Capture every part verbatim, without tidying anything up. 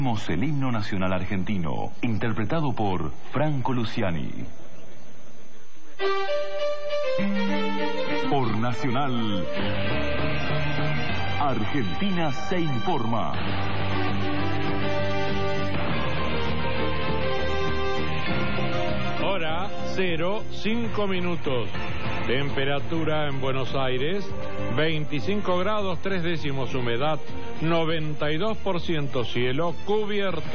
El himno nacional argentino, interpretado por Franco Luciani. Por Nacional, Argentina se informa. Hora cero, cinco minutos. Temperatura en Buenos Aires, veinticinco grados, tres décimos, humedad, noventa y dos por ciento, cielo cubierto.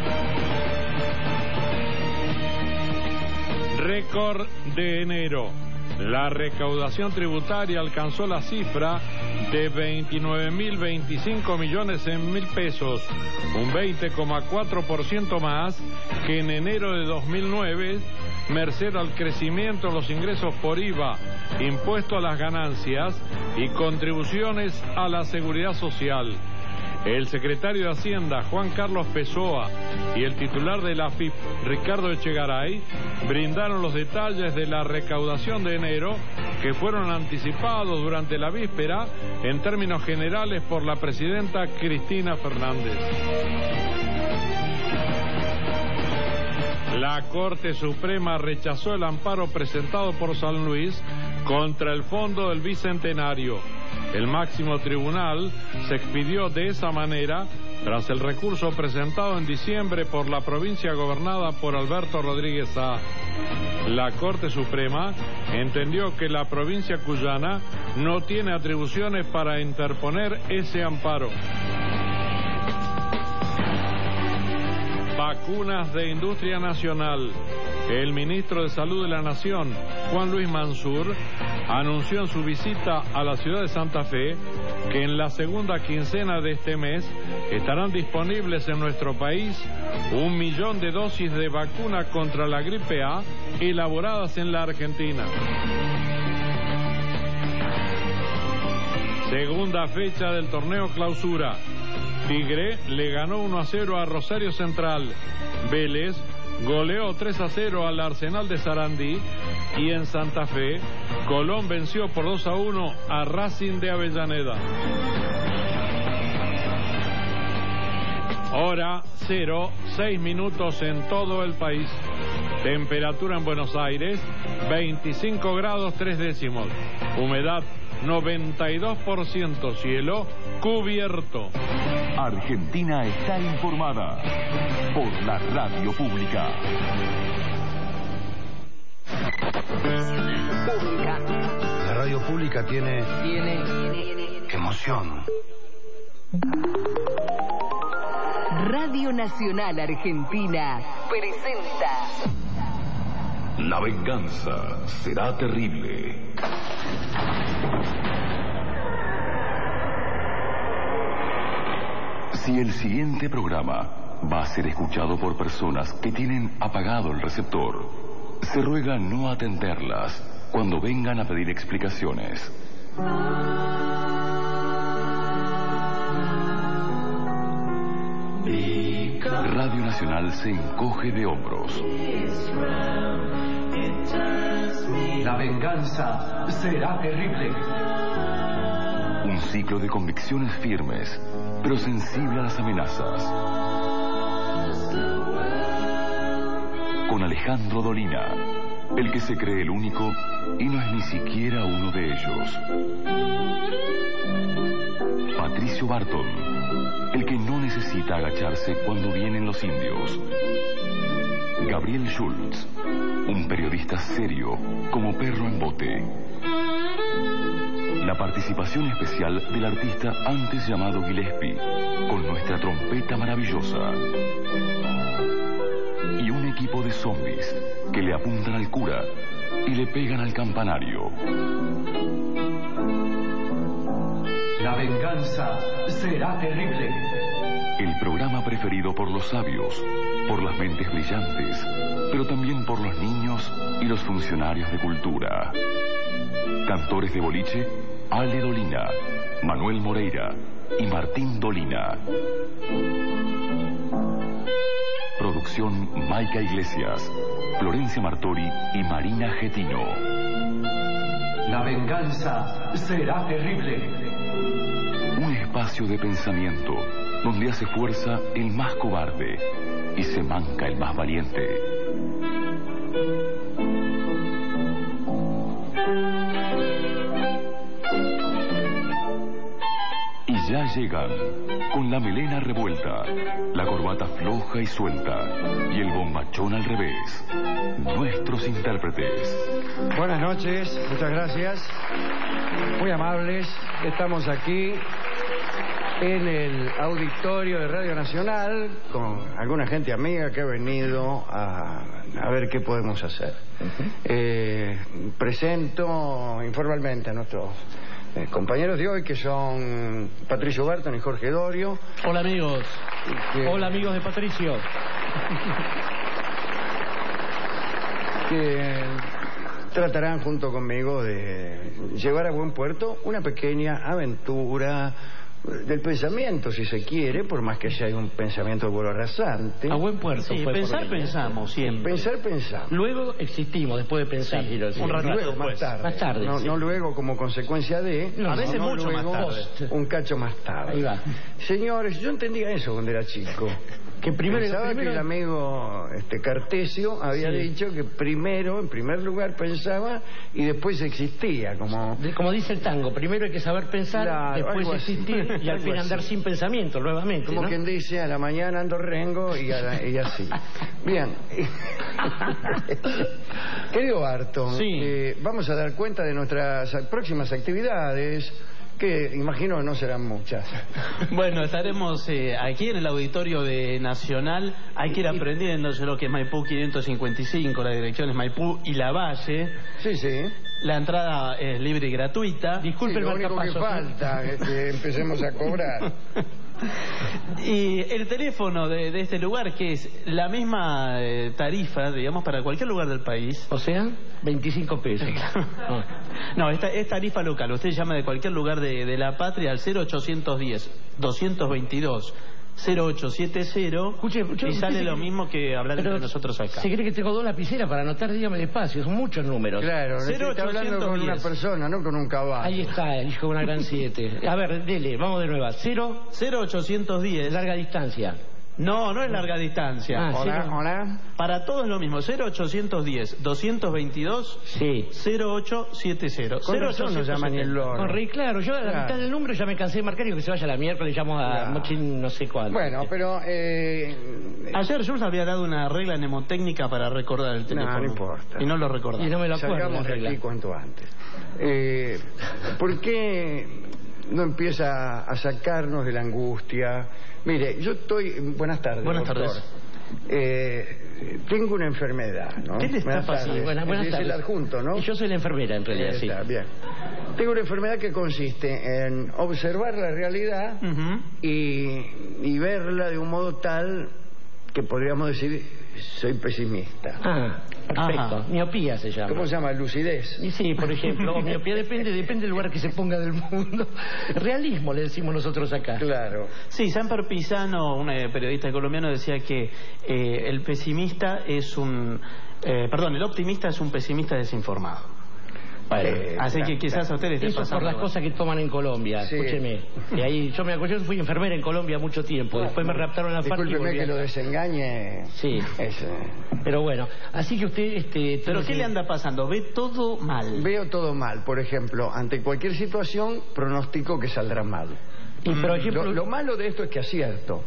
Récord de enero. La recaudación tributaria alcanzó la cifra de veintinueve mil veinticinco millones en mil pesos, un veinte coma cuatro por ciento más que en enero de dos mil nueve, merced al crecimiento en los ingresos por I V A, impuesto a las ganancias y contribuciones a la seguridad social. El secretario de Hacienda, Juan Carlos Pessoa, y el titular de la A F I P, Ricardo Echegaray, brindaron los detalles de la recaudación de enero, que fueron anticipados durante la víspera en términos generales por la presidenta Cristina Fernández. La Corte Suprema rechazó el amparo presentado por San Luis contra el Fondo del Bicentenario. El máximo tribunal se expidió de esa manera tras el recurso presentado en diciembre por la provincia gobernada por Alberto Rodríguez Sá. La Corte Suprema entendió que la provincia cuyana no tiene atribuciones para interponer ese amparo. Vacunas de industria nacional. El ministro de Salud de la Nación, Juan Luis Mansur, anunció en su visita a la ciudad de Santa Fe que en la segunda quincena de este mes estarán disponibles en nuestro país un millón de dosis de vacuna contra la gripe A elaboradas en la Argentina. Segunda fecha del torneo Clausura. Tigre le ganó uno a cero a Rosario Central. Vélez goleó tres a cero al Arsenal de Sarandí. Y en Santa Fe, Colón venció por dos a uno a Racing de Avellaneda. Hora cero, seis minutos en todo el país. Temperatura en Buenos Aires, veinticinco grados, tres décimos. Humedad, noventa y dos por ciento, cielo cubierto. Argentina está informada por la radio pública. Pública. La radio pública tiene... Tiene... emoción. Radio Nacional Argentina presenta... La venganza será terrible. Si el siguiente programa va a ser escuchado por personas que tienen apagado el receptor, se ruega no atenderlas cuando vengan a pedir explicaciones. Radio Nacional se encoge de hombros. La venganza será terrible. Un ciclo de convicciones firmes, pero sensible a las amenazas. Con Alejandro Dolina, el que se cree el único y no es ni siquiera uno de ellos. Patricio Barton, el que no necesita agacharse cuando vienen los indios. Gabriel Schultz, un periodista serio como perro en bote. La participación especial del artista antes llamado Gillespie, con nuestra trompeta maravillosa. Y un equipo de zombies que le apuntan al cura y le pegan al campanario. La venganza será terrible. El programa preferido por los sabios, por las mentes brillantes, pero también por los niños y los funcionarios de cultura. Cantores de boliche, Ale Dolina, Manuel Moreira y Martín Dolina. Producción Maica Iglesias, Florencia Martori y Marina Getino. La venganza será terrible. Un espacio de pensamiento donde hace fuerza el más cobarde y se manca el más valiente. Y ya llegan, con la melena revuelta, la corbata floja y suelta y el bombachón al revés, nuestros intérpretes. Buenas noches, muchas gracias. Muy amables. Estamos aquí en el auditorio de Radio Nacional con alguna gente amiga que ha venido a, a ver qué podemos hacer. Uh-huh. eh, presento informalmente a nuestros eh, compañeros de hoy, que son Patricio Barton y Jorge Dorio. Hola amigos. Que... Hola amigos de Patricio. que tratarán junto conmigo de llevar a buen puerto una pequeña aventura del pensamiento, si se quiere, por más que sea un pensamiento vuelo rasante. A buen puerto. Sí, fue pensar pensamos siempre. Pensar pensamos. Luego existimos, después de pensar. Sí, un rato luego, después. más tarde. Más tarde, no, sí. no luego como consecuencia de... No, a veces no mucho luego, más tarde. Un cacho más tarde. Ahí va. Señores, yo entendía eso cuando era chico. Que primero, Pensaba primero... que el amigo este, Cartesio había Sí. dicho que primero, en primer lugar, pensaba y después existía, como... Como dice el tango, primero hay que saber pensar, Claro, después algo así. existir y al Algo fin andar así. sin pensamiento nuevamente, Como ¿no? quien dice, a la mañana ando rengo y, a la- y así. Bien. Querido Barton, Sí. eh, vamos a dar cuenta de nuestras próximas actividades, que imagino que no serán muchas. Bueno, estaremos eh, aquí en el auditorio de Nacional. Hay que ir aprendiéndose lo que es Maipú quinientos cincuenta y cinco, la dirección es Maipú y Lavalle. Sí, sí. La entrada es libre y gratuita. Disculpe Sí, el lo único que marcapasos, ¿no? falta es que empecemos a cobrar. Y el teléfono de, de este lugar, que es la misma eh, tarifa, digamos, para cualquier lugar del país. O sea, veinticinco pesos. No. No, esta es tarifa local. Usted llama de cualquier lugar de, de la patria al cero ochocientos diez, doscientos veintidós, cero ocho siete cero Escuche, escuche, y usted sale se- lo mismo que hablar Pero entre nosotros acá. ¿se cree que tengo dos lapiceras para anotar? Dígame despacio, son muchos números. Claro, cero está hablando con una ochocientos diez. persona, no con un caballo. Ahí está, el hijo de una gran siete. A ver, dele, vamos de nuevo. Cero, cero ochocientos diez. larga distancia. No, no es larga distancia. Ah, Hola, cero. hola. Para todos lo mismo. cero ochocientos diez, doscientos veintidós, Sí. cero ocho siete cero. Con razón nos llaman el loro. Con Rey, claro, yo a la Claro. mitad del número ya me cansé de marcar y digo que se vaya a la miércoles, llamo a Claro. Mochín no sé cuándo. Bueno, pero... Eh, Ayer Jules había dado una regla mnemotécnica para recordar el teléfono. no importa. Y no lo recordaba. Y no me lo acuerdo. Salgamos la de regla. aquí cuanto antes. Eh, ¿Por qué no empieza a sacarnos de la angustia? Mire, yo estoy... Buenas tardes, Buenas doctor. tardes. Eh, tengo una enfermedad, ¿no? ¿Qué le está Buenas pasando? tardes. Buenas, buenas Es el tardes. adjunto, ¿no? Y yo soy la enfermera, en realidad, Ahí sí. está, bien. Tengo una enfermedad que consiste en observar la realidad Ujú. y, y verla de un modo tal que podríamos decir soy pesimista. Ah, perfecto. Ajá. Miopía se llama. ¿Cómo se llama? Lucidez. Y sí, por ejemplo, miopía depende, depende del lugar que se ponga del mundo. Realismo le decimos nosotros acá. Claro. Sí, Samper Pisano, un eh, periodista colombiano, decía que eh, el pesimista es un... eh, perdón, el optimista es un pesimista desinformado. Bueno, Eh, Así claro, que quizás a ustedes les eso esté por pasando las algo. cosas que toman en Colombia, Sí. escúcheme. Y ahí yo me acuerdo, yo fui enfermera en Colombia mucho tiempo, después me raptaron la FARC y Discúlpeme volví que a- lo desengañe. Sí. Es, eh, Pero bueno, así que usted... Este, ¿Pero tiene qué que- le anda pasando? Ve todo mal. Veo todo mal. Por ejemplo, ante cualquier situación, pronostico que saldrá mal. Y, por ejemplo, Lo, lo malo de esto es que acierto.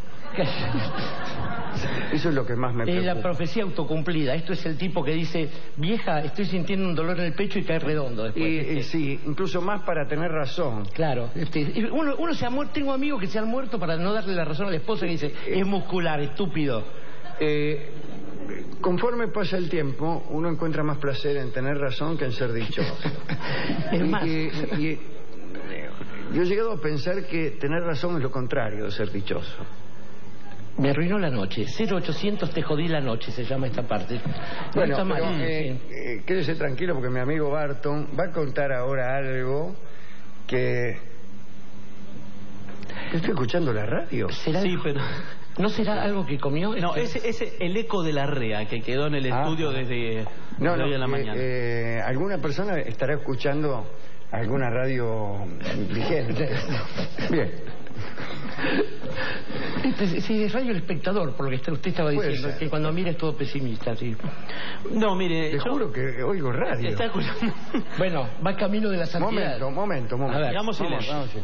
Eso es lo que más me es preocupa. la profecía autocumplida. Esto es el tipo que dice, vieja, estoy sintiendo un dolor en el pecho y cae redondo después. Y, ¿viste? y sí, incluso más para tener razón. Claro, este, uno, uno se ha muerto, tengo amigos que se han muerto para no darle la razón a la esposa que dice, es muscular, estúpido. Eh, conforme pasa el tiempo, uno encuentra más placer en tener razón que en ser dichoso. Es Y- más, y- y- eh, yo he llegado a pensar que tener razón es lo contrario de ser dichoso. me arruinó la noche. cero ochocientos te jodí la noche, se llama esta parte. No Bueno, está mal, pero, sí, eh, sí. eh, quédese tranquilo porque mi amigo Barton va a contar ahora algo que... ¿Estoy escuchando la radio? ¿Será Sí, pero... ¿No será algo que comió? No, ese es el eco de la rea que quedó en el Ah. estudio desde, No, desde no, hoy a la eh, mañana. eh, alguna persona estará escuchando alguna radio vigente. Bien. Este, sí, es Radio El Espectador, por lo que usted estaba Puede diciendo, ser. que cuando mira es todo pesimista, sí. No, mire... Te yo- juro que oigo radio. Está escuchando... Bueno, va camino de la santidad. Momento, momento, momento. A ver, hagamos Vamos, silencio. vamos, sí.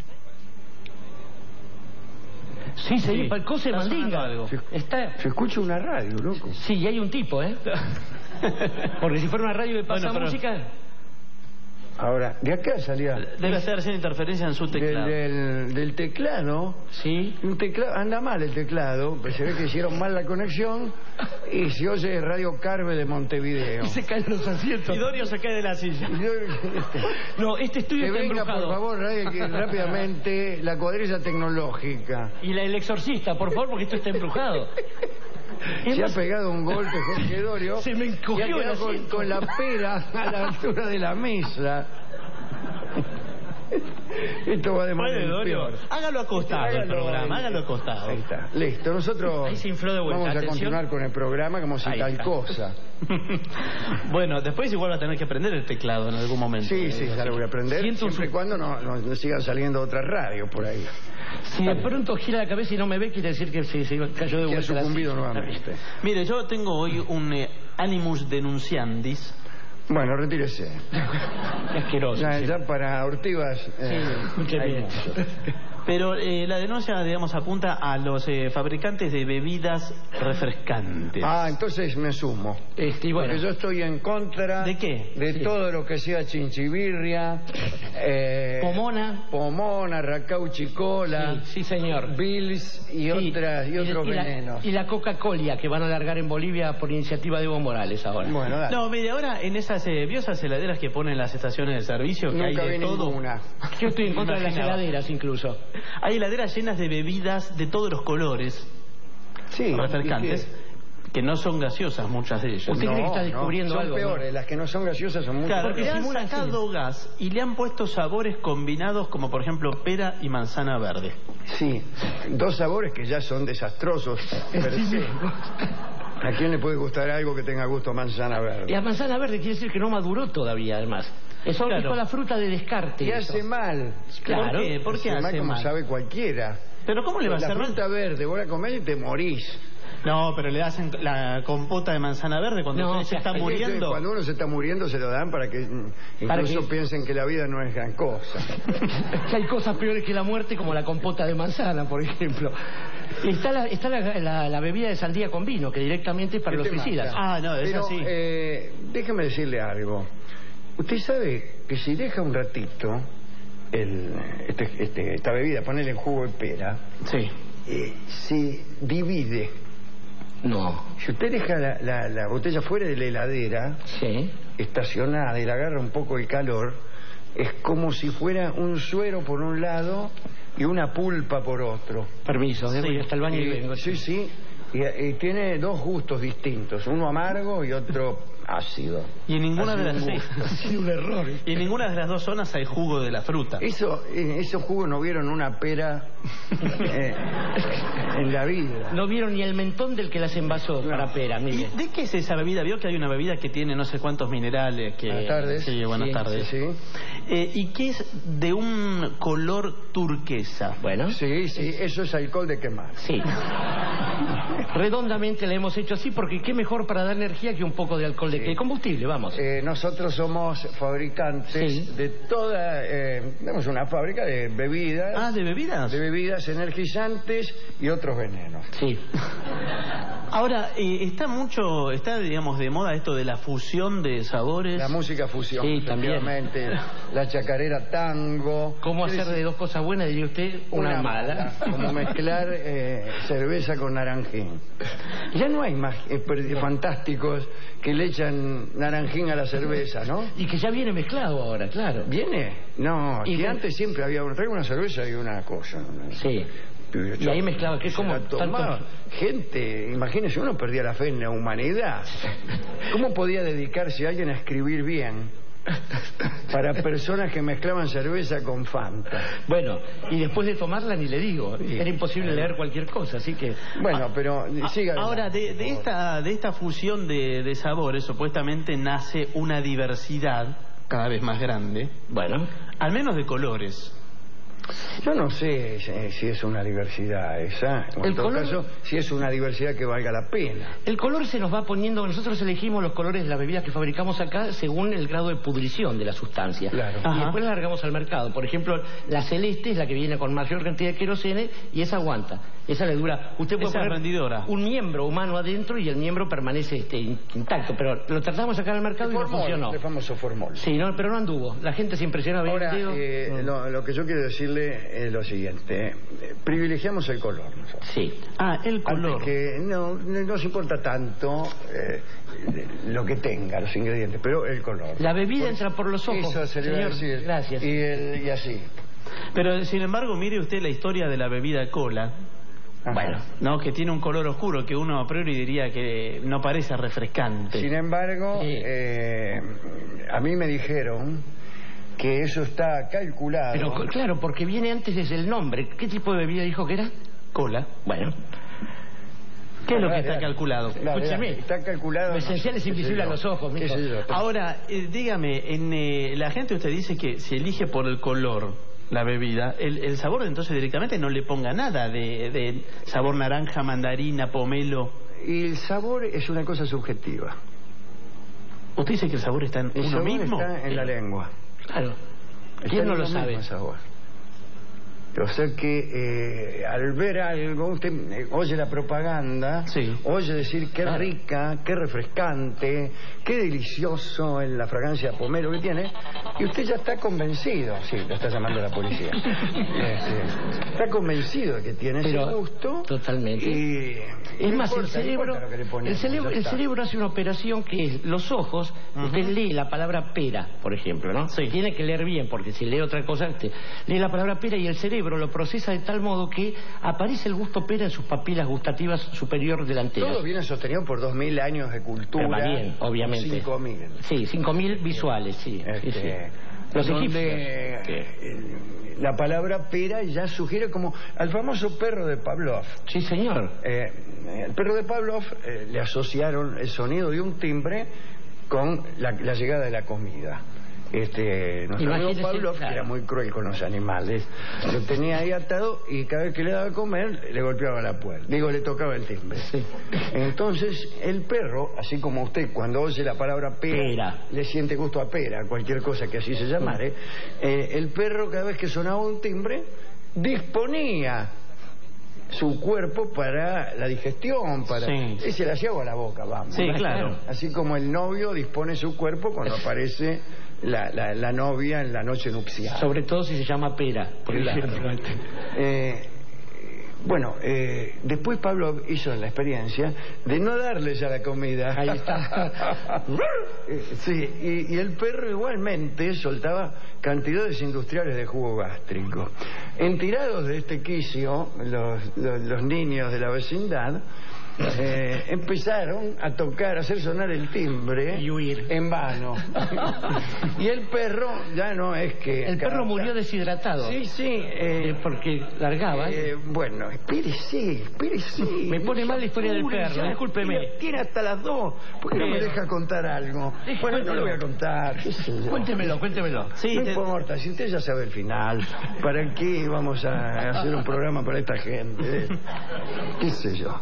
Sí, señor, Sí, Palcose está sonando Mandinga. algo. Está... Se escucha una radio, loco. Sí, y hay un tipo, ¿eh? Porque si fuera una radio de pasa Bueno, pero- música... Ahora, de acá salía Debe estar haciendo interferencia en su del, teclado. del, del teclado. Sí. Un teclado, anda mal el teclado, pues se ve que hicieron mal la conexión y se oye Radio Carve de Montevideo. Y se caen los asientos. Y Dorio se cae de la silla. Y yo- No, este estudio Que está venga, embrujado. por favor, radio, que rápidamente la cuadrilla tecnológica. Y la, el exorcista, por favor, porque esto está embrujado. Es Se ha más, pegado un golpe Jorge Dorio. Se me encogió y ha quedado el con, asiento. con la pera a la altura de la mesa. Esto va de mal Puede, en Dorio. peor. Hágalo acostado el Hágalo programa, ahí. hágalo acostado. Ahí está. Listo, nosotros Ahí se infló de vuelta. vamos a Atención. continuar con el programa como si Ahí tal está. cosa. Bueno, después igual va a tener que prender el teclado en algún momento. Sí, sí, ya lo voy a aprender. Siento un Siempre y su- cuando no, no, no sigan saliendo otras radios por ahí. Si de pronto gira la cabeza y no me ve, quiere decir que se, se cayó de Que ha vuelta. la sucumbido silla. nuevamente. Mire, yo tengo hoy un eh, animus denunciandis. Bueno, retírese. Qué asqueroso. Ya, sí. ya para ortivas. eh, Sí, escuche hay bien. mucho. Pero eh, la denuncia, digamos, apunta a los eh, fabricantes de bebidas refrescantes. Ah, entonces me sumo. Este, y bueno, Porque yo estoy en contra ¿De qué? de Sí. todo lo que sea chinchibirria, eh, Pomona. pomona, racauchicola, Sí, sí, señor. Bills y Sí. otras y otros y la, venenos. y la Coca-Cola que van a largar en Bolivia por iniciativa de Evo Morales ahora. Bueno, dale. No, mire, ahora en esas eh, vio esas heladeras que ponen las estaciones de servicio, que Nunca hay vi de todo. ninguna. Yo estoy en contra de las Imaginaba. heladeras incluso. Hay heladeras llenas de bebidas de todos los colores, Sí, refrescantes, que no son gaseosas muchas de ellas. ¿Usted cree que está descubriendo son algo, no? peores, las que no son gaseosas son mucho Claro, porque le han simulan sacado gas y le han puesto sabores combinados como por ejemplo pera y manzana verde. Sí, dos sabores que ya son desastrosos. per se. ¿A quién le puede gustar algo que tenga gusto a manzana Y verde? la manzana verde quiere decir que no maduró todavía, además. Eso Claro. es con la fruta de descarte. Y eso. hace mal. Claro. ¿Por qué? ¿Por qué Hace mal hace como mal? sabe cualquiera. Pero ¿cómo le va a la hacer mal? fruta verde, vos la comés y te morís. No, pero le hacen la compota de manzana verde cuando No, usted se o sea, está es que muriendo. Cuando uno se está muriendo se lo dan para que mm, Para incluso que- piensen que la vida no es gran cosa. Que hay cosas peores que la muerte, como la compota de manzana, por ejemplo. Está la, está la, la- la bebida de sandía con vino, que directamente es para ¿Qué los te suicidas. mata? Ah, no, es Pero, así. eh, déjeme decirle algo. Usted sabe que si deja un ratito el, este, este- esta bebida, ponerle en jugo de pera, Sí. eh, se divide. No. Si usted deja la, la- la botella fuera de la heladera, Sí. estacionada, y le agarra un poco el calor, es como si fuera un suero por un lado y una pulpa por otro. Permiso, debo Sí. ir hasta el baño y Eh, vengo. sí, sí. Y, y tiene dos gustos distintos, uno amargo y otro ácido. Y en ninguna de las Así un sí. gusto. Ha sido un error. Y en ninguna de las dos zonas hay jugo de la fruta. Eso, en esos jugos no vieron una pera eh, en la vida. No vieron ni el mentón del que las envasó para pera, ¿Y mire. de qué es esa bebida? Vio que hay una bebida que tiene no sé cuántos minerales. Que... Buenas tardes. Sí, buenas Sí, tardes. Sí, Eh, y que es de un color turquesa. Bueno, sí, sí, eso es alcohol de quemar. sí. Redondamente la hemos hecho así porque qué mejor para dar energía que un poco de alcohol de Sí. que combustible, vamos. Eh, nosotros somos fabricantes Sí. de toda, eh, tenemos una fábrica de bebidas, Ah, ¿de bebidas? de bebidas energizantes y otros venenos. Sí. Ahora, eh, está mucho, está, digamos, de moda esto de la fusión de sabores. La música fusión, Sí, también. efectivamente, la chacarera tango. ¿Cómo ¿Qué hacer de decir? dos cosas buenas, diría usted, una, mala? Como mezclar eh, cerveza con naranjín. Ya no hay más eh, per- fantásticos que le echan naranjín a la cerveza, ¿no? Y que ya viene mezclado ahora, claro. ¿Viene? No, Y que con- antes siempre había un, traigo una cerveza y una cosa. ¿no? Sí. Y ahí mezclaba, que es Se como la tomaba. tanto- Gente, imagínese, uno perdía la fe en la humanidad. ¿Cómo podía dedicarse alguien a escribir bien para personas que mezclaban cerveza con Fanta? Bueno, y después de tomarla ni le digo, era imposible leer cualquier cosa, así que... Bueno, pero Ah, siga. Ahora, de, adelante, de por favor. esta, de esta fusión de, de sabores, supuestamente nace una diversidad cada vez más grande, Bueno, al menos de colores. Yo no sé si, si es una diversidad esa, en El todo color- caso, si es una diversidad que valga la pena. El color se nos va poniendo, nosotros elegimos los colores de las bebidas que fabricamos acá según el grado de pudrición de la sustancia. Claro. Y Ajá. después la largamos al mercado. Por ejemplo, la celeste es la que viene con mayor cantidad de querosene y esa aguanta. Esa le dura. Usted puede Esa es poner rendidora. un miembro humano adentro y el miembro permanece este, intacto. Pero lo tratamos de sacar al mercado El y no formol, funcionó. el famoso formol. Sí, no, pero no anduvo. La gente se impresiona Ahora, vendido. eh, Mm. lo, lo que yo quiero decirle es lo siguiente. eh, privilegiamos el color nosotros. Sí. Ah, el color. Antes que no, no nos importa tanto eh, lo que tenga, los ingredientes, pero el color. La bebida entra por los ojos. Eso se le iba a Señor, decir. gracias. Y, el- y así. Pero sin embargo, mire usted la historia de la bebida cola. Ajá. Bueno. No, que tiene un color oscuro que uno a priori diría que no parece refrescante. Sin embargo, Sí. eh, a mí me dijeron que eso está calculado. Pero co- claro, porque viene antes desde el nombre. ¿Qué tipo de bebida dijo que era? Cola. Bueno. ¿Qué es lo que Dale, está dale. calculado? Dale, Escúcheme. dale, está calculado. Lo no esencial sé, es qué sé invisible a yo, los ojos, qué mijo. sé yo. Ahora, eh, dígame, en eh, la gente usted dice que si elige por el color la bebida, el, el sabor entonces directamente no le ponga nada de, de sabor naranja, mandarina, pomelo. Y el sabor es una cosa subjetiva. ¿Usted dice que el sabor está en El uno sabor mismo? está en la lengua. Claro. Está ¿Quién en no lo uno mismo sabe? el sabor. O sea que eh, al ver algo, usted eh, oye la propaganda, Sí. oye decir qué Claro. rica, qué refrescante, qué delicioso en la fragancia de pomelo que tiene, y usted ya está convencido, sí, lo está llamando la policía, Este, está convencido de que tiene Pero, ese gusto. totalmente. Y Es no más, el importa, no cerebro, importa lo que le el, ponemos, cerebro, ya el está. cerebro hace una operación que es los ojos. Usted lee la palabra pera, por ejemplo, ¿no? Sí. Tiene que leer bien, porque si lee otra cosa, usted lee la palabra pera y el cerebro lo procesa de tal modo que aparece el gusto pera en sus papilas gustativas superior delanteras. Todo viene sostenido por dos mil años de cultura. Pero va bien, obviamente. Cinco mil. Sí, cinco mil visuales, sí. Este, sí, sí. Los donde, egipcios. eh, la palabra pera ya sugiere como al famoso perro de Pavlov. Sí, señor. Eh, el perro de Pavlov eh, le asociaron el sonido de un timbre con la, la llegada de la comida. Este, nuestro amigo Imagínese, Pavlov, claro. que era muy cruel con los animales, lo tenía ahí atado y cada vez que le daba a comer le golpeaba la puerta. Digo, le tocaba el timbre. Sí. Entonces, el perro, así como usted cuando oye la palabra pera, Pera. le siente gusto a pera, cualquier cosa que así se llamare, eh, el perro cada vez que sonaba un timbre disponía su cuerpo para la digestión, para... Sí. Y se le hacía agua a la boca, vamos. Sí, claro. Así como el novio dispone su cuerpo cuando aparece la, la, la novia en la noche nupcial. Sobre todo si se llama pera, por Claro. ejemplo. Eh, bueno, eh, después Pablo hizo la experiencia de no darle ya la comida. Ahí está. Eh, sí, y, y el perro igualmente soltaba cantidades industriales de jugo gástrico. Entirados de este quicio, los, los, los niños de la vecindad eh, empezaron a tocar, a hacer sonar el timbre Y huir. en vano. Y el perro ya no es que... El perro capta. murió deshidratado. Sí, sí. eh, Eh, porque largaba. eh, bueno, espérese, espérese. Me pone mal la historia del Apure, perro, ya discúlpeme. Tiene, tiene hasta las dos. ¿Por qué no me Pero- deja contar algo? Deje- Bueno, no lo voy a cuéntelo. contar. qué sé yo. Cuéntemelo, cuéntemelo. Sí, No te- importa, si usted ya sabe el final, ¿para qué vamos a hacer un programa para esta gente? ¿Qué sé yo?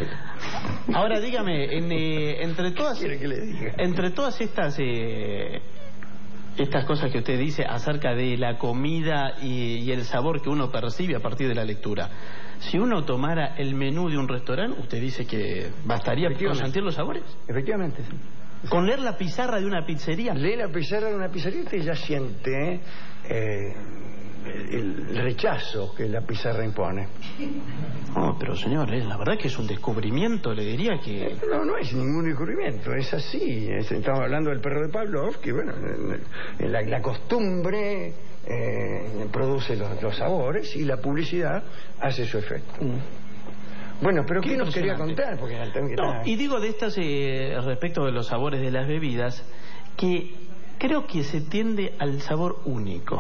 Ahora dígame, en, eh, entre todas ¿Quiere que le diga? entre todas estas eh, estas cosas que usted dice acerca de la comida y, y el sabor que uno percibe a partir de la lectura, si uno tomara el menú de un restaurante, usted dice que bastaría con Efectivamente. sentir los sabores. Efectivamente, sí. Con leer la pizarra de una pizzería. Lee la pizarra de una pizzería y usted ya siente eh, el, el rechazo que la pizarra impone. No, pero señor, eh, la verdad que es un descubrimiento, le diría que... No, no es ningún descubrimiento, es así. Es- estamos hablando del perro de Pavlov, que bueno, eh, la, la costumbre eh, produce los, los sabores y la publicidad hace su efecto. Bueno, pero Qué ¿qué nos quería impresionante. contar? Porque el tema que No, está- y digo de estas eh, respecto de los sabores de las bebidas, que creo que se tiende al sabor único.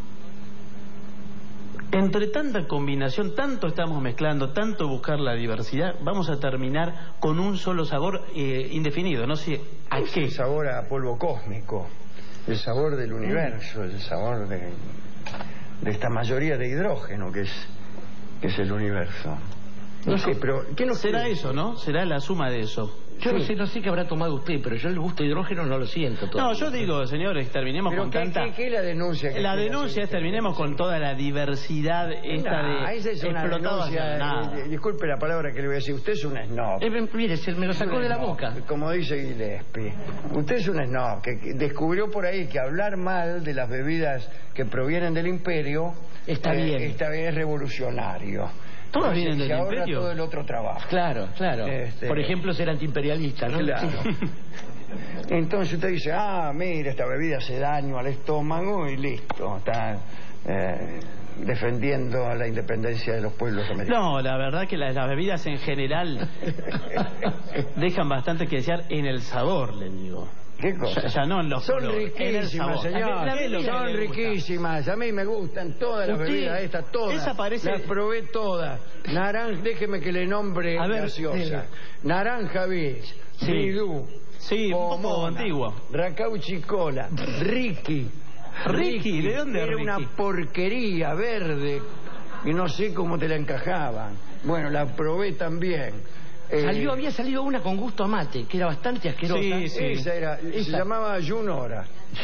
Entre tanta combinación, tanto estamos mezclando, tanto buscar la diversidad, vamos a terminar con un solo sabor eh, indefinido. No sé a es qué. el sabor a polvo cósmico, el sabor del universo, el sabor de, de esta mayoría de hidrógeno que es, que es el universo. No sé, pero ¿qué nos será quiere? eso, no? Será la suma de eso. Yo Sí. no sé, no sé qué habrá tomado usted, pero yo el gusto de hidrógeno no lo siento todavía. No, yo digo, señores, terminemos ¿Pero con qué, tanta... qué- qué es la denuncia? que La quiere denuncia es hacer? terminemos con toda la diversidad esta Nah, de esa es una explotados denuncia, de nada. eh, disculpe la palabra que le voy a decir, usted es un snob. Eh, mire, se me lo sacó de la boca. Como dice Gillespie, usted es un snob que que descubrió por ahí que hablar mal de las bebidas que provienen del imperio Está bien. está bien, es revolucionario. Todas Entonces, vienen del se ahorra imperio. todo el otro trabajo. Claro, claro. Este- Por ejemplo, ser antiimperialista, ¿no? Claro. Sí. Entonces usted dice, ah, mira, esta bebida hace daño al estómago y listo, está eh, defendiendo la independencia de los pueblos americanos. No, la verdad que las, las bebidas en general dejan bastante que desear en el sabor, le digo. ¿Qué cosa? Ya, ya no en los Son colores, en el riquísimas, sabor. señor. La- la bebida Son que le gusta. riquísimas. A mí me gustan todas las Usted- bebidas estas, todas. esa parece- Las probé todas. Naranja, déjeme que le nombre A ver, gaseosa. dime. Naranja Beach, Sí. Bidú, Sí, un poco Pomona, antiguo. Racauchi Cola, Ricky. Ricky, ¿de dónde Era Ricky? una porquería verde y no sé cómo te la encajaban. Bueno, la probé también. Eh, Salió, había salido una con gusto a mate, que era bastante asquerosa. Sí, sí. Esa era, se Esa. llamaba Junora.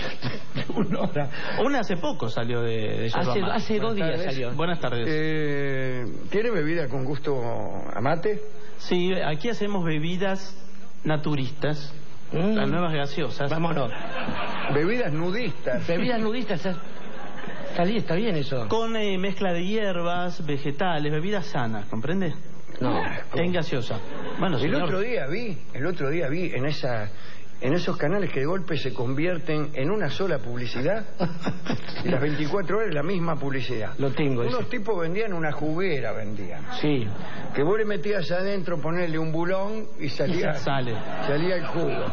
Una- Una hace poco salió de, de yerba Hace, mate. hace dos días tardes. salió. Buenas tardes. Eh, ¿Tiene bebida con gusto a mate? Sí, aquí hacemos bebidas naturistas, Mm. las nuevas gaseosas. Vámonos. Bebidas nudistas. Bebidas nudistas. ¿eh? Salí, está bien eso. Con eh, mezcla de hierbas, vegetales, bebidas sanas, ¿comprende? No. En gaseosa. Bueno, El señor. otro día vi, el otro día vi en esa, en esos canales que de golpe se convierten en una sola publicidad y las veinticuatro horas la misma publicidad. Lo tengo Unos ese. tipos vendían una juguera, vendían. Sí. Que vos le metías adentro, ponerle un bulón y salía, Sale. salía el jugo.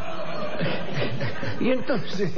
Y entonces,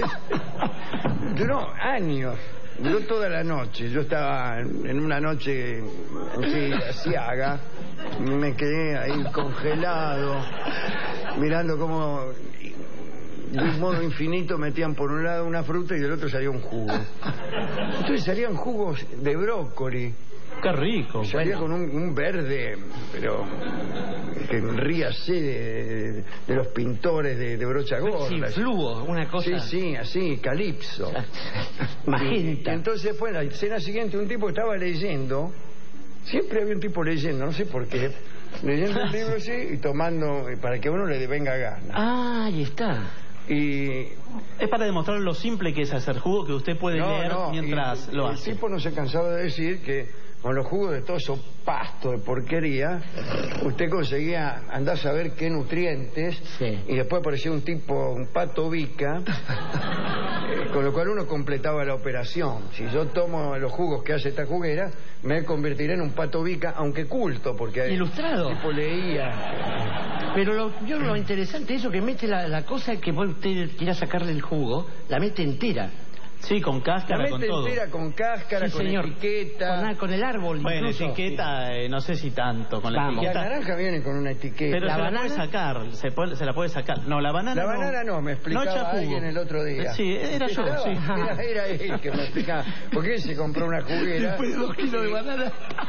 duró años, duró toda la noche. Yo estaba en una noche en Asiaga, me quedé ahí congelado, mirando cómo de un modo infinito metían por un lado una fruta y del otro salía un jugo. Entonces salían jugos de brócoli. Qué rico. Salía con un, un verde, pero que ríase de, de los pintores de, de brocha Sí, gorda. fluo, una cosa. Sí, sí, así, calipso. Y Magenta. entonces fue en la escena siguiente un tipo estaba leyendo, siempre había un tipo leyendo, no sé por qué, leyendo un libro así y tomando, eh, para que a uno le venga gana. Ah, ahí está. Y Es para demostrar lo simple que es hacer jugo que usted puede no, leer no, mientras y lo el hace. tipo no se cansaba de decir que con los jugos de todo eso pasto de porquería, usted conseguía andar a saber qué nutrientes, Sí. y después aparecía un tipo, un pato bica, eh, con lo cual uno completaba la operación. Si yo tomo los jugos que hace esta juguera, me convertiré en un pato bica, aunque culto, porque Ilustrado. el tipo leía. Pero lo, yo lo interesante es eso, que mete la, la cosa que vos usted quiera sacarle el jugo, la mete entera. Sí, con La cáscara, con mete todo. entera con cáscara, Sí, con señor. etiqueta. Con, con el árbol Bueno, incluso. etiqueta, eh, no sé si tanto. Con la Vamos. Y la etiqueta. naranja viene con una etiqueta. Pero ¿La se banana? la puede sacar, se, puede- se la puede sacar. No, la banana La no. banana no, me explicaba No echa jugo. alguien el otro día. Sí, era yo, Estaba, sí. Era, era él que me explicaba. Porque él se compró una juguera. Después de dos kilos de banana.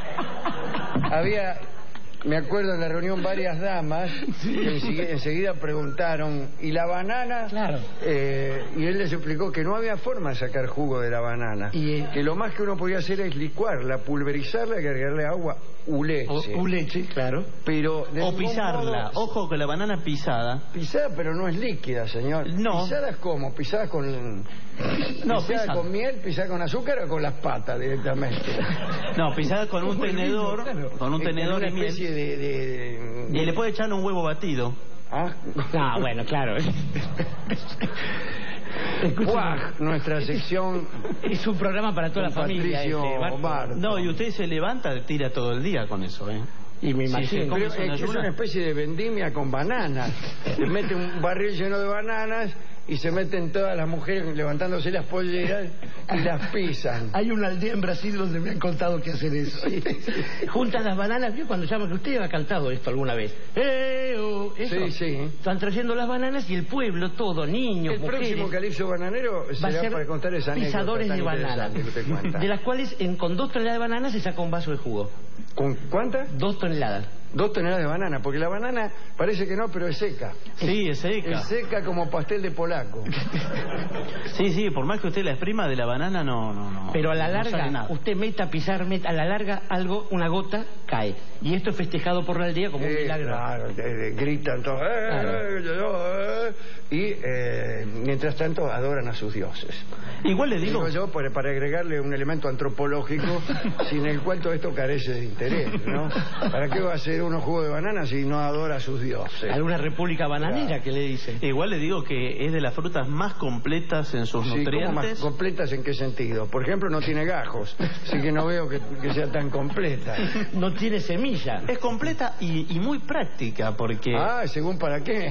Había, me acuerdo en la reunión, varias damas que enseguida, enseguida preguntaron, ¿y la banana? Claro. Eh, y él les explicó que no había forma de sacar jugo de la banana. Y, eh, que lo más que uno podía hacer es licuarla, pulverizarla y agregarle agua u leche. O, u leche, claro. Pero de O ningún pisarla. modo- Ojo que la banana pisada. Pisada, pero no es líquida, señor. No. ¿Pisadas cómo? ¿Pisadas con... No, pisada pisa- con miel, pisada con azúcar o con las patas directamente? No, pisada con un Muy lindo, tenedor, claro. con un En tenedor una y miel. especie de... de- de- Y le puede echar un huevo batido. Ah, Ah, bueno, claro. Buah, nuestra sección... Es un programa para toda la Con familia. Patricio este, Barto. Barto. No, y usted se levanta, tira todo el día con eso, ¿eh? Y me Sí, imagino. sí, Pero ¿cómo es, se que es ayuda? una especie de vendimia con bananas. Le mete un barril lleno de bananas y se meten todas las mujeres levantándose las polleras y las pisan. Hay una aldea en Brasil donde me han contado que hacen eso. Juntan las bananas, ¿vio? Cuando llama, que usted ha cantado esto alguna vez. ¡Eh, oh! Eso. Sí, sí. Están trayendo las bananas y el pueblo todo, niños, El mujeres, próximo calipso bananero va a será ser para contar esa anécdota pisadores tan de banana, interesante que usted cuenta. de las cuales en, con dos toneladas de bananas se saca un vaso de jugo. ¿Con cuántas? Dos toneladas. Dos toneladas de banana, porque la banana parece que no, pero es seca. Sí, es seca. Es seca como pastel de polaco. Sí, sí, por más que usted la exprima de la banana, no, no, no. Pero a la no sale larga, nada. usted meta a pisar, meta, a la larga algo, una gota cae. Y esto es festejado por la aldea como un Eh, milagro. Claro, eh, eh, gritan todos. Eh, Claro. eh, eh, y eh, mientras tanto adoran a sus dioses. Igual le digo, Digo yo, para, para agregarle un elemento antropológico sin el cual todo esto carece de interés, ¿no? ¿Para qué va a hacer uno jugo de banana si no adora a sus dioses? Alguna república bananera que le dicen. igual le digo que es de las frutas más completas en sus Sí, ¿cómo más nutrientes. completas en qué sentido? Por ejemplo, no tiene gajos, así que no veo que, que sea tan completa. No tiene semilla. Es completa y, y muy práctica porque Ah, ¿según para qué?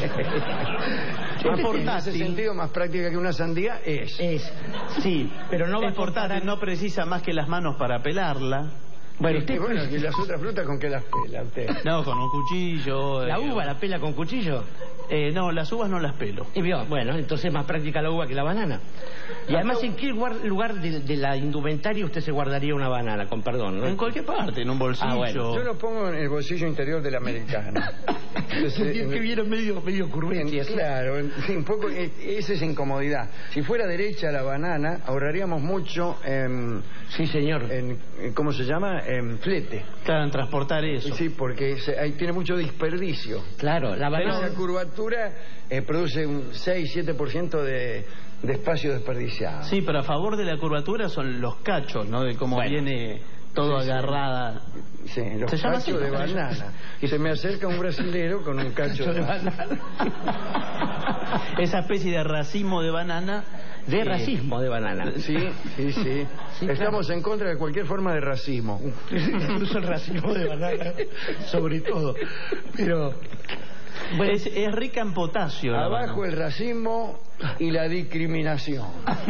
es En ese portátil. sentido, más práctica que una sandía es. Es, sí, pero no va Es a portátil, comparar. no precisa más que las manos para pelarla. Bueno, Y usted, bueno, y las otras frutas con qué las pela usted. No, con un cuchillo. la eh, uva la pela con cuchillo. eh, no, las uvas no las pelo. Y vio, bueno, entonces es más práctica la uva que la banana. Y además, ¿en qué lugar, lugar de, de la indumentaria usted se guardaría una banana? Con perdón, ¿no? En cualquier parte, en un bolsillo. Ah, bueno. Yo lo pongo en el bolsillo interior del americano. Entonces, que viene medio, medio curvete, así. Claro, en- un poco, eh, esa es incomodidad. Si fuera derecha la banana, ahorraríamos mucho en, Sí, señor. en- en- ¿cómo se llama? En flete. Claro, en transportar eso. Sí, porque se- ahí tiene mucho desperdicio. Claro, la Pero banana. esa curvatura eh, produce un seis siete por ciento de, de espacio desperdiciado. Sí, pero a favor de la curvatura son los cachos, ¿no? De cómo Bueno. viene todo Sí, sí. agarrada. Sí, los ¿Se llama cachos así? de banana. Y se me acerca un brasilero con un cacho de banana. Esa especie de racimo de banana. De eh, racismo de banana. Sí, sí, sí. Sí, Estamos en contra de cualquier forma de racismo. Incluso el racismo de banana, sobre todo. Pero. Bueno, Es, es rica en potasio. la Abajo banana. el racismo y la discriminación.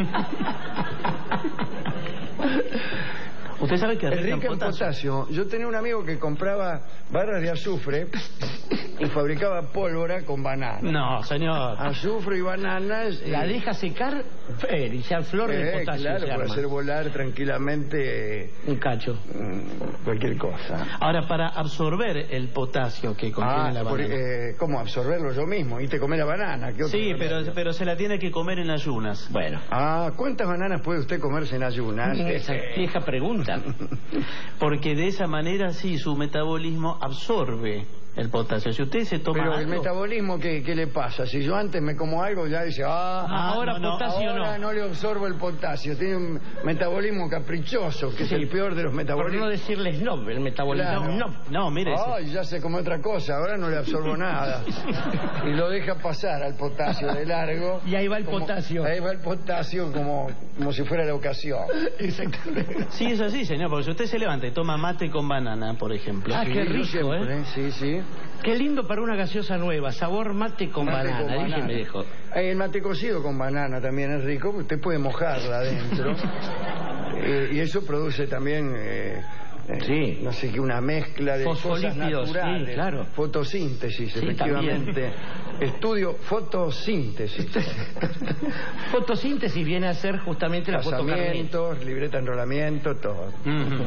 Usted sabe que es Es rica, rica en potasio. Yo tenía un amigo que compraba barras de azufre y fabricaba pólvora con banana. No, señor. Azufre y bananas. y- la deja secar eh, y ya flor de Eh, potasio claro, se para arma. hacer volar tranquilamente Un cacho. mm, cualquier cosa. Ahora, para absorber el potasio que contiene Ah, la por- banana. eh, ¿cómo absorberlo yo mismo? Y te comer la banana. ¿Qué otro Sí, remedio? pero, pero se la tiene que comer en ayunas. Bueno, Ah, ¿cuántas bananas puede usted comerse en ayunas? esa vieja pregunta. Porque de esa manera sí su metabolismo absorbe el potasio. Si usted se toma Pero el algo- metabolismo, ¿qué, ¿qué le pasa? Si yo antes me como algo, ya dice, ah, Ah, ahora no, no, potasio ahora no. no le absorbo el potasio. Tiene un metabolismo caprichoso, que es Sí. el peor de los Por no metabolismos. decirle snob, el metabolismo. Claro. No, No, mire, ese- Ay, ya se come otra cosa, ahora no le absorbo nada. Y lo deja pasar al potasio de largo. Y ahí va el Como- potasio. Ahí va el potasio como, como si fuera la ocasión. exactamente. sí es así, señor, porque si usted se levanta y toma mate con banana, por ejemplo. Ah, qué Sí, yo rico, siempre, ¿eh? Sí, sí. Qué lindo para una gaseosa nueva, sabor mate con Mate banana. con Dije, banana. me dijo. Eh, El mate cocido con banana también es rico, porque usted puede mojarla adentro. Eh, y eso produce también, eh, eh, Sí. no sé qué, una mezcla de cosas Fosfolípidos, sí, naturales. claro. Fotosíntesis, Sí, efectivamente. Estudio fotosíntesis. Fotosíntesis viene a ser justamente la fotocarnita. Casamientos, libreta de enrolamiento, todo. Ujú.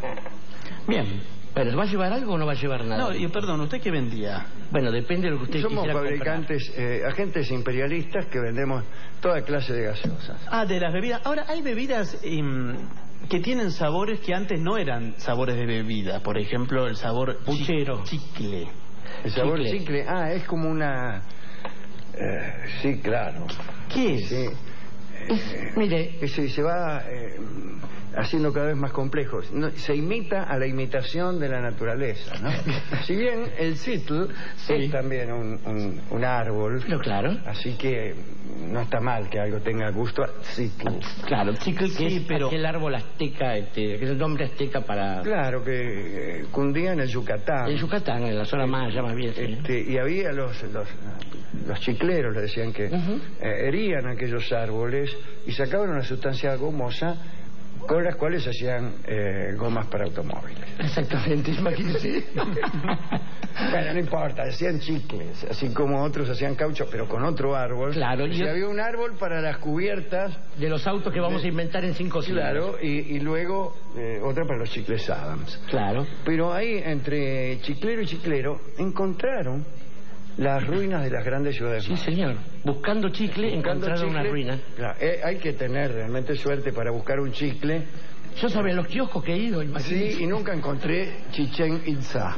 Bien. Bueno, ¿va a llevar algo o no va a llevar nada? No, y perdón, ¿usted qué vendía? Bueno, depende de lo que usted Somos quisiera fabricantes, eh, agentes imperialistas que vendemos toda clase de gaseosas. Ah, de las bebidas. Ahora, hay bebidas em, que tienen sabores que antes no eran sabores de bebida. Por ejemplo, el sabor chi- Puchero. chicle. El sabor Chicle. chicle, ah, es como una... eh, sí, claro. ¿Qué es? Sí. comprar. Mire, Que se, se va... eh, haciendo cada vez más complejos. No, se imita a la imitación de la naturaleza, ¿no? Si bien el citl sí. es también un, un, un árbol, no, claro. así que no está mal que algo tenga gusto a citl. Claro, citl que sí, es pero... aquel árbol azteca, este, que es el nombre azteca para... Claro, que eh, cundía en el Yucatán. En Yucatán, en la zona más, ya más bien. Sí. Este, y había los, los, los chicleros, le decían que uh-huh. eh, herían aquellos árboles y sacaban una sustancia gomosa con las cuales hacían eh, gomas para automóviles. Exactamente, imagínese. Bueno, no importa, hacían chicles, así como otros hacían caucho, pero con otro árbol. Claro. Y yo... había un árbol para las cubiertas de los autos que vamos de... a inventar en cinco siglos. Claro, y, y luego eh, otra para los chicles Adams. Claro. Pero ahí, entre chiclero y chiclero, encontraron las ruinas de las grandes ciudades. Sí, señor. Buscando chicle, Buscando encontraron chicle, una ruina. Claro, eh, hay que tener realmente suerte para buscar un chicle. Yo sabía los kioscos que he ido, imagínate. Sí, y nunca encontré Chichén Itzá.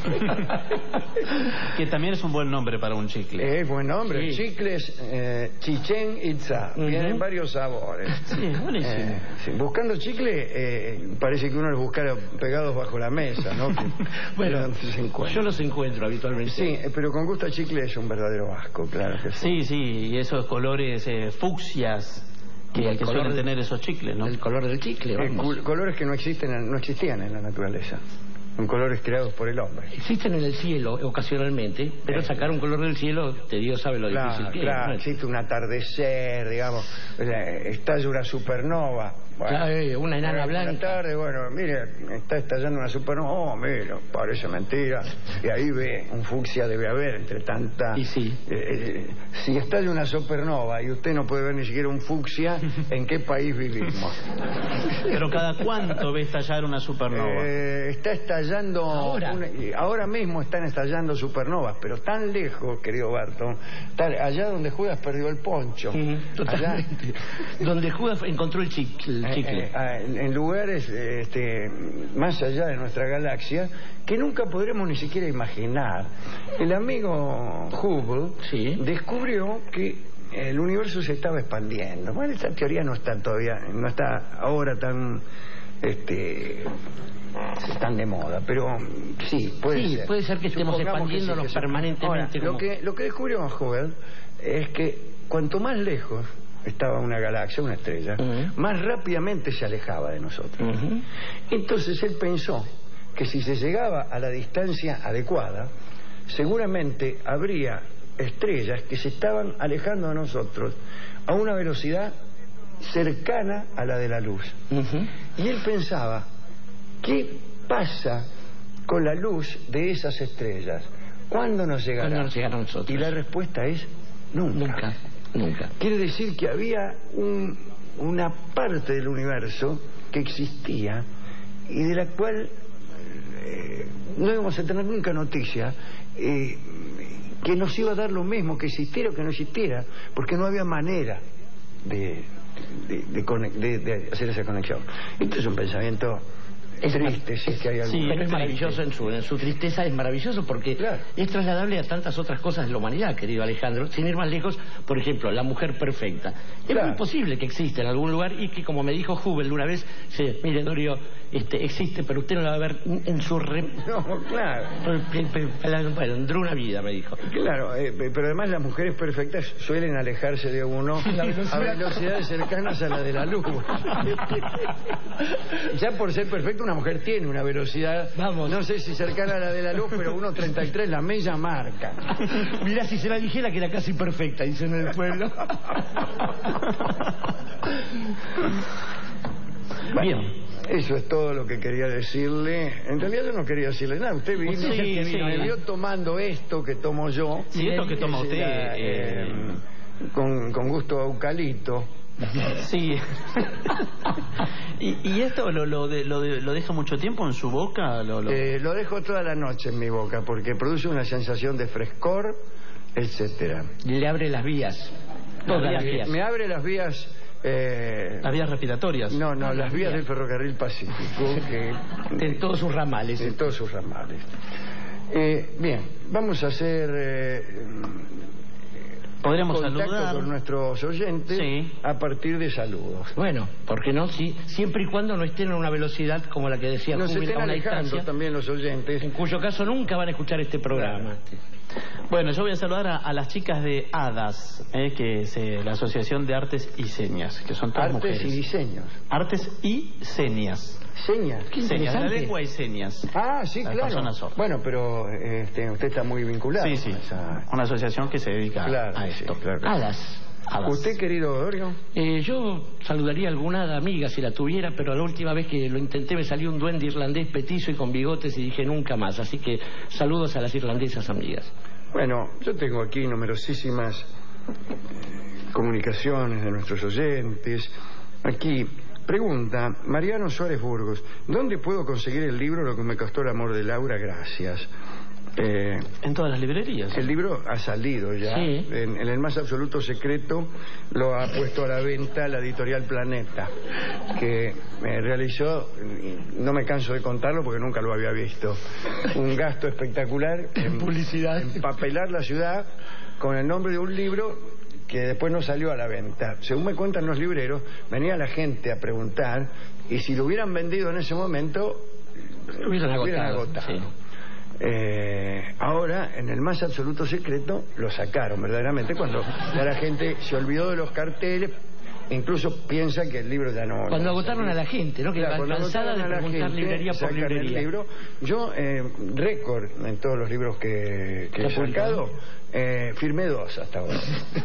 Que también es un buen nombre para un chicle. Es buen nombre. Sí. Chicles eh, Chichén Itzá. Uh-huh. Vienen varios sabores. Sí, buenísimo. Eh, sí. Buscando chicle, eh, parece que uno los buscara pegados bajo la mesa, ¿no? Bueno, yo los encuentro habitualmente. Sí, pero con gusto a chicle es un verdadero asco, claro que sí. Sí, sí, y esos colores eh, fucsias que, que suelen tener esos chicles, ¿no? El color del chicle, vamos. Eh, colores que no existen, no existían en la naturaleza. Son colores creados por el hombre. Existen en el cielo ocasionalmente, pero eh, sacar un color del cielo, te Dios sabe lo claro, difícil que claro, es. ¿No? Existe un atardecer, digamos, estalla una supernova. Bueno, claro, una enana blanca. Buenas tardes, bueno, mire, está estallando una supernova. Oh, mira, parece mentira. Y ahí ve, un fucsia debe haber entre tanta... Y sí. Eh, eh, si estalla una supernova y usted no puede ver ni siquiera un fucsia, ¿en qué país vivimos? Pero ¿cada cuánto ve estallar una supernova? Eh, está estallando... Ahora. Una, ahora mismo están estallando supernovas, pero tan lejos, querido Barton, tal, allá donde Judas perdió el poncho. Mm, totalmente. Allá, donde Judas encontró el chicle. Eh, eh, en lugares este, más allá de nuestra galaxia que nunca podremos ni siquiera imaginar. El amigo Hubble sí. descubrió que el universo se estaba expandiendo. Bueno, esta teoría no está todavía, no está ahora tan este tan de moda, pero sí, puede sí, ser. puede ser que estemos Supongamos expandiéndonos que sí, que permanentemente. Ahora, como... lo que lo que descubrió Hubble es que cuanto más lejos estaba una galaxia, una estrella, uh-huh. más rápidamente se alejaba de nosotros. Uh-huh. Entonces él pensó que si se llegaba a la distancia adecuada, seguramente habría estrellas que se estaban alejando de nosotros a una velocidad cercana a la de la luz. Uh-huh. Y él pensaba, ¿qué pasa con la luz de esas estrellas? ¿Cuándo nos llegará? ¿Cuándo nos llegará a nosotros? Y la respuesta es nunca. Nunca. Nunca. Quiere decir que había un, una parte del universo que existía y de la cual eh, no íbamos a tener nunca noticia, eh, que nos iba a dar lo mismo que existiera o que no existiera, porque no había manera de, de, de, de, de hacer esa conexión. Esto es un pensamiento... Es triste, si es que hay algo. Sí, pero es maravilloso en su, en su tristeza, es maravilloso porque claro. es trasladable a tantas otras cosas de la humanidad, querido Alejandro. Sin ir más lejos, por ejemplo, la mujer perfecta. Claro. Es muy posible que exista en algún lugar y que, como me dijo Hubble una vez, sí, mire, Dorio, este, existe, pero usted no la va a ver en su... Re... No, claro. Bueno, dentro de una vida, me dijo. Claro, eh, pero además las mujeres perfectas suelen alejarse de uno velocidad... a velocidades cercanas a la de la luz. Ya por ser perfecto, una mujer tiene una velocidad, vamos, no sé si cercana a la de la luz, pero uno treinta y tres la mella marca. Mirá, si se la dijera que era casi perfecta, dicen en el pueblo. Bien, eso es todo lo que quería decirle. En realidad yo no quería decirle nada. Usted vino, sí, que sí, vino, me vio tomando esto que tomo yo. Sí, esto que toma usted. La, eh, eh, con, con gusto a eucalipto. Sí. ¿Y, y esto lo, lo, de, lo, de, lo deja mucho tiempo en su boca? Lo, lo... Eh, lo dejo toda la noche en mi boca porque produce una sensación de frescor, etcétera. Le abre las vías. Todas las vías. Me abre las vías. Eh, las vías respiratorias. No, no, las vías del ferrocarril Pacífico. Que, en todos sus ramales. En todos sus ramales. Eh, bien, vamos a hacer... Eh, Podríamos contacto saludar con nuestros oyentes sí. a partir de saludos. Bueno, ¿por qué no? Sí, siempre y cuando no estén a una velocidad como la que decía Nos Júbilo, estén a una alejando distancia, también los oyentes. en cuyo caso nunca van a escuchar este programa. Bueno, yo voy a saludar a, a las chicas de ADAS, eh, que es eh, la Asociación de Artes y Señas, que son todas Artes mujeres. y diseños. Artes y Señas. Señas. Qué Señas, la interesante. lengua y señas. Ah, sí, Las claro. personas sordas. Bueno, pero este, usted está muy vinculado. Sí, sí. con esa- Una asociación que se dedica Claro, a sí, esto. claro. Hadas. ADAS. ¿Usted, querido Dorio? Eh, yo saludaría a alguna amiga si la tuviera, pero la última vez que lo intenté me salió un duende irlandés petizo y con bigotes y dije nunca más. Así que saludos a las irlandesas amigas. Bueno, yo tengo aquí numerosísimas eh, comunicaciones de nuestros oyentes. Aquí, pregunta, Mariano Suárez Burgos, ¿dónde puedo conseguir el libro Lo que me costó el amor de Laura? Gracias. Eh, En todas las librerías. el libro ha salido ya. Sí. En, en el más absoluto secreto lo ha puesto a la venta la editorial Planeta, que me realizó, y no me canso de contarlo porque nunca lo había visto, un gasto espectacular en publicidad. empapelar la ciudad con el nombre de un libro que después no salió a la venta. Según me cuentan los libreros, venía la gente a preguntar y si lo hubieran vendido en ese momento Lo hubieran lo hubieran agotado, agotado. sí. Eh, ahora, en el más absoluto secreto, lo sacaron verdaderamente cuando ya la gente se olvidó de los carteles, incluso piensa que el libro ya no... Cuando no agotaron salía. a la gente, ¿no? Que Claro, iba cuando cansada de agotaron a la preguntar gente, librería por sacan el librería. libro. Yo, eh, récord en todos los libros que, que he ¿Qué publicado? sacado, eh, firmé dos hasta ahora.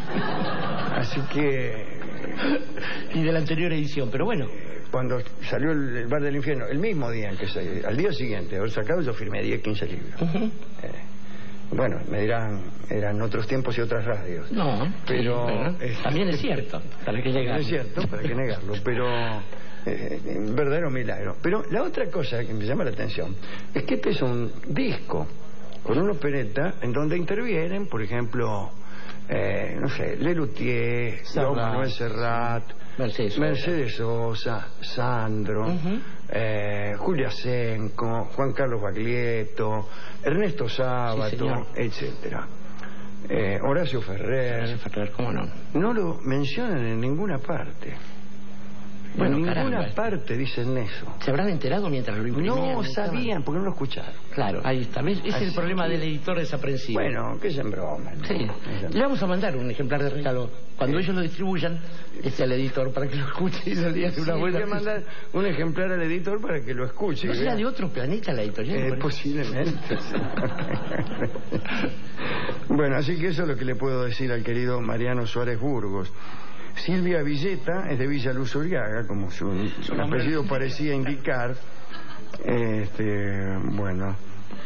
Así que... Y de la anterior edición, pero bueno. Cuando salió el, el Bar del Infierno, el mismo día en que se, al día siguiente de haber sacado, yo firmé diez, quince libros. Ujú. Eh, bueno, me dirán, eran otros tiempos y otras radios. No, pero sí, bueno, eh, también es cierto, para que llegue. es cierto, para qué negarlo, pero eh, un verdadero milagro. Pero la otra cosa que me llama la atención es que este es un disco con una opereta en donde intervienen, por ejemplo, eh, no sé, Lelutier, Serrat. Don Manuel Serrat, Mercedes Sosa. Mercedes Sosa, Sandro, Ujú. eh, Julia Senco, Juan Carlos Baglietto, Ernesto Sábato, Sí, señor. etcétera. Eh, Horacio Ferrer. Ferrer, ¿cómo no? No lo mencionan en ninguna parte. Bueno, en ninguna caramba. parte dicen eso. ¿Se habrán enterado mientras lo imprimían? No Estaban- sabían porque no lo escucharon. Claro, ahí está. ¿Ves? Ese es el Así problema que- del editor desaprensivo. Bueno, que es en broma. ¿no? Sí. Es en Le broma. vamos a mandar un ejemplar de regalo. Cuando ellos lo distribuyan, este al editor para que lo escuche y se le hace Sí, una buena. hay que mandar un ejemplar al editor para que lo escuche. ¿No será ¿verdad? de otro planeta la editorial? Eh, Por eso. posiblemente. sí. Bueno, así que eso es lo que le puedo decir al querido Mariano Suárez Burgos. Silvia Villeta es de Villa Luz Uriaga, como su, su apellido parecía indicar. Este, bueno,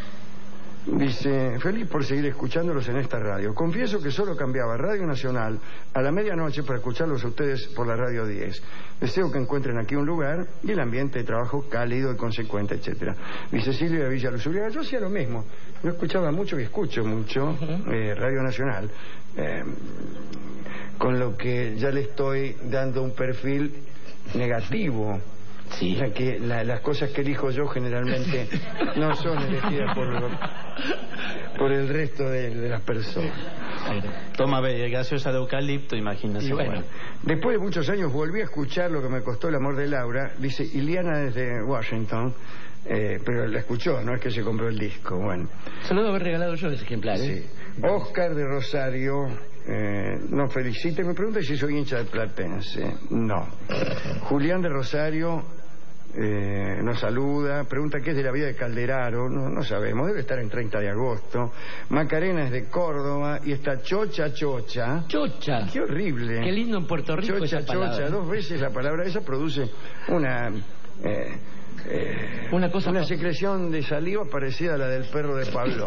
dice, feliz por seguir escuchándolos en esta radio. Confieso que solo cambiaba Radio Nacional a la medianoche para escucharlos a ustedes por la Radio diez. Deseo que encuentren aquí un lugar y el ambiente de trabajo cálido y consecuente, etcétera. Dice Silvia de Villa Luz Uriaga, yo hacía lo mismo. Yo escuchaba mucho y escucho mucho eh, Radio Nacional. Eh, con lo que ya le estoy dando un perfil negativo. Sí. O sea que la- las cosas que elijo yo generalmente no son elegidas por, por el resto de, de las personas. Toma eh, gaseosa de eucalipto, imagínese. Y bueno. Después de muchos años volví a escuchar Lo que me costó el amor de Laura, dice Iliana desde Washington, eh, pero la escuchó, no es que se compró el disco. Bueno, Se lo debo haber regalado yo ese ejemplar, ¿eh? sí. Oscar de Rosario eh, nos felicita y me pregunta si soy hincha de Platense. No. Julián de Rosario eh, nos saluda, pregunta qué es de la vida de Calderaro. No, no sabemos, debe estar en treinta de agosto. Macarena es de Córdoba y está Chocha Chocha. Chocha. Qué horrible. Qué lindo en Puerto Rico Chocha esa palabra. Chocha, dos veces la palabra esa produce una... eh, eh, Una cosa una pa- secreción de saliva parecida a la del perro de Pablo.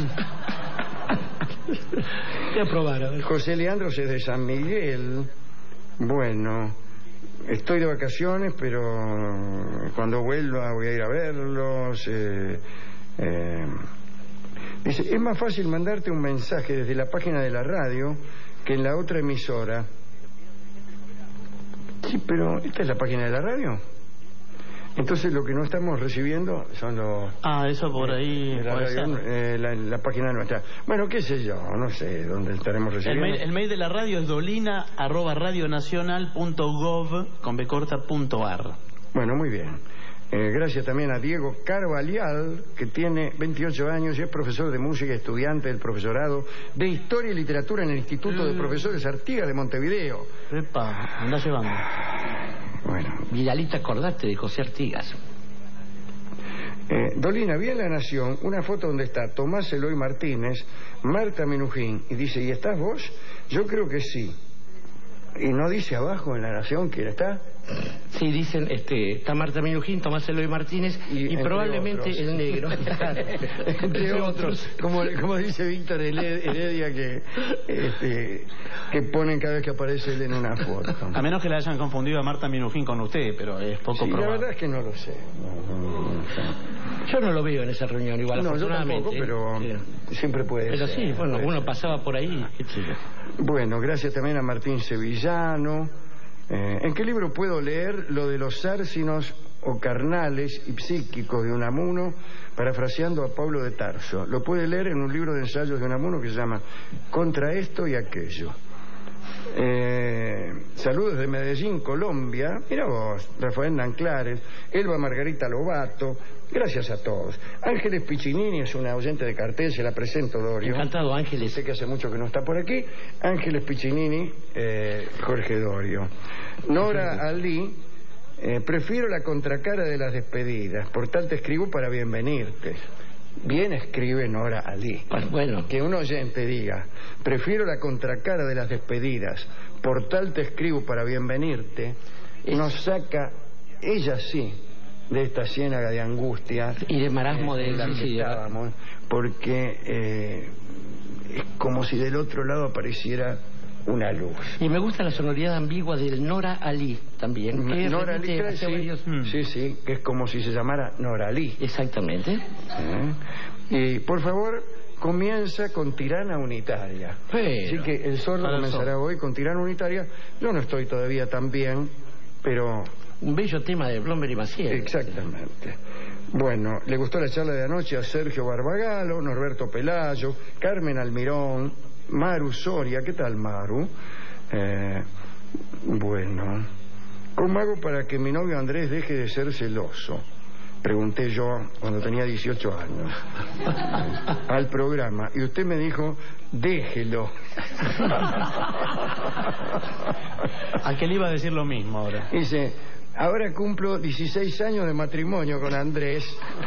Voy a probar, a ver. José Leandros es de San Miguel. Bueno, estoy de vacaciones, pero cuando vuelva voy a ir a verlos. eh, eh. Dice, es más fácil mandarte un mensaje desde la página de la radio que en la otra emisora. Sí, pero ¿esta es la página de la radio? Entonces lo que no estamos recibiendo son los... Ah, eso por ahí de la, puede radio, ser. eh, la, la página nuestra. Bueno, qué sé yo, no sé dónde estaremos El recibiendo. mail, el mail de la radio es dolina arroba radionacional punto gov con b corta punto ar. Bueno, muy bien. Eh, gracias también a Diego Carvalial, que tiene veintiocho años y es profesor de música, estudiante del profesorado de Historia y Literatura en el Instituto Mm. de Profesores Artigas de Montevideo. Epa, anda llevando. Bueno, Vidalita, acordate de José Artigas. eh, Dolina, vi en La Nación una foto donde está Tomás Eloy Martínez, Marta Minujín, y dice, ¿y estás vos? Yo creo que sí. ¿Y no dice abajo en La Nación quién está? Sí, dicen, este, está Marta Minujín, Tomás Eloy Martínez Y y, entre probablemente otros. el negro. Entre otros, como, como dice Víctor Heredia, que, este, que ponen cada vez que aparece él en una foto. A menos que la hayan confundido a Marta Minujín con usted, pero es poco Sí, la probable. verdad es que no lo sé. No, no, no, no sé. Yo no lo veo en esa reunión, igual, No, yo afortunadamente. tampoco, pero Sí. siempre puede Pero ser. sí, bueno, puede uno ser. pasaba por ahí. qué sé yo. Bueno, gracias también a Martín Sevillano. Eh, ¿En qué libro puedo leer lo de los sárcinos o carnales y psíquicos de Unamuno, parafraseando a Pablo de Tarso? Lo puede leer en un libro de ensayos de Unamuno que se llama Contra esto y aquello. Eh, saludos de Medellín, Colombia. Mira vos, Rafael Nanclares, Elba Margarita Lobato. Gracias a todos. Ángeles Piccinini es una oyente de cartel, se la presento, Dorio. Encantado, Ángeles. Sé que hace mucho que no está por aquí. Ángeles Piccinini, eh, Jorge Dorio. Nora Ali, eh, prefiero la contracara de las despedidas. Por tal te escribo para bienvenirte. Bien escribe Nora Ali. Bueno, bueno. Que un oyente diga, prefiero la contracara de las despedidas, por tal te escribo para bienvenirte, nos saca, ella sí, de esta ciénaga de angustia Y de marasmo de en la que sí, estábamos, porque eh, es como si del otro lado apareciera una luz. Y me gusta la sonoridad ambigua del Nora Ali también. Que Nora Ali, remite sí, hacia varios- Mm. sí, sí, que es como si se llamara Nora Ali. Exactamente. ¿Eh? Y por favor, comienza con Tirana Unitaria. Pero- Así que el sordo Para el comenzará sordo. hoy con Tirana Unitaria. Yo no estoy todavía tan bien, pero Un bello tema de Blomberg y Maciel. exactamente. Bueno, le gustó la charla de anoche a Sergio Barbagalo, Norberto Pelayo, Carmen Almirón, Maru Soria. ¿Qué tal, Maru? Eh, bueno, ¿cómo hago para que mi novio Andrés deje de ser celoso? Pregunté yo cuando tenía dieciocho años al programa, y usted me dijo, déjelo. ¿A qué le iba a decir lo mismo ahora? Dice, ahora cumplo dieciséis años de matrimonio con Andrés.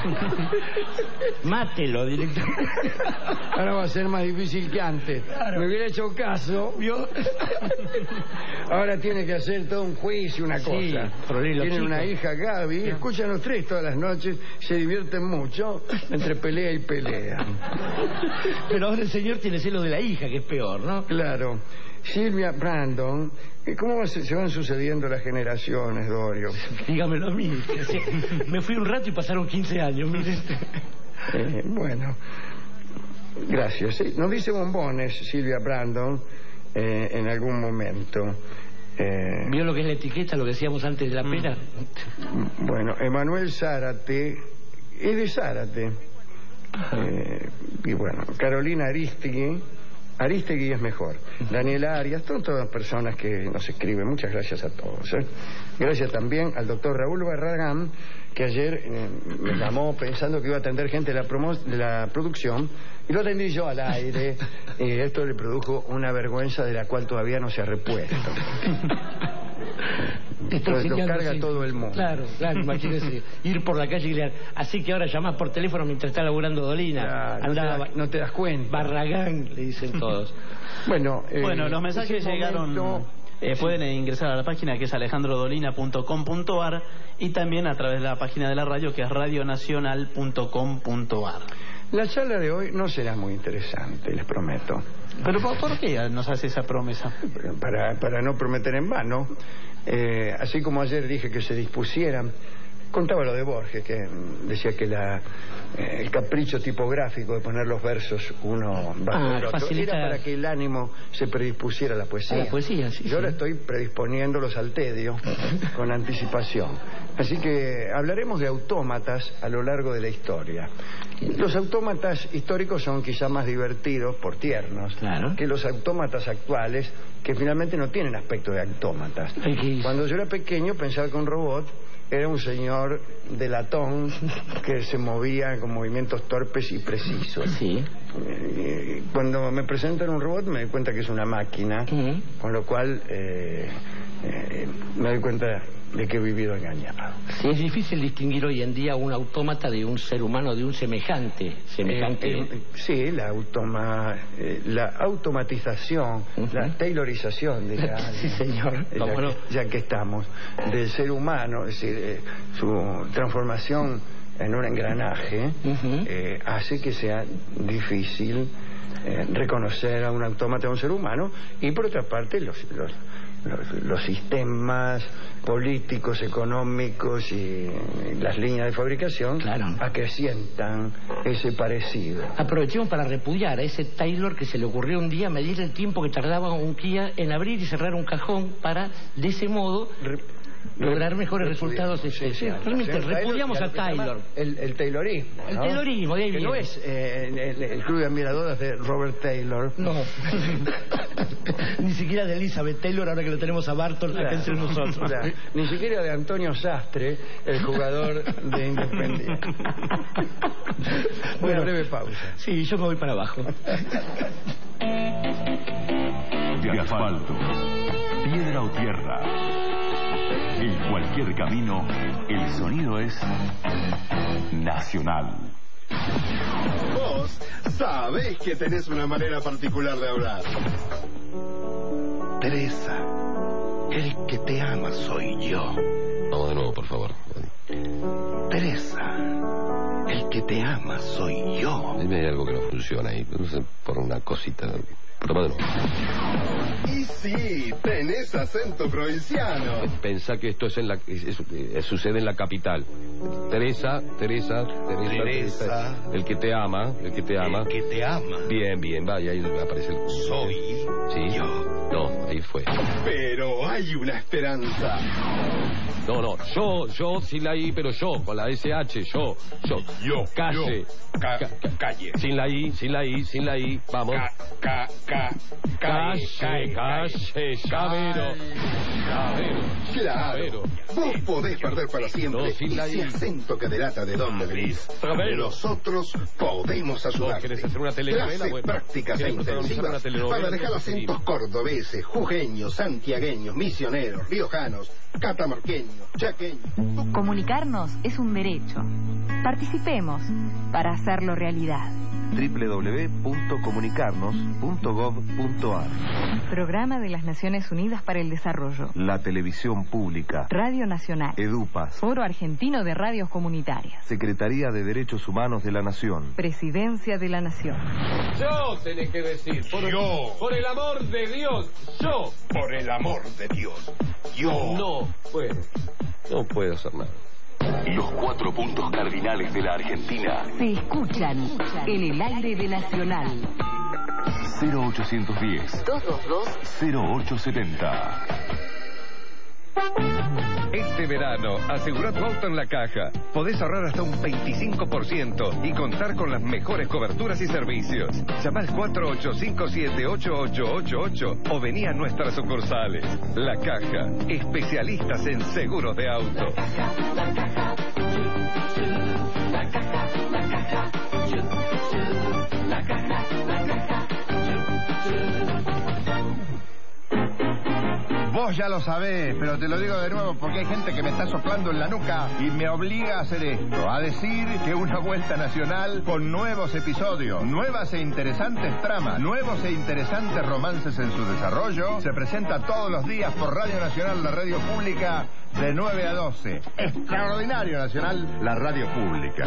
Mátelo directamente. Ahora va a ser más difícil que antes. Me hubiera hecho caso, ¿vio? Ahora tiene que hacer todo un juicio, una cosa. Sí, problema, Tienen chico. una hija, Gaby, escuchan los tres todas las noches, se divierten mucho entre pelea y pelea. Pero ahora el señor tiene celo de la hija, que es peor, ¿no? Claro. Silvia Brandon, ¿cómo se, se van sucediendo las generaciones, Dorio? Dígamelo a mí. Me fui un rato y pasaron quince años, mire. Eh, bueno, gracias. Sí, nos dice bombones Silvia Brandon eh, en algún momento. Eh, ¿Vio lo que es la etiqueta, lo que decíamos antes de la pera? bueno, Emanuel Zárate es de Zárate. Eh, y bueno, Carolina Aristegui. Aristegui es mejor. Daniela Arias, son todas personas que nos escriben. Muchas gracias a todos. ¿eh? Gracias también al doctor Raúl Barragán, que ayer eh, me llamó pensando que iba a atender gente de la, promo de la producción, y lo atendí yo al aire. Y esto le produjo una vergüenza de la cual todavía no se ha repuesto. Estoy Lo, lo señalando, carga sí. todo el mundo. Claro, claro, imagínese. Ir por la calle y leer. Así que ahora llamás por teléfono mientras está laburando Dolina. Claro, Andá, no, te das, no te das cuenta. Barragán, le dicen todos. Bueno, eh, Bueno, los mensajes es un llegaron. momento- eh, pueden ingresar a la página que es alejandrodolina punto com punto ar y también a través de la página de la radio que es radionacional punto com punto ar. La charla de hoy no será muy interesante, les prometo. Pero ¿por, por qué nos hace esa promesa? Para, para no prometer en vano, eh, así como ayer dije que se dispusieran, contaba lo de Borges, que mm, decía que la, eh, el capricho tipográfico de poner los versos uno bajo Ah, el otro facilita- era para que el ánimo se predispusiera a la poesía. A la poesía, sí, Yo ahora sí. estoy predisponiéndolos al tedio con anticipación. Así que hablaremos de autómatas a lo largo de la historia. Los autómatas históricos son quizá más divertidos, por tiernos, claro, que los autómatas actuales, que finalmente no tienen aspecto de autómatas. Cuando yo era pequeño pensaba que un robot era un señor de latón que se movía con movimientos torpes y precisos. Sí. Cuando me presentan un robot me doy cuenta que es una máquina, uh-huh. con lo cual eh, eh, me doy cuenta de que he vivido engañado. Sí, es difícil distinguir hoy en día un autómata de un ser humano, de un semejante. semejante. Eh, eh, sí, la, automa, eh, la automatización, uh-huh. la taylorización, diría, sí, señor. Ya, no? que, ya que estamos, del ser humano, es decir, eh, su transformación en un engranaje, uh-huh. eh, hace que sea difícil eh, reconocer a un autómata, a un ser humano, y por otra parte los... los Los, los sistemas políticos, económicos y las líneas de fabricación, claro, acrecientan ese parecido. Aprovechemos para repudiar a ese Taylor que se le ocurrió un día medir el tiempo que tardaba un Kia en abrir y cerrar un cajón para, de ese modo, Re lograr mejores resultados. Sí, sí, sí, realmente repudiamos a Taylor. El, el Taylorismo, ¿no? El Taylorismo, de ahí que viene. no es eh, el, el club de admiradoras de Robert Taylor. No. Ni siquiera de Elizabeth Taylor, ahora que lo tenemos a Barton, claro, acá entre nosotros. Claro. Ni siquiera de Antonio Sastre, el jugador de Independiente. Bueno, breve pausa. Sí, yo me voy para abajo. De asfalto, piedra o tierra, en cualquier camino, el sonido es nacional. Vos sabés que tenés una manera particular de hablar. Teresa, el que te ama soy yo. Vamos de nuevo, por favor. Teresa, el que te ama soy yo. Dime, hay algo que no funciona ahí, no sé, por una cosita. Pero de nuevo. Y sí, tenés acento provinciano. Pensá que esto es en la, es, es, es, sucede en la capital. Teresa, Teresa, Teresa, Teresa, Teresa, el que te ama, el que te ama. El que te ama. Bien, bien, vaya, ahí aparece el... Soy ¿sí? yo. No, ahí fue. Pero hay una esperanza. No, no, yo, yo, sin la I, pero yo, con la S H, yo, yo. Yo, calle. Yo. Ca ca calle. Sin la I, sin la I, sin la I, vamos. Ca, ca, ca, calle, calle, calle, llavero, llavero, claro, vos podés perder para siempre no, sin la ese I. acento que delata de dónde venís. Nosotros podemos ayudarte. ¿Querés hacer una telenovela? Clases bueno, prácticas e intensivas para dejar acentos cordobeses, jujeños, santiagueños, misioneros, riojanos, catamarqueños, chaqueños. Comunicarnos es un derecho. Participemos para hacerlo realidad. doble u doble u doble u punto comunicarnos punto gov punto ar. Programa de las Naciones Unidas para el Desarrollo. La Televisión Pública. Radio Nacional. EDUPAS. Foro Argentino de Radios Comunitarias. Secretaría de Derechos Humanos de la Nación. Presidencia de la Nación. Yo tenés que decir. Por, yo. Por el amor de Dios. Yo. Por el amor de Dios. Yo. No puedo. No puedo hacer nada. Los cuatro puntos cardinales de la Argentina se escuchan en el aire de Nacional. cero ochocientos diez, dos dos dos, cero ocho setenta. Este verano, asegura tu auto en La Caja. Podés ahorrar hasta un veinticinco por ciento y contar con las mejores coberturas y servicios. Llama al cuatro ocho cinco siete ocho ocho ocho ocho o vení a nuestras sucursales. La Caja, especialistas en seguros de auto. La Caja, la Caja, la Caja, la Caja, la Caja. Vos ya lo sabés, pero te lo digo de nuevo porque hay gente que me está soplando en la nuca y me obliga a hacer esto, a decir que una vuelta nacional con nuevos episodios, nuevas e interesantes tramas, nuevos e interesantes romances en su desarrollo, se presenta todos los días por Radio Nacional, la radio pública, de nueve a doce. Extraordinario Nacional, la radio pública.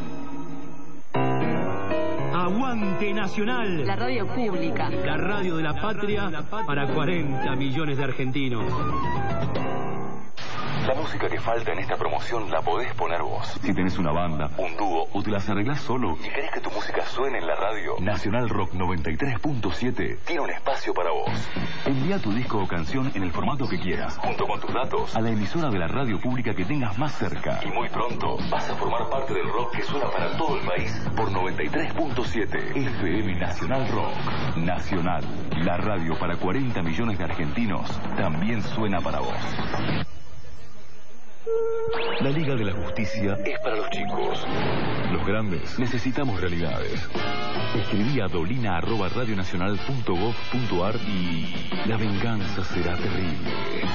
Aguante Nacional, la radio pública, la radio de la patria para cuarenta millones de argentinos. La música que falta en esta promoción la podés poner vos. Si tenés una banda, un dúo o te las arreglás solo y querés que tu música suene en la radio, Nacional Rock noventa y tres punto siete tiene un espacio para vos. Envía tu disco o canción en el formato que quieras, junto con tus datos, a la emisora de la radio pública que tengas más cerca. Y muy pronto vas a formar parte del rock que suena para todo el país por noventa y tres punto siete F M Nacional Rock. Nacional, la radio para cuarenta millones de argentinos, también suena para vos. La Liga de la Justicia es para los chicos. Los grandes necesitamos realidades. Escribí a dolina arroba radionacional punto gov punto ar y la venganza será terrible.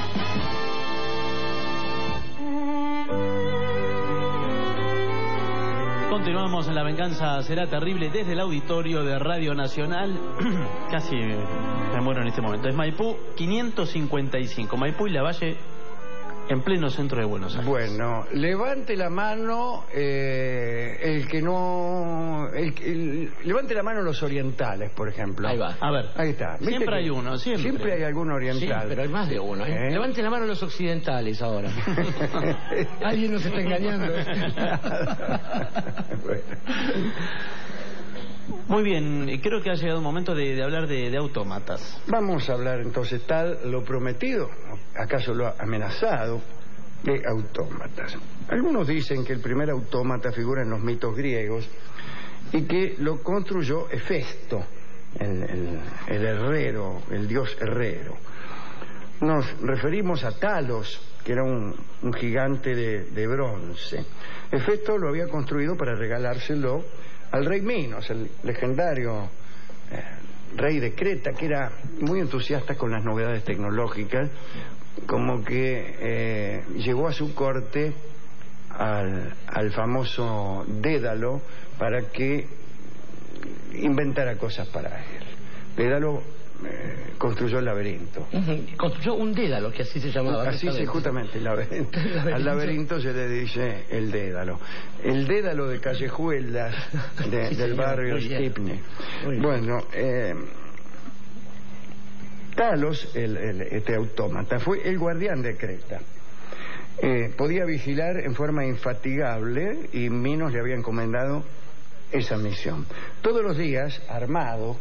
Continuamos en La Venganza Será Terrible desde el auditorio de Radio Nacional. Casi me muero en este momento. Es Maipú quinientos cincuenta y cinco. Maipú y Lavalle, en pleno centro de Buenos Aires. Bueno, levante la mano eh, el que no... El, el, levante la mano los orientales, por ejemplo. Ahí va. A ver. Ahí está. Siempre hay uno, siempre. Siempre hay algún oriental. Sí, pero hay más de uno. ¿eh? ¿Eh? Levante la mano los occidentales ahora. Alguien nos está engañando. Muy bien, creo que ha llegado un momento de, de hablar de, de autómatas. Vamos a hablar entonces, tal lo prometido, acaso lo amenazado, de autómatas. Algunos dicen que el primer autómata figura en los mitos griegos y que lo construyó Hefesto, el, el, el herrero, el dios herrero. Nos referimos a Talos, que era un, un gigante de, de bronce. Hefesto lo había construido para regalárselo al rey Minos, el legendario eh, rey de Creta, que era muy entusiasta con las novedades tecnológicas, como que eh, llevó a su corte al, al famoso Dédalo para que inventara cosas para él. Dédalo eh, construyó el laberinto. Uh-huh. Construyó un Dédalo, que así se llamaba. Así se justamente el laberinto. ¿El laberinto? Al laberinto se le dice el Dédalo. El Dédalo de Callejuelas de, sí, del señor, barrio Stipney. Bueno, eh, Talos, el, el, este autómata, fue el guardián de Creta. Eh, podía vigilar en forma infatigable y Minos le había encomendado esa misión. Todos los días, armado,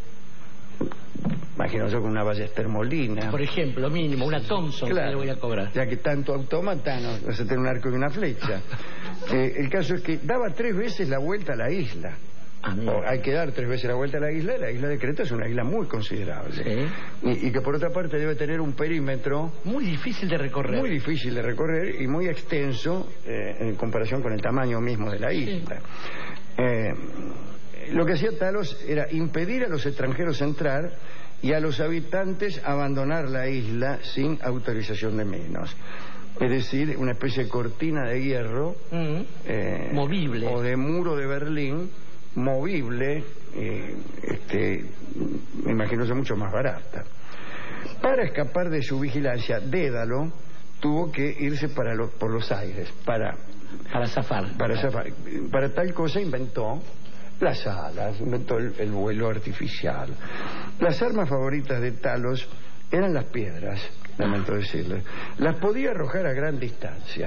imagino yo con una Ballester Molina, por ejemplo, mínimo, una Thompson, claro, que le voy a cobrar. Ya que tanto autómata, no vas a tener un arco y una flecha. eh, el caso es que daba tres veces la vuelta a la isla. Ah, o hay que dar tres veces la vuelta a la isla. La isla de Creta es una isla muy considerable. ¿Sí? Y, y que por otra parte debe tener un perímetro muy difícil de recorrer. Muy difícil de recorrer y muy extenso eh, en comparación con el tamaño mismo de la isla. Sí. Eh, lo que hacía Talos era impedir a los extranjeros entrar y a los habitantes abandonar la isla sin autorización de Minos. Es decir, una especie de cortina de hierro mm. eh, movible, o de muro de Berlín movible, eh, este, me imagino que mucho más barata. Para escapar de su vigilancia, Dédalo tuvo que irse para lo, por los aires para para zafar. Para zafar. Para tal cosa inventó las alas, inventó el, el vuelo artificial. Las armas favoritas de Talos eran las piedras, lamento decirles. Las podía arrojar a gran distancia.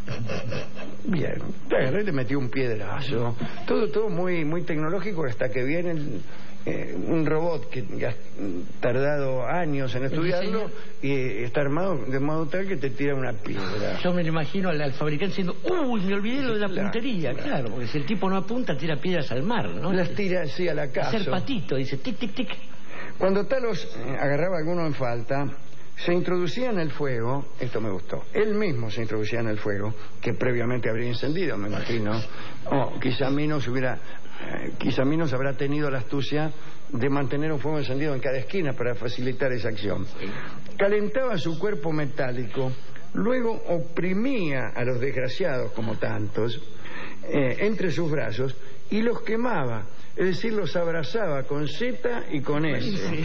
Bien, y le metió un piedrazo. Todo todo muy muy tecnológico hasta que viene el, eh, un robot que ha tardado años en estudiarlo y está armado de modo tal que te tira una piedra. Yo me lo imagino al, al fabricante diciendo, uy, me olvidé lo de la puntería, claro, claro, porque si el tipo no apunta, tira piedras al mar, ¿no? Las tira así a la casa. Hacer patito, dice, tic, tic, tic. Cuando Talos eh, agarraba a alguno en falta, se introducía en el fuego, esto me gustó, él mismo se introducía en el fuego, que previamente habría encendido, me imagino, o quizá Minos hubiera, eh, quizá Minos habrá tenido la astucia de mantener un fuego encendido en cada esquina para facilitar esa acción. Calentaba su cuerpo metálico, luego oprimía a los desgraciados, como tantos, eh, entre sus brazos y los quemaba. Es decir, los abrazaba con Z y con S. Sí.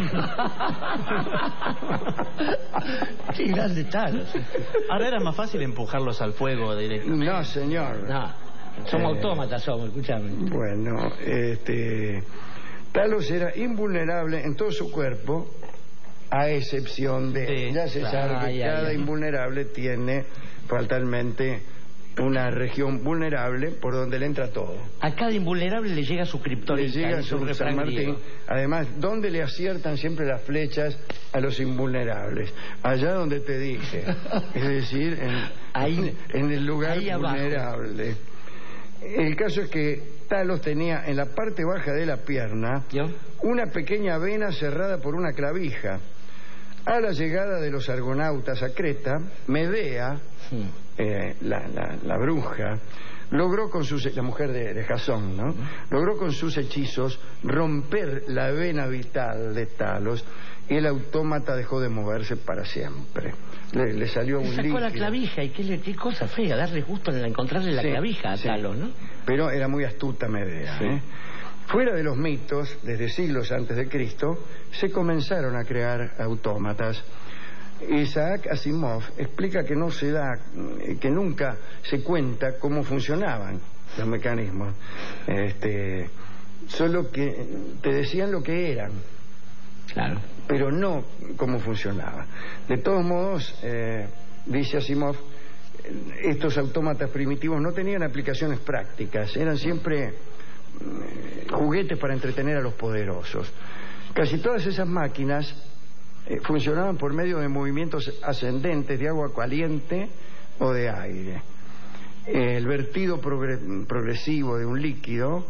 Qué grande Talos. Ahora era más fácil empujarlos al fuego directamente. No, señor. No, somos eh, autómatas, somos, escuchame. Bueno, este... Talos era invulnerable en todo su cuerpo, a excepción de... Sí, ya se sabe que ay, cada ay, invulnerable ay. tiene fatalmente una región vulnerable por donde le entra todo. A cada invulnerable le llega su Le kriptonita. llega es un su refrán San Martín. griego. Además, ¿dónde le aciertan siempre las flechas a los invulnerables? Allá donde te dije. Es decir, en, Ahí. en el lugar Ahí abajo. vulnerable. El caso es que Talos tenía en la parte baja de la pierna ¿Yo? una pequeña vena cerrada por una clavija. A la llegada de los argonautas a Creta, Medea, Sí. eh, la, la, la bruja, logró con sus, la mujer de, de Jasón, ¿no? Logró con sus hechizos romper la vena vital de Talos y el autómata dejó de moverse para siempre. Le, le salió Le un sacó líquido. la clavija y qué, le- qué cosa fea, darle justo en encontrarle la Sí, clavija a sí. Talos, ¿no? Pero era muy astuta Medea. Sí. ¿eh? Fuera de los mitos, desde siglos antes de Cristo, se comenzaron a crear autómatas. Isaac Asimov explica que no se da, eh, que nunca se cuenta cómo funcionaban los mecanismos. Este, solo que te decían lo que eran. Claro. Pero no cómo funcionaba. De todos modos, eh, dice Asimov, eh, estos autómatas primitivos no tenían aplicaciones prácticas, eran siempre eh, juguetes para entretener a los poderosos. Casi todas esas máquinas eh, funcionaban por medio de movimientos ascendentes de agua caliente o de aire. Eh, el vertido progre- progresivo de un líquido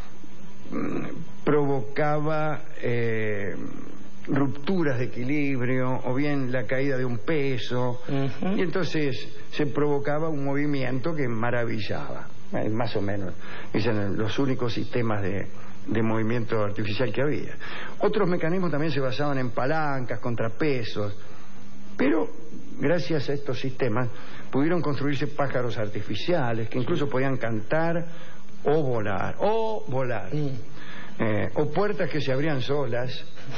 mm, provocaba eh, rupturas de equilibrio o bien la caída de un peso, Ujú. y entonces se provocaba un movimiento que maravillaba, eh, más o menos. Esos eran los únicos sistemas de, de movimiento artificial que había. Otros mecanismos también se basaban en palancas, contrapesos, pero gracias a estos sistemas pudieron construirse pájaros artificiales que incluso podían cantar o volar, o volar. Eh, o puertas que se abrían solas.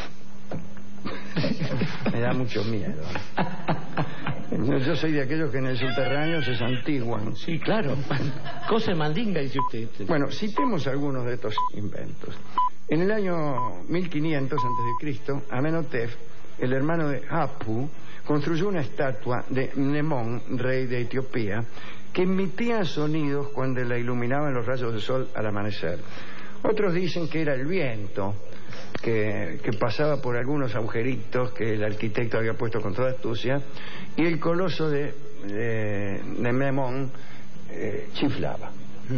Me da mucho miedo. Yo soy de aquellos que en el subterráneo se santiguan. Sí, claro. Cosa de mandinga, dice usted. Bueno, citemos algunos de estos inventos. En el año mil quinientos antes de Cristo, Amenhotep, el hermano de Apu, construyó una estatua de Mnemón, rey de Etiopía, que emitía sonidos cuando la iluminaban los rayos del sol al amanecer. Otros dicen que era el viento, que, que pasaba por algunos agujeritos que el arquitecto había puesto con toda astucia, y el coloso de, de, de Mnemón eh, chiflaba.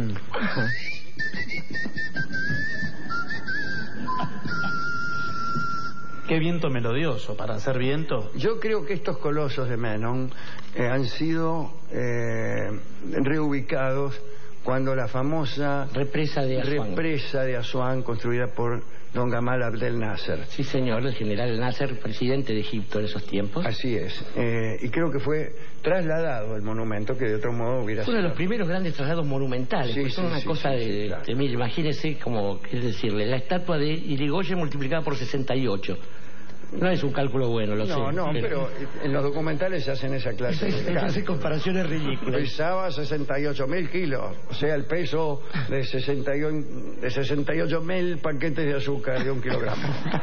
Qué viento melodioso para hacer viento. Yo creo que estos colosos de Menon eh, han sido eh, reubicados cuando la famosa represa de Asuán, represa de Asuán construida por don Gamal Abdel Nasser. Sí, señor, el general Nasser, presidente de Egipto en esos tiempos. Así es. Eh, y creo que fue trasladado el monumento, que de otro modo hubiera Fue sido... uno de los primeros grandes traslados monumentales. Sí, pues son sí, una sí, cosa sí, de, sí, claro. de mil. Imagínese como, es decirle, la estatua de Irigoyen multiplicada por sesenta y ocho. No es un cálculo bueno, lo sé. No, no, pero en los documentales se hacen esa clase de Hace cálculos. comparaciones ridículas. Pesaba sesenta y ocho mil kilos, o sea, el peso de sesenta y ocho mil paquetes de azúcar de un kilogramo.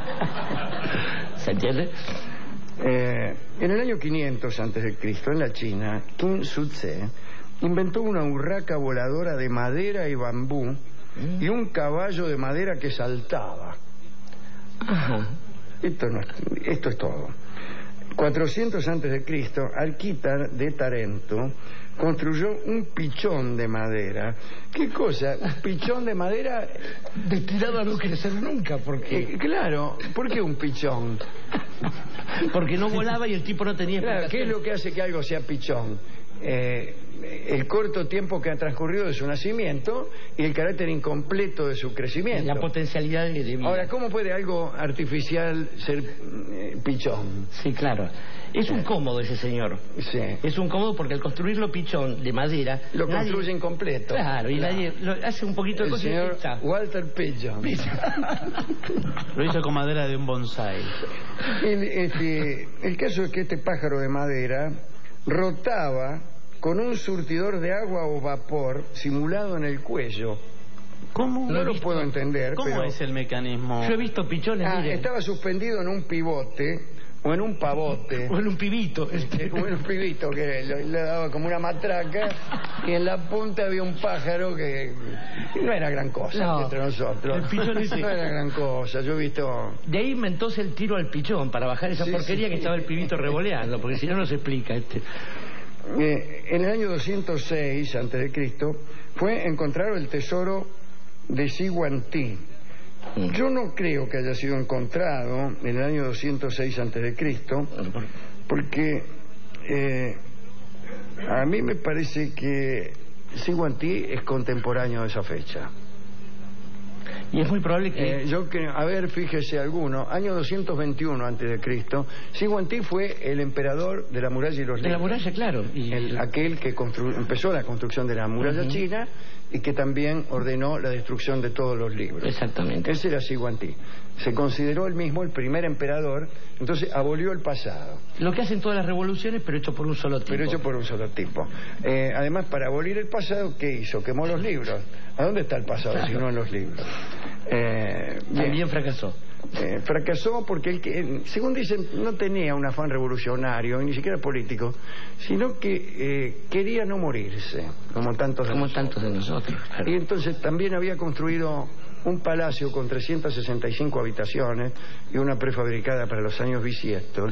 ¿Se entiende? Eh, en el año quinientos antes de Cristo, en la China, Qin Shi Tse inventó una urraca voladora de madera y bambú y un caballo de madera que saltaba. Ajá. Esto, no es, esto es todo. cuatrocientos antes de Cristo, Alquítar de Tarento construyó un pichón de madera. ¿Qué cosa? Un pichón de madera destinado a no crecer nunca, porque eh, claro, ¿por qué un pichón? porque no volaba y el tipo no tenía Claro, ¿qué es lo que hace que algo sea pichón? Eh, el corto tiempo que ha transcurrido de su nacimiento y el carácter incompleto de su crecimiento. La potencialidad de vida. Ahora, ¿cómo puede algo artificial ser eh, pichón? Sí, claro. Es un cómodo ese señor. Sí. Es un cómodo porque al construirlo pichón de madera... Lo nadie... construye incompleto. Claro, y Claro. nadie lo hace un poquito de El cosa y señor está. Walter Pigeon. Lo hizo con madera de un bonsái. El, este, el caso es que este pájaro de madera rotaba con un surtidor de agua o vapor simulado en el cuello. ¿Cómo? No lo puedo entender, ¿Cómo pero... es el mecanismo? Yo he visto pichones, Ah, miren. estaba suspendido en un pivote o en un pavote. O en un pibito. Este, o en un pibito que le, le daba como una matraca y en la punta había un pájaro que no era gran cosa No, entre nosotros. el pichón ese. No era gran cosa, yo he visto... De ahí inventóse el tiro al pichón para bajar esa Sí, porquería sí. que estaba el pibito revoleando, porque si no, no se explica. Este. Eh, en el año doscientos seis antes de Cristo fue encontrado el tesoro de Siguantí. Yo no creo que haya sido encontrado en el año doscientos seis antes de Cristo, porque eh, a mí me parece que Siguantí es contemporáneo de esa fecha. Y es muy probable que... Eh, yo creo, a ver, fíjese alguno, año doscientos veintiuno antes de Cristo, Siguantí fue el emperador de la muralla y los libros. De la muralla, claro. Y... El, aquel que constru- empezó la construcción de la muralla Uh-huh. china y que también ordenó la destrucción de todos los libros. Exactamente. Ese era Siguantí. Se consideró él mismo el primer emperador, entonces abolió el pasado. Lo que hacen todas las revoluciones, pero hecho por un solo tipo. Pero hecho por un solo tipo. Eh, además, para abolir el pasado, ¿qué hizo? Quemó los libros. ¿A dónde está el pasado Claro. si no en los libros? Eh, bien. También fracasó. Eh, fracasó porque, él, que- según dicen, no tenía un afán revolucionario, ni siquiera político, sino que eh, quería no morirse, como tantos de Como nosotros. tantos de nosotros. Claro. Y entonces también había construido un palacio con trescientas sesenta y cinco habitaciones y una prefabricada para los años bisiestos.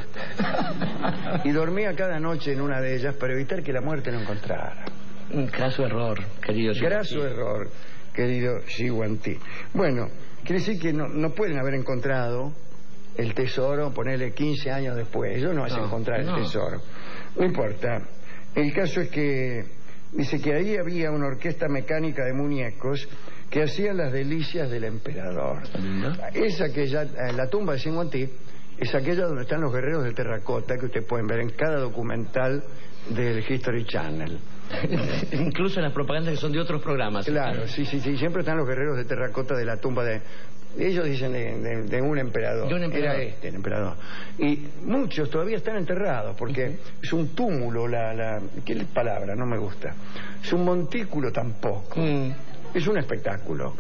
Y dormía cada noche en una de ellas para evitar que la muerte lo encontrara. Un graso error, querido. Graso error, querido Siguantí. Bueno, quiere decir que no, no pueden haber encontrado el tesoro, ponerle quince años después. Ellos no hacen No, encontrar no. el tesoro. No importa. El caso es que dice que ahí había una orquesta mecánica de muñecos que hacían las delicias del emperador. Es aquella, eh, la tumba de Siguantí es aquella donde están los guerreros de terracota que ustedes pueden ver en cada documental del History Channel. Incluso en las propagandas que son de otros programas. Claro, sí, sí, sí, siempre están los guerreros de terracota de la tumba de... Ellos dicen de, de- de un emperador. De un emperador. Era este el emperador. Y muchos todavía están enterrados porque uh-huh. es un túmulo, la, la... ¿Qué palabra? No me gusta. Es un montículo tampoco. Mm. Es un espectáculo.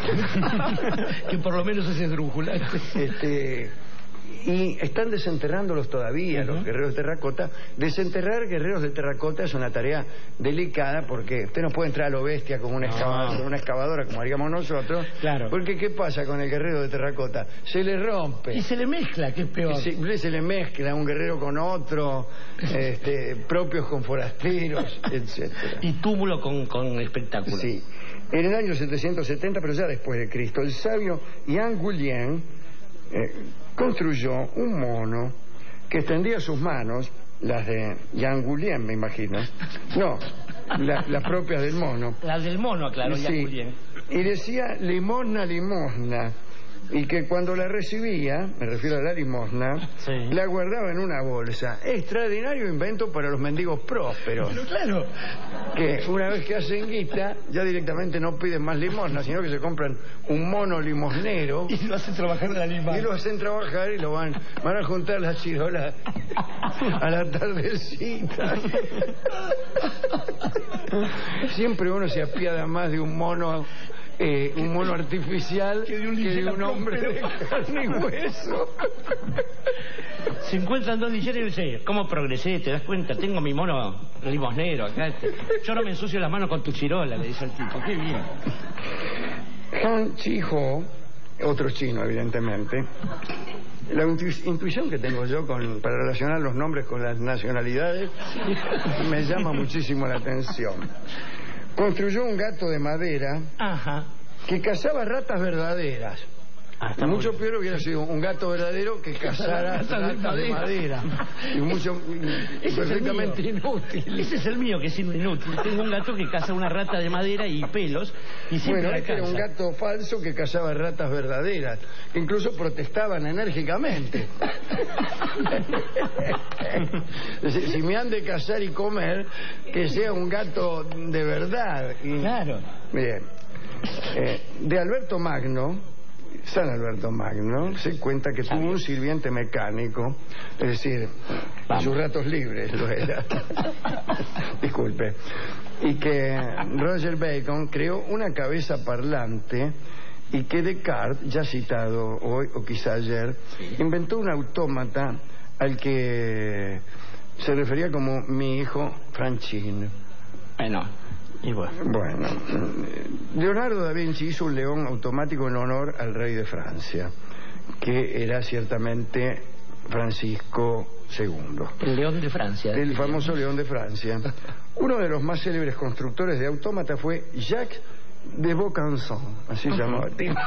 Que por lo menos es esdrújula. Este... Y están desenterrándolos todavía, uh-huh. los guerreros de terracota. Desenterrar guerreros de terracota es una tarea delicada porque usted no puede entrar a lo bestia con una, No. excavadora, con una excavadora como haríamos nosotros. Claro. Porque ¿qué pasa con el guerrero de terracota? Se le rompe. Y se le mezcla, que es peor. Se, se le mezcla un guerrero con otro, este, propios con forasteros, etcétera. Y túmulo con, con espectáculo. Sí. En el año setecientos setenta, pero ya después de Cristo, el sabio Yang Guliang eh, construyó un mono que extendía sus manos, las de Yang Guliang, me imagino. No, la- las propias del mono. Las del mono, claro, Sí. ya muy bien. Y decía limosna, limosna. Y que cuando la recibía, me refiero a la limosna, Sí. la guardaba en una bolsa. Extraordinario invento para los mendigos prósperos. Pero claro. Que una vez que hacen guita, ya directamente no piden más limosna, sino que se compran un mono limosnero. Y lo hacen trabajar en la misma. Y lo hacen trabajar y lo van, van a juntar las chirolas a la tardecita. Siempre uno se apiada más de un mono, eh, un mono artificial que de un, que de un hombre de carne y hueso. Se encuentran dos ligeros y dicen, ¿cómo progresé? ¿Te das cuenta? Tengo mi mono limosnero acá. Yo no me ensucio las manos con tu chirola, le dice el tipo. Qué bien. Han Chi-ho, otro chino evidentemente, la intu- intuición que tengo yo con, para relacionar los nombres con las nacionalidades me llama muchísimo la atención. Construyó un gato de madera Ajá. que cazaba ratas verdaderas. Ah, está Mucho muy- peor hubiera sido un gato verdadero que cazara Ratas de ratas de madera. madera. Y mucho, y Ese es el perfectamente mío. inútil. Ese es el mío, que es inútil. Tengo un gato que caza una rata de madera y pelos y siempre Bueno, la este era un caza. gato falso que cazaba ratas verdaderas. Incluso protestaban enérgicamente. si, si me han de cazar y comer, que sea un gato de verdad. Y- Claro. Bien. Eh, de Alberto Magno, San Alberto Magno, se cuenta que tuvo un sirviente mecánico, es decir, en sus ratos libres lo era. Disculpe. Y que Roger Bacon creó una cabeza parlante y que Descartes, ya citado hoy o quizá ayer, inventó un autómata al que se refería como mi hijo Franchín. Bueno, y bueno. Bueno, Leonardo da Vinci hizo un león automático en honor al rey de Francia, que era ciertamente Francisco segundo. El león de Francia. El famoso león de Francia. Uno de los más célebres constructores de autómatas fue Jacques de Vaucanson, así se llamaba el tipo.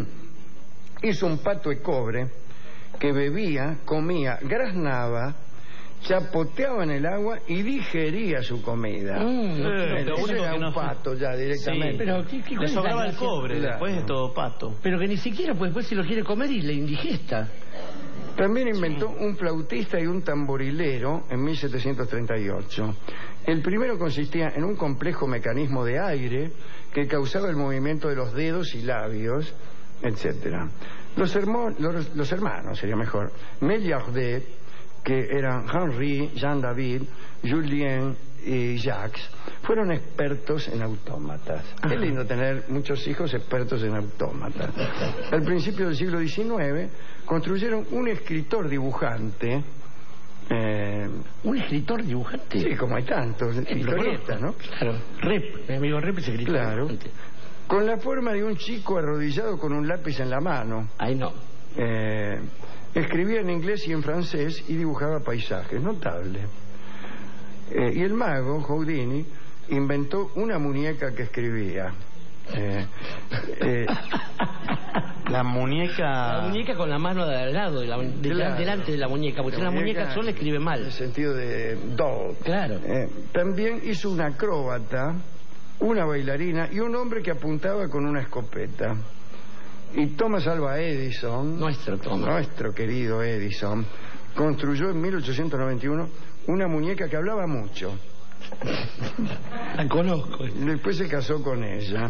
Hizo un pato de cobre que bebía, comía, graznaba, chapoteaba en el agua y digería su comida. Mm, eh, lo ese único era que un no- pato ya directamente. Sí, pero ¿qué- qué- Le sobraba el cobre, después es todo pato. Pero que ni siquiera, pues después si lo quiere comer y le indigesta. También inventó un flautista y un tamborilero en mil setecientos treinta y ocho. El primero consistía en un complejo mecanismo de aire que causaba el movimiento de los dedos y labios, etcétera. Los, hermo- los, los hermanos, sería mejor, Mellardet, que eran Henri, Jean-David, Julien y Jacques, fueron expertos en autómatas. Es lindo tener muchos hijos expertos en autómatas. Al principio del siglo diecinueve construyeron un escritor dibujante. Eh, ¿Un escritor dibujante? Sí, como hay tantos, historietas, ¿no? Claro, Rep, mi amigo Rep es escritor Claro. dibujante. Con la forma de un chico arrodillado con un lápiz en la mano. Ay, no. Eh, escribía en inglés y en francés y dibujaba paisajes, notable. Eh, y el mago, Houdini, inventó una muñeca que escribía. Eh, eh, La muñeca... La muñeca con la mano de al lado, de la- de- Claro. delante de la muñeca, porque La una muñeca, muñeca sola escribe en mal. el sentido de doll. Claro. Eh, también hizo una acróbata, una bailarina y un hombre que apuntaba con una escopeta. Y Thomas Alva Edison, Nuestro Thomas. nuestro querido Edison, construyó en mil ochocientos noventa y uno una muñeca que hablaba mucho. La conozco. Después se casó con ella.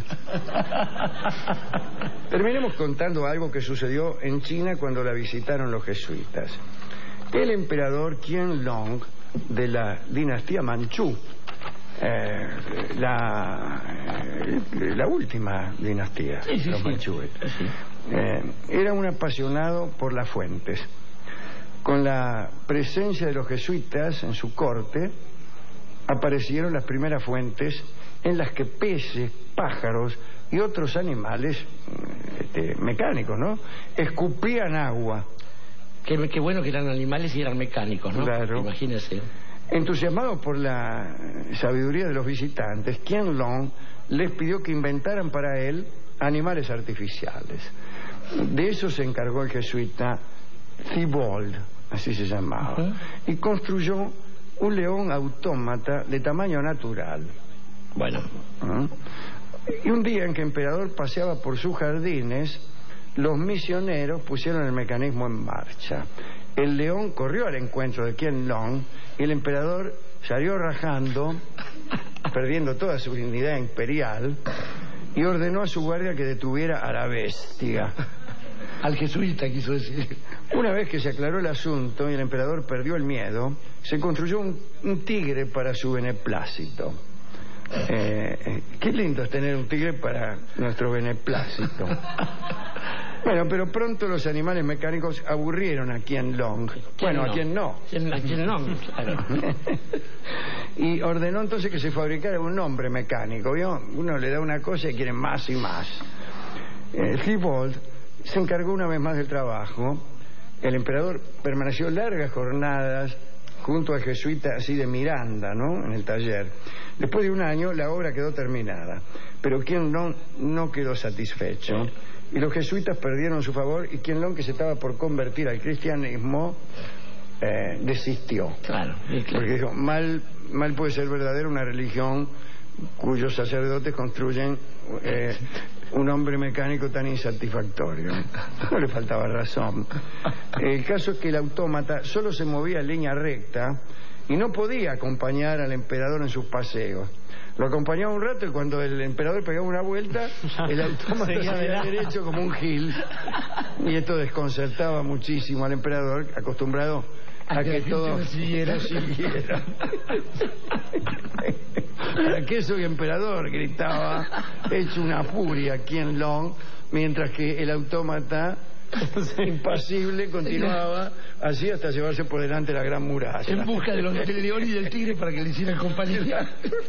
Terminemos contando algo que sucedió en China cuando la visitaron los jesuitas. El emperador Qianlong de la dinastía Manchú, eh, la, eh, la última dinastía, Sí, sí, los sí. manchúes, Sí. eh, era un apasionado por las fuentes. Con la presencia de los jesuitas en su corte, aparecieron las primeras fuentes en las que peces, pájaros y otros animales este, mecánicos, ¿no?, escupían agua. Qué, qué bueno que eran animales y eran mecánicos, ¿no? Claro. Imagínese. Entusiasmado por la sabiduría de los visitantes, Qianlong les pidió que inventaran para él animales artificiales. De eso se encargó el jesuita Thibault, así se llamaba, Uh-huh. y construyó un león autómata de tamaño natural. Bueno. ¿Ah? Y un día en que el emperador paseaba por sus jardines, los misioneros pusieron el mecanismo en marcha. El león corrió al encuentro de Qianlong y el emperador salió rajando, perdiendo toda su dignidad imperial, y ordenó a su guardia que detuviera a la bestia. Al jesuita, quiso decir. Una vez que se aclaró el asunto y el emperador perdió el miedo, se construyó un, un tigre para su beneplácito. Eh, eh, qué lindo es tener un tigre para nuestro beneplácito. Bueno, pero pronto los animales mecánicos aburrieron a Qianlong. Bueno, a quien no. A quien no, claro. Y ordenó entonces que se fabricara un hombre mecánico, ¿vio? Uno le da una cosa y quiere más y más. Eh, Thibault se encargó una vez más del trabajo. El emperador permaneció largas jornadas junto al jesuita así de Miranda, ¿no?, en el taller. Después de un año la obra quedó terminada, pero Qianlong no quedó satisfecho y los jesuitas perdieron su favor y Qianlong, que se estaba por convertir al cristianismo, eh, desistió. Claro, sí, claro. Porque dijo, mal, mal puede ser verdadera una religión cuyos sacerdotes construyen eh, un hombre mecánico tan insatisfactorio. No le faltaba razón. El caso es que el autómata solo se movía en línea recta y no podía acompañar al emperador en sus paseos. Lo acompañaba un rato y cuando el emperador pegaba una vuelta, el autómata Seguía seguía de derecho como un gil. Y esto desconcertaba muchísimo al emperador, acostumbrado a, A que que, la todo gente lo siguiera. lo siguiera. ¿Para qué soy emperador?, gritaba, hecho una furia Qianlong, mientras que el autómata impasible, continuaba así hasta llevarse por delante la gran muralla. En busca de los, del león y del tigre para que le hicieran compañía.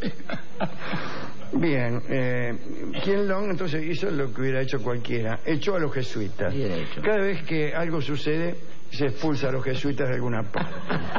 Bien, eh, Qianlong entonces hizo lo que hubiera hecho cualquiera, echó a los jesuitas. Bien hecho. Cada vez que algo sucede, se expulsa a los jesuitas de alguna parte.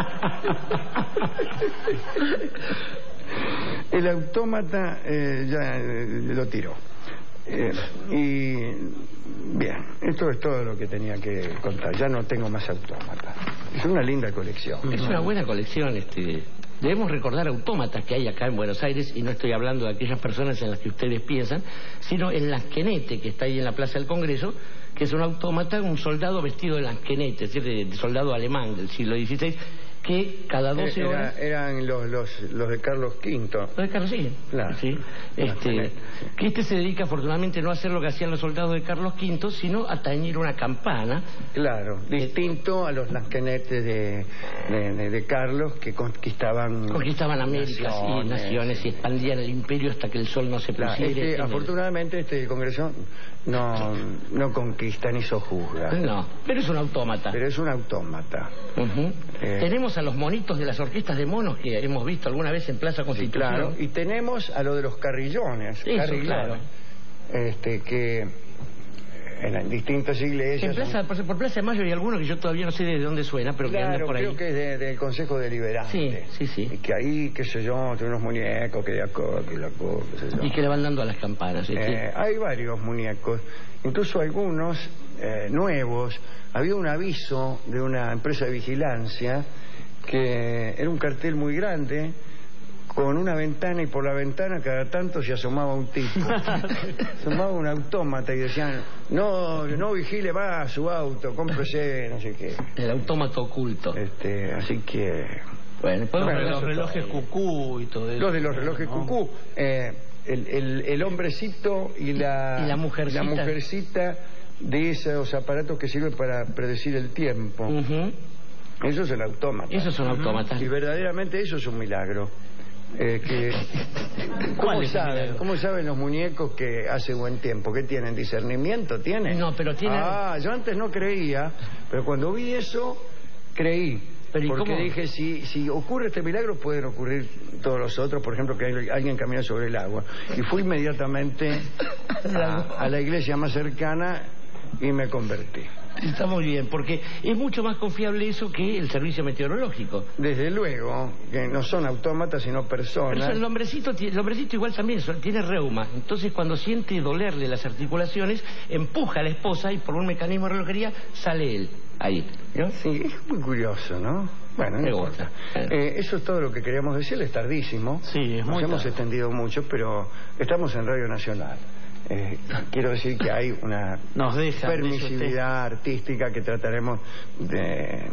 El autómata eh, ya eh, lo tiró. Eh, y bien, esto es todo lo que tenía que contar. Ya no tengo más autómatas. Es una linda colección. Es una buena colección. Este, debemos recordar autómatas que hay acá en Buenos Aires, y no estoy hablando de aquellas personas en las que ustedes piensan, sino en Lansquenete, que está ahí en la Plaza del Congreso, que es un autómata, un soldado vestido de Lansquenete, es decir, de soldado alemán del siglo dieciséis, que cada doce Era, horas... Eran los, los, los de Carlos quinto. Los de Carlos, sí. Claro. Sí. Este, que este se dedica afortunadamente no a hacer lo que hacían los soldados de Carlos quinto, sino a tañir una campana. Claro, distinto a los lansquenetes de, de, de, de Carlos, que conquistaban... Conquistaban América y naciones y expandían el imperio hasta que el sol no se Claro, pusiera. este, afortunadamente este Congreso no, no conquista ni sojuzga. No, pero es un autómata. Pero es un autómata. Uh-huh. Eh, Tenemos a los monitos de las orquestas de monos que hemos visto alguna vez en Plaza Constitución. Sí, claro, y tenemos a lo de los carrillones. Eso, carrilones, claro. Este, que en distintas iglesias... En Plaza, por, por Plaza de Mayo hay alguno que yo todavía no sé de dónde suena, pero que anda Claro, por ahí. creo que es de- del Consejo Deliberante. Sí, sí, sí. Y que ahí, qué sé yo, tiene unos muñecos que de acá, que de acá, qué sé yo. Y que le van dando a las campanas. ¿sí? Eh, hay varios muñecos, incluso algunos eh, nuevos. Había un aviso de una empresa de vigilancia que era un cartel muy grande con una ventana, y por la ventana cada tanto se asomaba un tipo. Asomaba un autómata y decían, no, no vigile más su auto, cómprese, no sé qué. El autómata oculto. Este, así que... Bueno, Los, Bueno, los eso relojes está cucú y todo eso. Los de los relojes cucú. Eh, el, el, el hombrecito y la, Y la mujercita. la mujercita de esos aparatos que sirven para predecir el tiempo. Uh-huh. Eso es el autómata. Esos son autómatas. Y verdaderamente eso es un milagro. Eh, que, ¿cómo, es el saben, milagro? ¿Cómo saben los muñecos que hace buen tiempo? ¿Qué tienen? ¿Discernimiento tienen? No, pero tienen... Ah, yo antes no creía, pero cuando vi eso, creí. Pero ¿y Porque cómo? dije, si, si ocurre este milagro, pueden ocurrir todos los otros. Por ejemplo, que hay- alguien camina sobre el agua. Y fui inmediatamente a, a la iglesia más cercana y me convertí. Está muy bien, porque es mucho más confiable eso que el servicio meteorológico. Desde luego, que no son autómatas, sino Pero personas. el hombrecito, ti- el hombrecito igual también so- tiene reuma. Entonces, cuando siente dolerle las articulaciones, empuja a la esposa y por un mecanismo de relojería sale él. Ahí. ¿no? Sí, es muy curioso, ¿no? Bueno, no Me importa. gusta. Eh, eso es todo lo que queríamos decir. Es tardísimo. Sí, es Nos muy hemos tarde. extendido mucho, pero estamos en Radio Nacional. Eh, quiero decir que hay una Nos dejan, dice permisividad artística que trataremos de eh,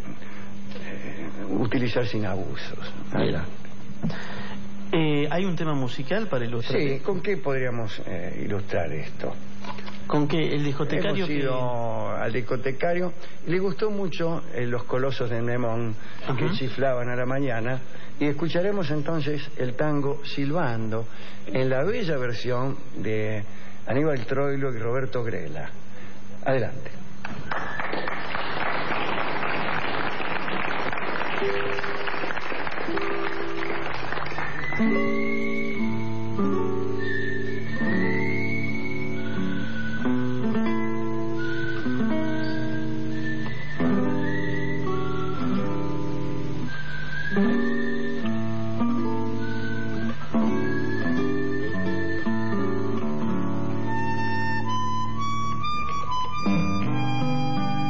utilizar sin abusos. Bien. Eh, ¿Hay un tema musical para ilustrar? Sí, ¿con qué podríamos eh, ilustrar esto? ¿Con qué? El discotecario Hemos ido al discotecario. Le gustó mucho eh, Los Colosos de Nemón, que Ajá. chiflaban a la mañana. Y escucharemos entonces el tango Silbando en la bella versión de Aníbal Troilo y Roberto Grela. Adelante. Thank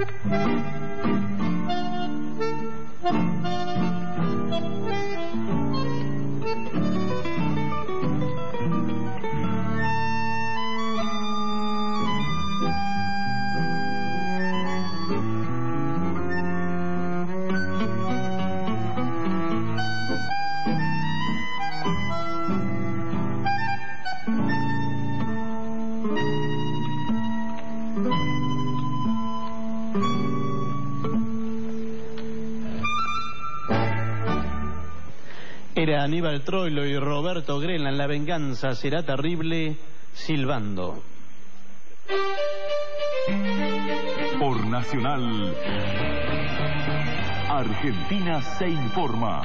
Era Aníbal Troilo y Roberto Grela. La venganza será terrible, silbando. Por Nacional, Argentina se informa.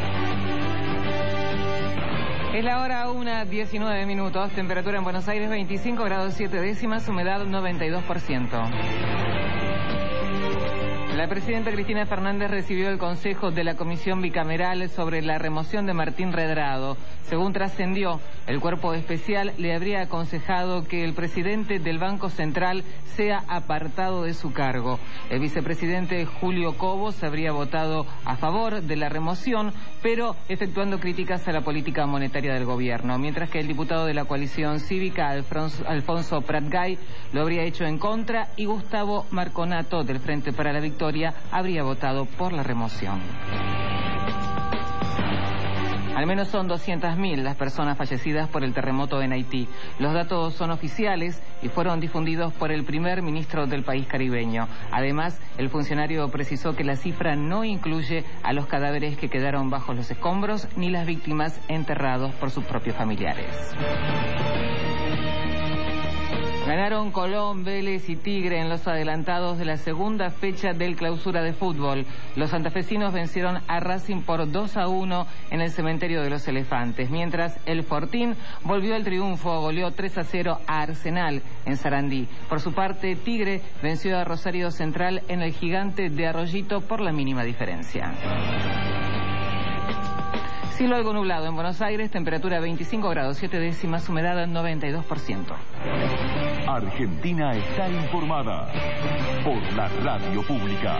Es la hora una, diecinueve minutos, temperatura en Buenos Aires veinticinco grados siete décimas, humedad noventa y dos por ciento. La presidenta Cristina Fernández recibió el consejo de la Comisión Bicameral sobre la remoción de Martín Redrado. Según trascendió, el cuerpo especial le habría aconsejado que el presidente del Banco Central sea apartado de su cargo. El vicepresidente Julio Cobos habría votado a favor de la remoción, pero efectuando críticas a la política monetaria del gobierno, mientras que el diputado de la coalición cívica, Alfonso, Alfonso Pratgay, lo habría hecho en contra, y Gustavo Marconato, del Frente para la Victoria, habría votado por la remoción. Al menos son doscientas mil las personas fallecidas por el terremoto en Haití. Los datos son oficiales y fueron difundidos por el primer ministro del país caribeño. Además, el funcionario precisó que la cifra no incluye a los cadáveres que quedaron bajo los escombros ni las víctimas enterrados por sus propios familiares. Ganaron Colón, Vélez y Tigre en los adelantados de la segunda fecha del Clausura de Fútbol. Los santafesinos vencieron a Racing por dos a uno en el Cementerio de los Elefantes, mientras el Fortín volvió al triunfo, goleó tres a cero a Arsenal en Sarandí. Por su parte, Tigre venció a Rosario Central en el Gigante de Arroyito por la mínima diferencia. Cielo algo nublado en Buenos Aires, temperatura veinticinco grados siete décimas, humedad noventa y dos por ciento. Argentina está informada por la radio pública.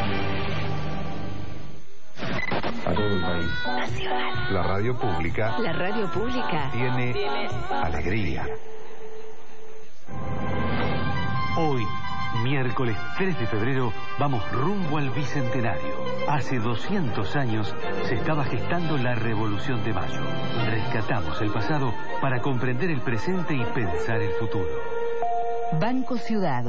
A todo el país. Nacional. La radio pública. La radio pública Tiene alegría. Hoy, miércoles tres de febrero, vamos rumbo al Bicentenario. Hace doscientos años se estaba gestando la Revolución de Mayo. Rescatamos el pasado para comprender el presente y pensar el futuro. Banco Ciudad.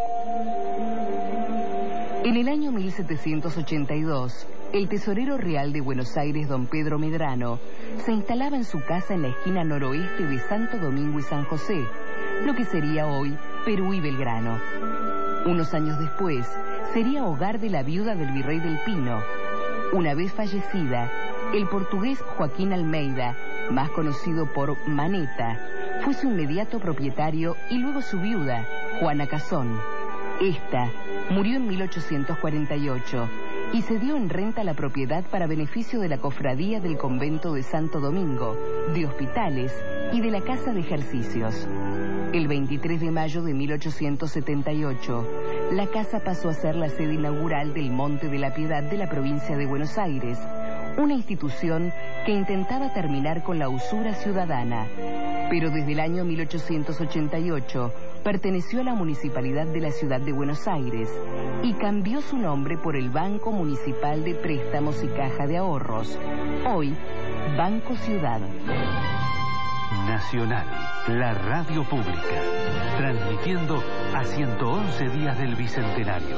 En el año mil setecientos ochenta y dos, el tesorero real de Buenos Aires, don Pedro Medrano, se instalaba en su casa en la esquina noroeste de Santo Domingo y San José, lo que sería hoy Perú y Belgrano. Unos años después, sería hogar de la viuda del virrey del Pino. Una vez fallecida, el portugués Joaquín Almeida, más conocido por Maneta, fue su inmediato propietario y luego su viuda, Juana Cazón. Esta murió en mil ochocientos cuarenta y ocho y se dio en renta la propiedad para beneficio de la cofradía del convento de Santo Domingo, de hospitales y de la casa de ejercicios. El veintitrés de mayo de mil ochocientos setenta y ocho, la casa pasó a ser la sede inaugural del Monte de la Piedad de la provincia de Buenos Aires, una institución que intentaba terminar con la usura ciudadana. Pero desde el año mil ochocientos ochenta y ocho perteneció a la Municipalidad de la Ciudad de Buenos Aires y cambió su nombre por el Banco Municipal de Préstamos y Caja de Ahorros, hoy Banco Ciudad. Nacional, la radio pública, transmitiendo a ciento once días del Bicentenario.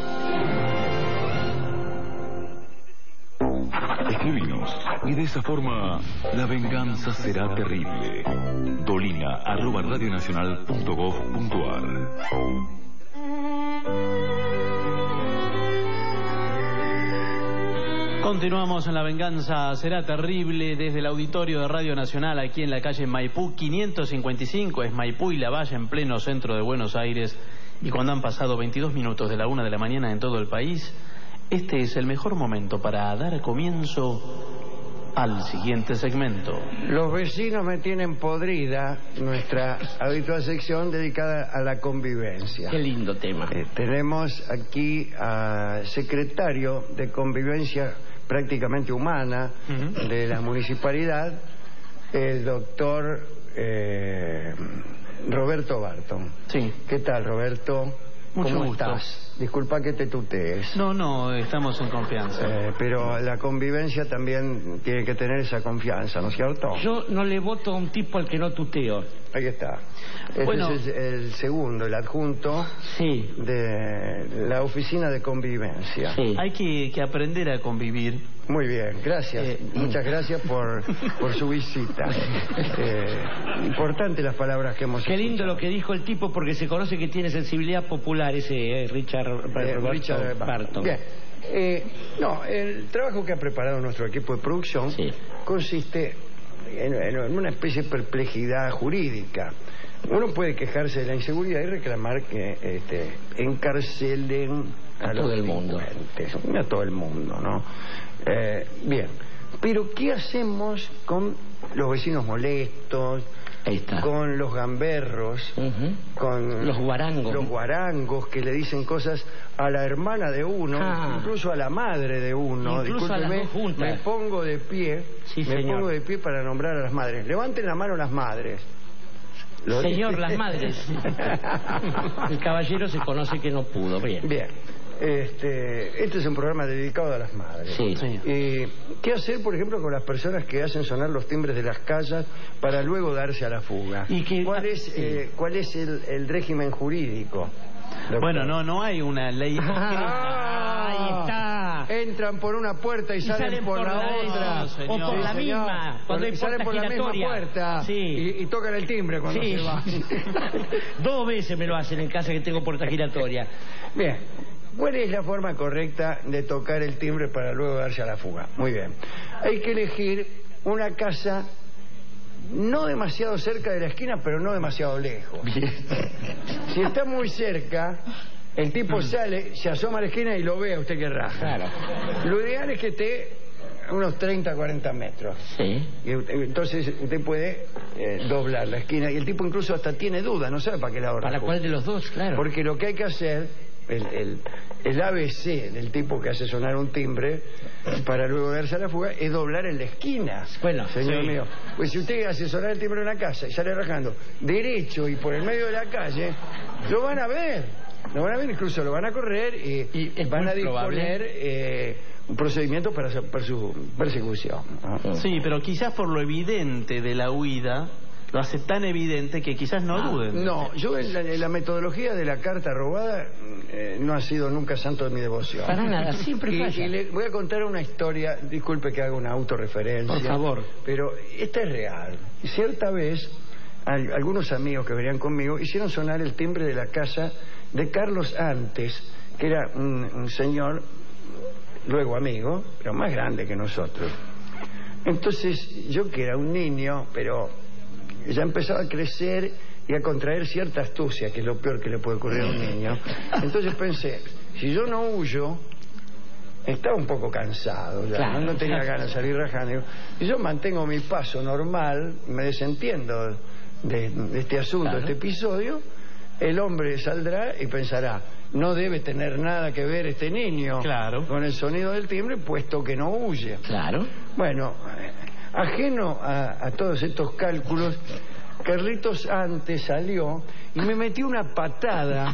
Escribinos y de esa forma la venganza será terrible. Dolina arroba radionacional punto gov punto ar. Continuamos en La Venganza Será Terrible desde el auditorio de Radio Nacional aquí en la calle Maipú quinientos cincuenta y cinco, es Maipú y La Valle en pleno centro de Buenos Aires, y cuando han pasado veintidós minutos de la una de la mañana en todo el país, este es el mejor momento para dar comienzo al siguiente segmento. Los vecinos me tienen podrida, nuestra habitual sección dedicada a la convivencia. Qué lindo tema. Eh, tenemos aquí al secretario de Convivencia prácticamente humana uh-huh. de la municipalidad, el doctor eh, Roberto Barton. Sí. ¿Qué tal, Roberto? Mucho ¿Cómo gusto. estás? Disculpa que te tutees. No, no, estamos en confianza. Eh, pero la convivencia también tiene que tener esa confianza, ¿no es cierto? Yo no le voto a un tipo al que no tuteo. Ahí está. Este bueno, es el, el segundo, el adjunto sí. de la oficina de convivencia. Sí. Hay que, que aprender a convivir. Muy bien, gracias. Eh, Muchas gracias por, por su visita. Eh, importante las palabras que hemos Qué lindo escuchado. lo que dijo el tipo, porque se conoce que tiene sensibilidad popular ese eh, Richard, eh, Richard Barton. Bien. Eh, no, el trabajo que ha preparado nuestro equipo de producción sí. consiste en, en una especie de perplejidad jurídica. Uno puede quejarse de la inseguridad y reclamar que este, encarcelen a, a todo el mundo. A todo el mundo, ¿no? Eh, bien, pero ¿qué hacemos con los vecinos molestos? Ahí está. Con los gamberros, uh-huh. con los guarangos, los guarangos que le dicen cosas a la hermana de uno, ah. incluso a la madre de uno. Incluso a las dos juntas. Me pongo de pie, sí, me señor. pongo de pie para nombrar a las madres. Levanten la mano las madres. ¿Lo Señor, las madres. El caballero se conoce que no pudo. Bien. Bien. Este, este es un programa dedicado a las madres. Sí, sí. Eh, ¿Qué hacer, por ejemplo, con las personas que hacen sonar los timbres de las casas para luego darse a la fuga? ¿Y que, ¿Cuál es, sí. eh, cuál es el, el régimen jurídico? Doctor. Bueno, no, no hay una ley. Ah, ahí está. Entran por una puerta y, y salen, salen por, por la, la otra. No, o por la sí, misma. Cuando y salen por la misma puerta. Sí. Y, y tocan el timbre cuando sí. se va. Dos veces me lo hacen en casa que tengo puerta giratoria. Bien. ¿Cuál es la forma correcta de tocar el timbre para luego darse a la fuga? Muy bien. Hay que elegir una casa no demasiado cerca de la esquina, pero no demasiado lejos. Bien. Si está muy cerca, el tipo sale, se asoma a la esquina y lo ve a usted que raja. Claro. Lo ideal es que esté a unos treinta, cuarenta metros. Sí. Y entonces usted puede eh, doblar la esquina. Y el tipo incluso hasta tiene duda, no sabe para qué lado raja. ¿Para cuál de los dos? Claro. Porque lo que hay que hacer... El, el, el A B C del tipo que hace sonar un timbre para luego darse a la fuga es doblar en la esquina. Bueno, señor sí. mío, pues si usted hace sonar el timbre en una casa y sale rajando derecho y por el medio de la calle, lo van a ver, lo van a ver, incluso lo van a correr y, y van a disponer eh, un procedimiento para, para su persecución. ¿No? Sí, pero quizás por lo evidente de la huida lo hace tan evidente que quizás no duden. Ah, no, yo en la, en la metodología de la carta robada eh, no ha sido nunca santo de mi devoción. Para nada, siempre y, falla. Y le voy a contar una historia, disculpe que haga una autorreferencia. Por favor. Pero esta es real. Cierta vez, al, algunos amigos que venían conmigo hicieron sonar el timbre de la casa de Carlos Antes, que era un, un señor, luego amigo, pero más grande que nosotros. Entonces, yo que era un niño, pero... ya empezaba a crecer y a contraer cierta astucia, que es lo peor que le puede ocurrir a un niño. Entonces pensé, si yo no huyo, estaba un poco cansado ya, claro, no tenía ganas de salir rajando. Y yo mantengo mi paso normal, me desentiendo de, de este asunto, claro. de este episodio. El hombre saldrá y pensará, no debe tener nada que ver este niño claro. con el sonido del timbre, puesto que no huye. Claro. Bueno, ajeno a, a todos estos cálculos, Carlitos antes salió y me metió una patada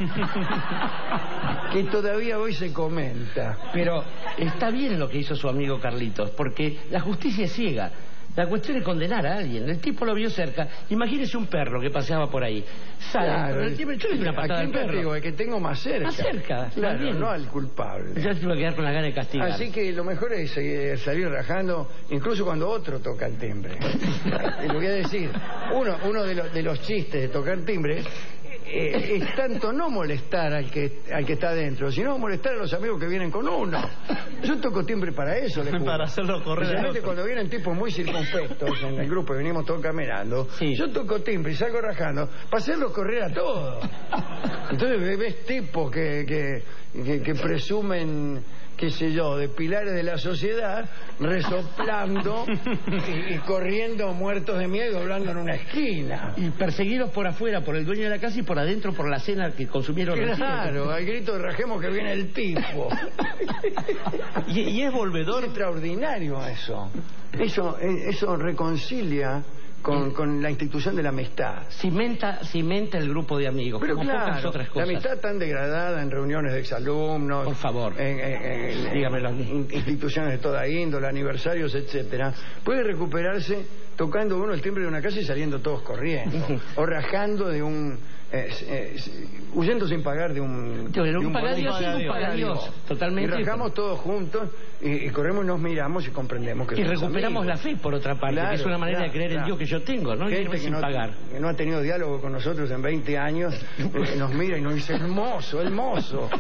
que todavía hoy se comenta. Pero está bien lo que hizo su amigo Carlitos, porque la justicia es ciega. La cuestión es condenar a alguien. El tipo lo vio cerca. Imagínese un perro que paseaba por ahí. Sale, claro, pero el tipo, yo le di una patada al perro. Digo, el que tengo más cerca. Más cerca, claro, no al culpable. Ya se va a quedar con la gana de castigar. Así que lo mejor es eh, salir rajando, incluso cuando otro toca el timbre. Lo voy a decir, uno, uno de, los, de los chistes de tocar timbre eh, es tanto no molestar al que al que está adentro, sino molestar a los amigos que vienen con uno. Yo toco timbre para eso, les juro. Para hacerlo correr. Especialmente cuando vienen tipos muy circunspectos en el grupo y venimos todos caminando. Sí. Yo toco timbre y salgo rajando para hacerlos correr a todos. Entonces ves tipos que, que, que, que presumen qué sé yo, de pilares de la sociedad, resoplando y, y corriendo muertos de miedo, hablando en una esquina. Y perseguidos por afuera por el dueño de la casa y por adentro por la cena que consumieron. Claro, al grito de rajemos que viene el tipo. y, y es volvedor. Es extraordinario eso. Eso, eso reconcilia con, con la institución de la amistad. Cimenta, cimenta el grupo de amigos, pero como claro, pocas otras cosas. La amistad tan degradada en reuniones de exalumnos, por favor, en, en, en, dígamelo. en instituciones de toda índole, aniversarios, etcétera, puede recuperarse tocando uno el timbre de una casa y saliendo todos corriendo, o rajando de un... Eh, eh, huyendo sin pagar de un... De un, un pagar Dios, sí, un pagar Dios, totalmente. Y rajamos todos juntos y, y corremos y nos miramos y comprendemos que y recuperamos amigos. La fe, por otra parte, claro, que es una manera claro, de creer claro. en Dios que yo tengo, ¿no? Gente sin que no, pagar. que no ha tenido diálogo con nosotros en veinte años, eh, nos mira y nos dice, hermoso, hermoso.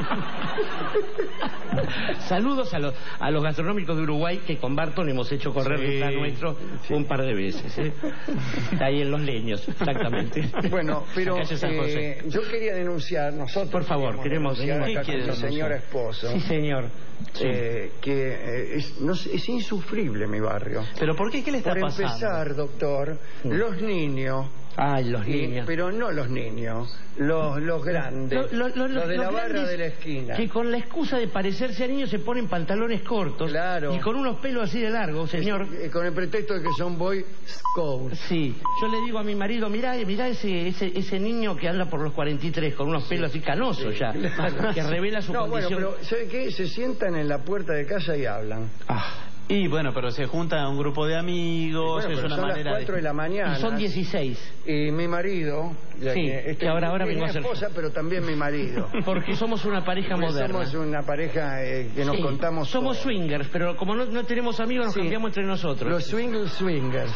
Saludos a los, a los gastronómicos de Uruguay que con Barton hemos hecho correr sí, detrás nuestro sí. un par de veces. ¿eh? Ahí en Los Leños, exactamente. Bueno, pero eh, yo quería denunciar, nosotros... Por favor, queremos denunciar acá con mi señora esposa. Sí, señor. Sí. Eh, que eh, es, no, es insufrible mi barrio. ¿Pero por qué? ¿Qué le está Por pasando? Por empezar, doctor, mm. los niños... Ay, los y, niños. Pero no los niños, los, los grandes, lo, lo, lo, los de los la barra de la esquina. Que con la excusa de parecerse a niños se ponen pantalones cortos. Claro. Y con unos pelos así de largos, señor. Es, con el pretexto de que son boy scouts. Sí. Yo le digo a mi marido, mirá, mirá ese, ese, ese niño que anda por los cuarenta y tres con unos pelos así canosos sí, ya. Claro. Que revela su no, condición. Bueno, pero ¿sabe qué? Se sientan en la puerta de casa y hablan. Ah. Y bueno, pero se junta un grupo de amigos, bueno, es una son manera las cuatro de... de la mañana. Y son dieciséis. Y mi marido, ya sí, que, este, que ahora, ahora vengo mi a ser esposa, pero también mi marido. Porque somos una pareja pues moderna. Somos una pareja eh, que nos sí, contamos somos todo. Swingers, pero como no, no tenemos amigos nos sí, cambiamos entre nosotros. Los swingers swingers.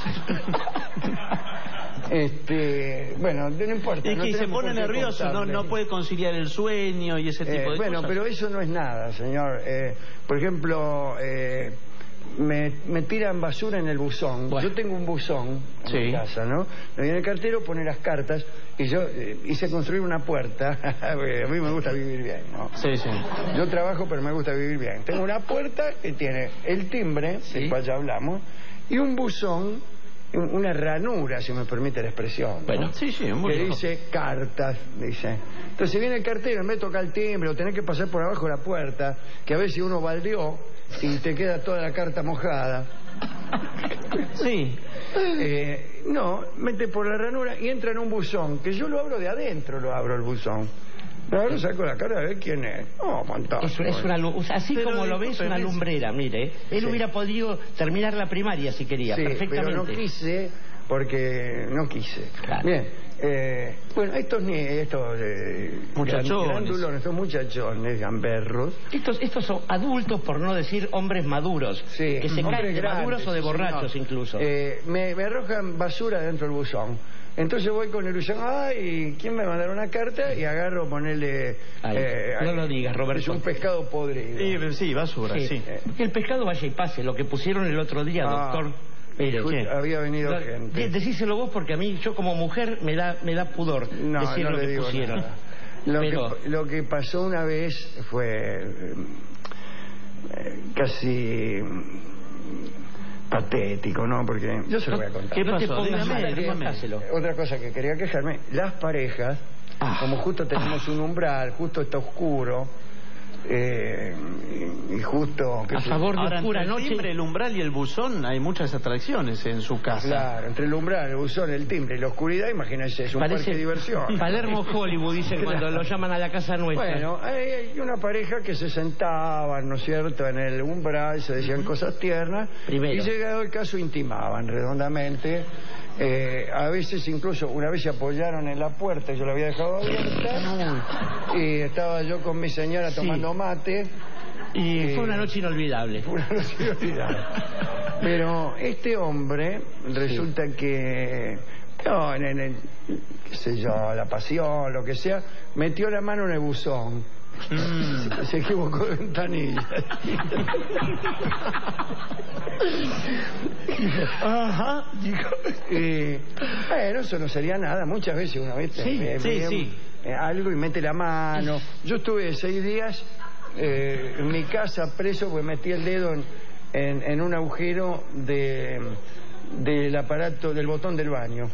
Este, bueno, no importa. Es no que se pone nervioso, no, no puede conciliar el sueño y ese tipo eh, de bueno, cosas. Bueno, pero eso no es nada, señor. Eh, por ejemplo, eh, me, me tiran basura en el buzón. Bueno. Yo tengo un buzón en sí. mi casa, ¿no? Me viene el cartero, pone las cartas y yo eh, hice construir una puerta. A mí me gusta vivir bien, ¿no? Sí, sí. Yo trabajo, pero me gusta vivir bien. Tengo una puerta que tiene el timbre, sí. del cual ya hablamos, y un buzón, una ranura, si me permite la expresión, ¿no? Bueno, sí, sí, muy que bien. dice cartas, dice. Entonces viene el cartero, en vez de tocar el timbre o tener que pasar por abajo de la puerta, que a veces uno baldeó y te queda toda la carta mojada. Sí. Eh, no, mete por la ranura y entra en un buzón, que yo lo abro de adentro, lo abro el buzón. Ahora saco la cara de ver quién es. Oh, fantástico. Es, es una, así pero como lo ves, una lumbrera, mire. Él sí. hubiera podido terminar la primaria si quería, sí, perfectamente. Pero no quise, porque no quise. Claro. Bien. Eh, bueno, estos ni estos eh, muchachones, grandulones, estos muchachones, gamberros. Estos, estos son adultos, por no decir hombres maduros, sí, que se caen de grandes, maduros o de borrachos sí, incluso. Eh, me, me arrojan basura dentro del buzón. Entonces voy con el buzón, ay, ¿quién me mandará una carta? Y agarro, ponerle... Ay, eh, no ay, lo digas, Roberto. Es un pescado podrido. Sí, sí basura, sí. sí. Eh, el pescado vaya y pase, lo que pusieron el otro día, ah, doctor. Mire, ¿qué? Había venido no, gente. Decíselo vos porque a mí, yo como mujer, me da me da pudor no, decir no lo le que digo pusieron. Nada. Lo, Pero... que, lo que pasó una vez fue eh, casi patético, ¿no? Porque yo se lo voy a contar. ¿Qué pasó? No te pongas mal, dígame. Otra cosa que quería quejarme, las parejas, ah, como justo tenemos ah, un umbral, justo está oscuro, eh, y, y justo a favor de ahora, oscura entre noche. El timbre, el umbral y el buzón hay muchas atracciones en su casa. Claro, entre el umbral, el buzón, el timbre y la oscuridad, imagínense, es un Parece parque de diversión. Palermo Hollywood, dicen claro. cuando lo llaman a la casa nuestra. Bueno, hay, hay una pareja que se sentaban, ¿no es cierto?, en el umbral, se decían uh-huh. cosas tiernas. Primero. Y llegado el caso intimaban redondamente. Eh, a veces incluso una vez se apoyaron en la puerta, yo la había dejado abierta y estaba yo con mi señora tomando sí. mate y eh, fue una noche inolvidable. Fue una noche inolvidable. Pero este hombre resulta sí. que no, en, en el, qué sé yo, la pasión, lo que sea, metió la mano en el buzón. Mm. Se, se equivocó de ventanilla. Ajá. Eh, bueno, eso no sería nada. Muchas veces uno, ¿viste? Sí, eh, sí, ve, sí. Eh, algo y mete la mano. Yo estuve seis días eh, en mi casa preso porque metí el dedo en, en, en un agujero de del aparato, del botón del baño.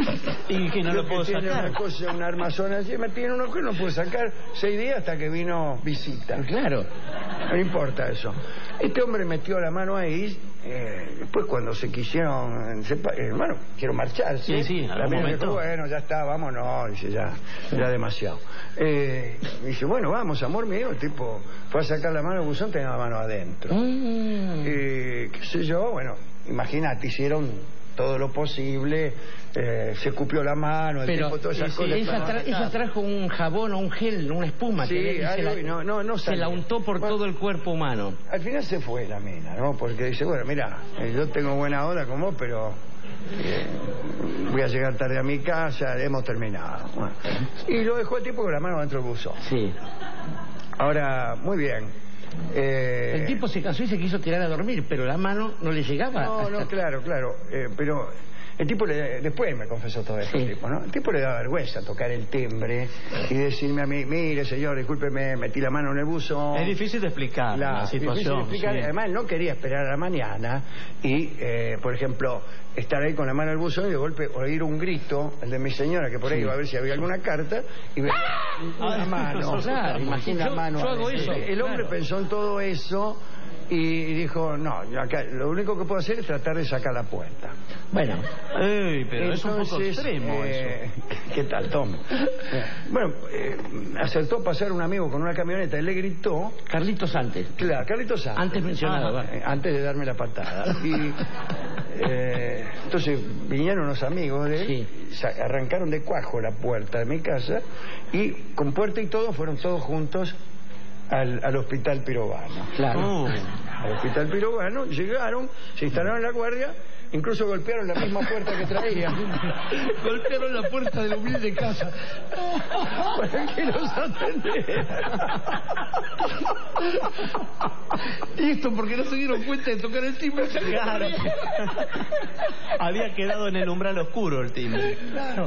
Y que no Yo lo puedo que tiene sacar. una cosa, una armazón así, metí en un agujero, no pude sacar seis días hasta que vino visita. Claro. No importa eso. Este hombre metió la mano ahí, eh, después cuando se quisieron, sepa- eh, bueno, quiero marcharse. Sí, sí, la algún mina momento. dijo, bueno, ya está, vámonos, dice, ya, ya demasiado. Eh, dice, bueno, vamos, amor mío, el tipo fue a sacar la mano del buzón, tenía la mano adentro. Mm. Eh, qué sé yo, bueno, imagínate, hicieron todo lo posible, eh, se escupió la mano, el Pero tipo, todas esas sí, cosas. ella, tra- ella trajo un jabón o un gel, una espuma. Sí, que y se algo, la, y no, no, no se salió. la untó por Bueno, todo el cuerpo humano. Al final se fue la mina, ¿no? Porque dice, bueno, mira, eh, yo tengo buena hora con vos, pero eh, voy a llegar tarde a mi casa, hemos terminado. Bueno. Y lo dejó el tipo con la mano dentro del buzón. Sí. Ahora, muy bien. Eh, El tipo se cansó y se quiso tirar a dormir, pero la mano no le llegaba. No, no, claro, claro. Eh, pero el tipo le, después me confesó todo esto, Sí. el tipo, ¿no? El tipo le da vergüenza tocar el timbre y decirme a mí, mire, señor, discúlpeme, metí la mano en el buzón. Es difícil de explicar la, La situación. difícil de explicar. sí. Además, no quería esperar a la mañana y, eh, por ejemplo, estar ahí con la mano en el buzón y de golpe oír un grito, el de mi señora, que por ahí Sí. iba a ver si había alguna carta, y ver una Ah, mano. claro, imagínate, una yo- mano yo hago adentro. eso, El hombre claro. pensó en todo eso y dijo, no, yo acá, lo único que puedo hacer es tratar de sacar la puerta. Bueno, Ey, pero es un poco Entonces, extremo eh, eso. ¿Qué tal, Tom? Eh, bueno, eh, acertó pasar un amigo con una camioneta y le gritó. Carlitos antes. Claro, Carlitos Santos. Antes mencionado. Ajá, va. eh, antes de darme la patada. Y eh, entonces vinieron unos amigos de él, Sí. sa- arrancaron de cuajo la puerta de mi casa y con puerta y todo fueron todos juntos al, al hospital pirobano. Claro. Oh. Al hospital pirobano, llegaron, se instalaron en la guardia, incluso golpearon la misma puerta que traían. Golpearon la puerta de la humilde casa. Para que los atendieran. Y esto porque no se dieron cuenta de tocar el timbre. Claro. Había quedado en el umbral oscuro el timbre. Claro.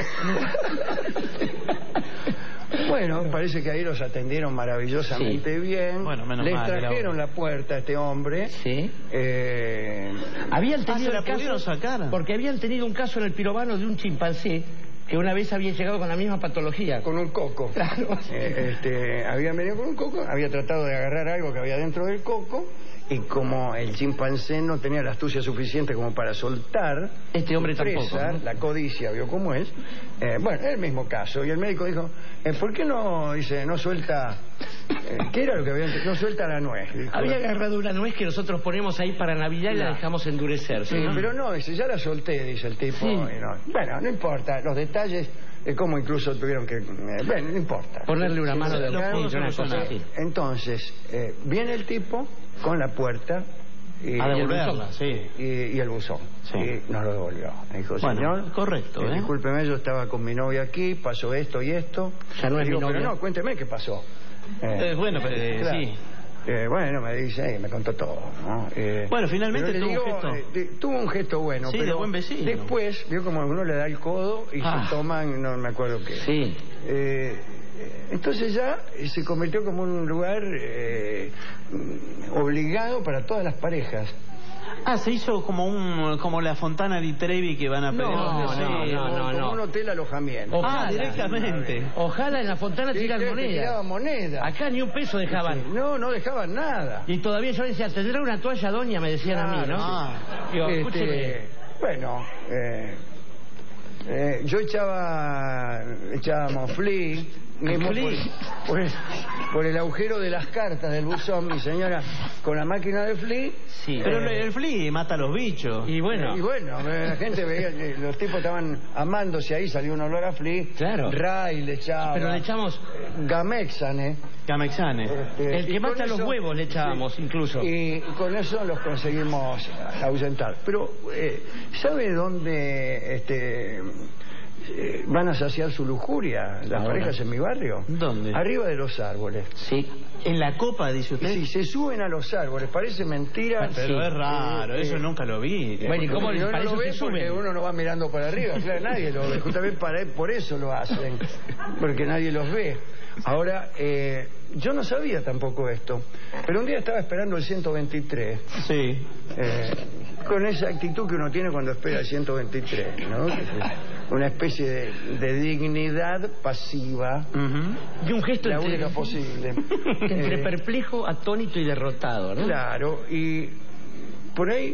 Bueno, parece que ahí los atendieron maravillosamente bien. Bueno, menos Les mal, trajeron era- la puerta a este hombre. Sí. Eh, Habían Ah, tenido ¿se la el caso, pudieron sacar? porque habían tenido un caso en el pirobano de un chimpancé que una vez había llegado con la misma patología. con un coco. Claro. Eh, este, habían venido con un coco, había tratado de agarrar algo que había dentro del coco y como el chimpancé no tenía la astucia suficiente como para soltar, Este hombre su presa, tampoco, ¿no? la codicia, vio cómo es. Eh, bueno, es el mismo caso. Y el médico dijo, eh, ¿por qué no, dice, no suelta, eh, ¿qué era lo que había? No suelta la nuez. Dijo, Había agarrado una nuez que nosotros ponemos ahí para Navidad y la Claro. dejamos endurecer. Sí, ¿no? pero no, dice, ya la solté, dice el tipo. Sí. y no. Bueno, no importa, los detalles de cómo incluso tuvieron que... eh, bueno, no importa. Ponerle una Sí, mano sí, de sí, algodón, sí, una cosa sí. así. Entonces, eh, viene el tipo con la puerta y, A y el devolverla, buzón, sí. y, y el buzón. Sí. Y nos lo devolvió. Me dijo, Bueno, señor, correcto, ¿eh? discúlpeme, yo estaba con mi novia aquí, pasó esto y esto. Ya no es Digo, mi novia. pero no, cuénteme qué pasó. Eh, bueno, pero, eh, claro. sí. Eh, bueno, me dice, eh, me contó todo, ¿no? Eh, Bueno, finalmente pero le tuvo un digo, gesto. eh, de- tuvo un gesto bueno, Sí, de pero buen vecino. después, vio como uno le da el codo y Ah. se toman, no me acuerdo qué. Sí. Eh, entonces ya eh, se convirtió como un lugar eh, mm, obligado para todas las parejas. Ah, se hizo como un como la Fontana di Trevi que van a pedir. No, Sí. no, no, como, no, como no. un hotel alojamiento. Ojalá. Ah, directamente. Ojalá en la Fontana Sí, tiran creo que tiraban moneda. moneda. Acá ni un peso dejaban. No, no dejaban nada. Y todavía yo decía, ¿tendrá una toalla, doña? Me decían a mí, ¿no? Ah, Digo, este, escúcheme. bueno, eh, eh, yo echaba, echábamos flea, mismo por, Flea. por el, por el agujero de las cartas del buzón, mi señora, con la máquina de flea. Sí. Pero el flea mata a los bichos. Y bueno. Y bueno, eh, la gente veía, que los tipos estaban amándose ahí, salió un olor a flea. Claro. Ray le echaba. Pero le echamos Gamexane. Gamexane. Este, el y que con mata los eso- huevos le echábamos incluso. Y con eso los conseguimos ahuyentar. Pero, eh, ¿sabe dónde este, eh, van a saciar su lujuria, las Ahora. parejas en mi barrio. ¿Dónde? Arriba de los árboles. Sí. ¿En la copa, dice usted? Sí, se suben a los árboles, parece mentira. Pero Sí. es raro, Eh, eso eh, nunca lo vi. Bueno, ¿y cómo les uno para no eso lo ve se porque suben? uno no va mirando para arriba, claro, nadie lo ve. Justamente para, por eso lo hacen, porque nadie los ve. Ahora, eh, yo no sabía tampoco esto, pero un día estaba esperando el ciento veintitrés. Sí. Eh, con esa actitud que uno tiene cuando espera el ciento veintitrés, ¿no? Que es una especie de, de dignidad pasiva. Uh-huh. Y un gesto la entre, única posible. entre Eh, perplejo, atónito y derrotado, ¿no? Claro, y por ahí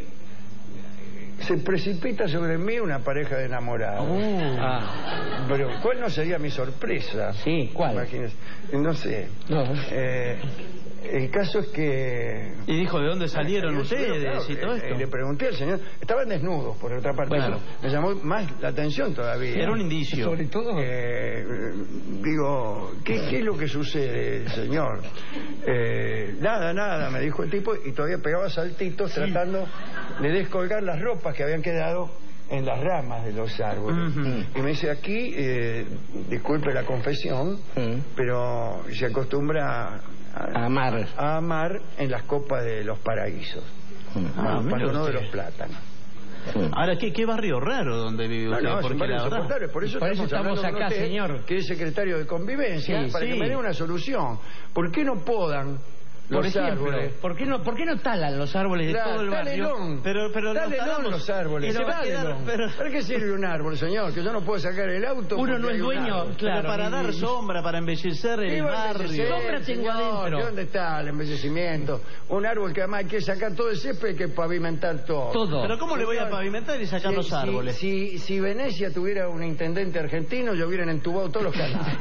se precipita sobre mí una pareja de enamorados. Uh. Ah. Pero ¿cuál no sería mi sorpresa? Sí, ¿cuál? Imagínense. No sé. No. Eh, el caso es que... Y dijo, ¿de dónde salieron Bueno, ustedes claro, y todo eh, esto? Le pregunté al señor, estaban desnudos por otra parte, Bueno. eso me llamó más la atención todavía. Era un indicio. Sobre todo... Eh, digo, ¿qué, ¿qué es lo que sucede, señor? Eh, nada, nada, me dijo el tipo, y todavía pegaba saltitos tratando de descolgar las ropas que habían quedado en las ramas de los árboles. Uh-huh. Y me dice, aquí, eh, disculpe la confesión, Uh-huh. pero se acostumbra a, A amar. a amar en las copas de los paraísos, Ah, mira cuando no de usted. los plátanos. Ahora, ¿qué, qué barrio raro donde vive No, usted? no, es un Porque barrio la verdad... insoportable, por eso Por eso estamos, estamos hablando con acá, usted, señor. que es secretario de convivencia, Sí, para sí. que me dé una solución. ¿Por qué no podan Por los ejemplo, árboles? ¿por qué no, por qué no talan los árboles de Claro, todo el barrio? dálelón. Pero- pero los Dálelón talamos. los árboles. Y se va a quedar- dálelón. pero- ¿Para qué sirve un árbol, señor? Que yo no puedo sacar el auto. Uno porque no es hay un dueño, árbol. claro. Pero para y- dar sombra, para embellecer ¿Qué el va a barrio. embellecer, Sombra tengo señor? adentro. ¿De ¿Dónde está el embellecimiento? Un árbol que además hay que sacar todo el césped, hay que pavimentar todo. Todo. Pero ¿cómo le voy a Señor, pavimentar y sacar si- los si- árboles? Si, si Venecia tuviera un intendente argentino, ya hubieran entubado todos los canales.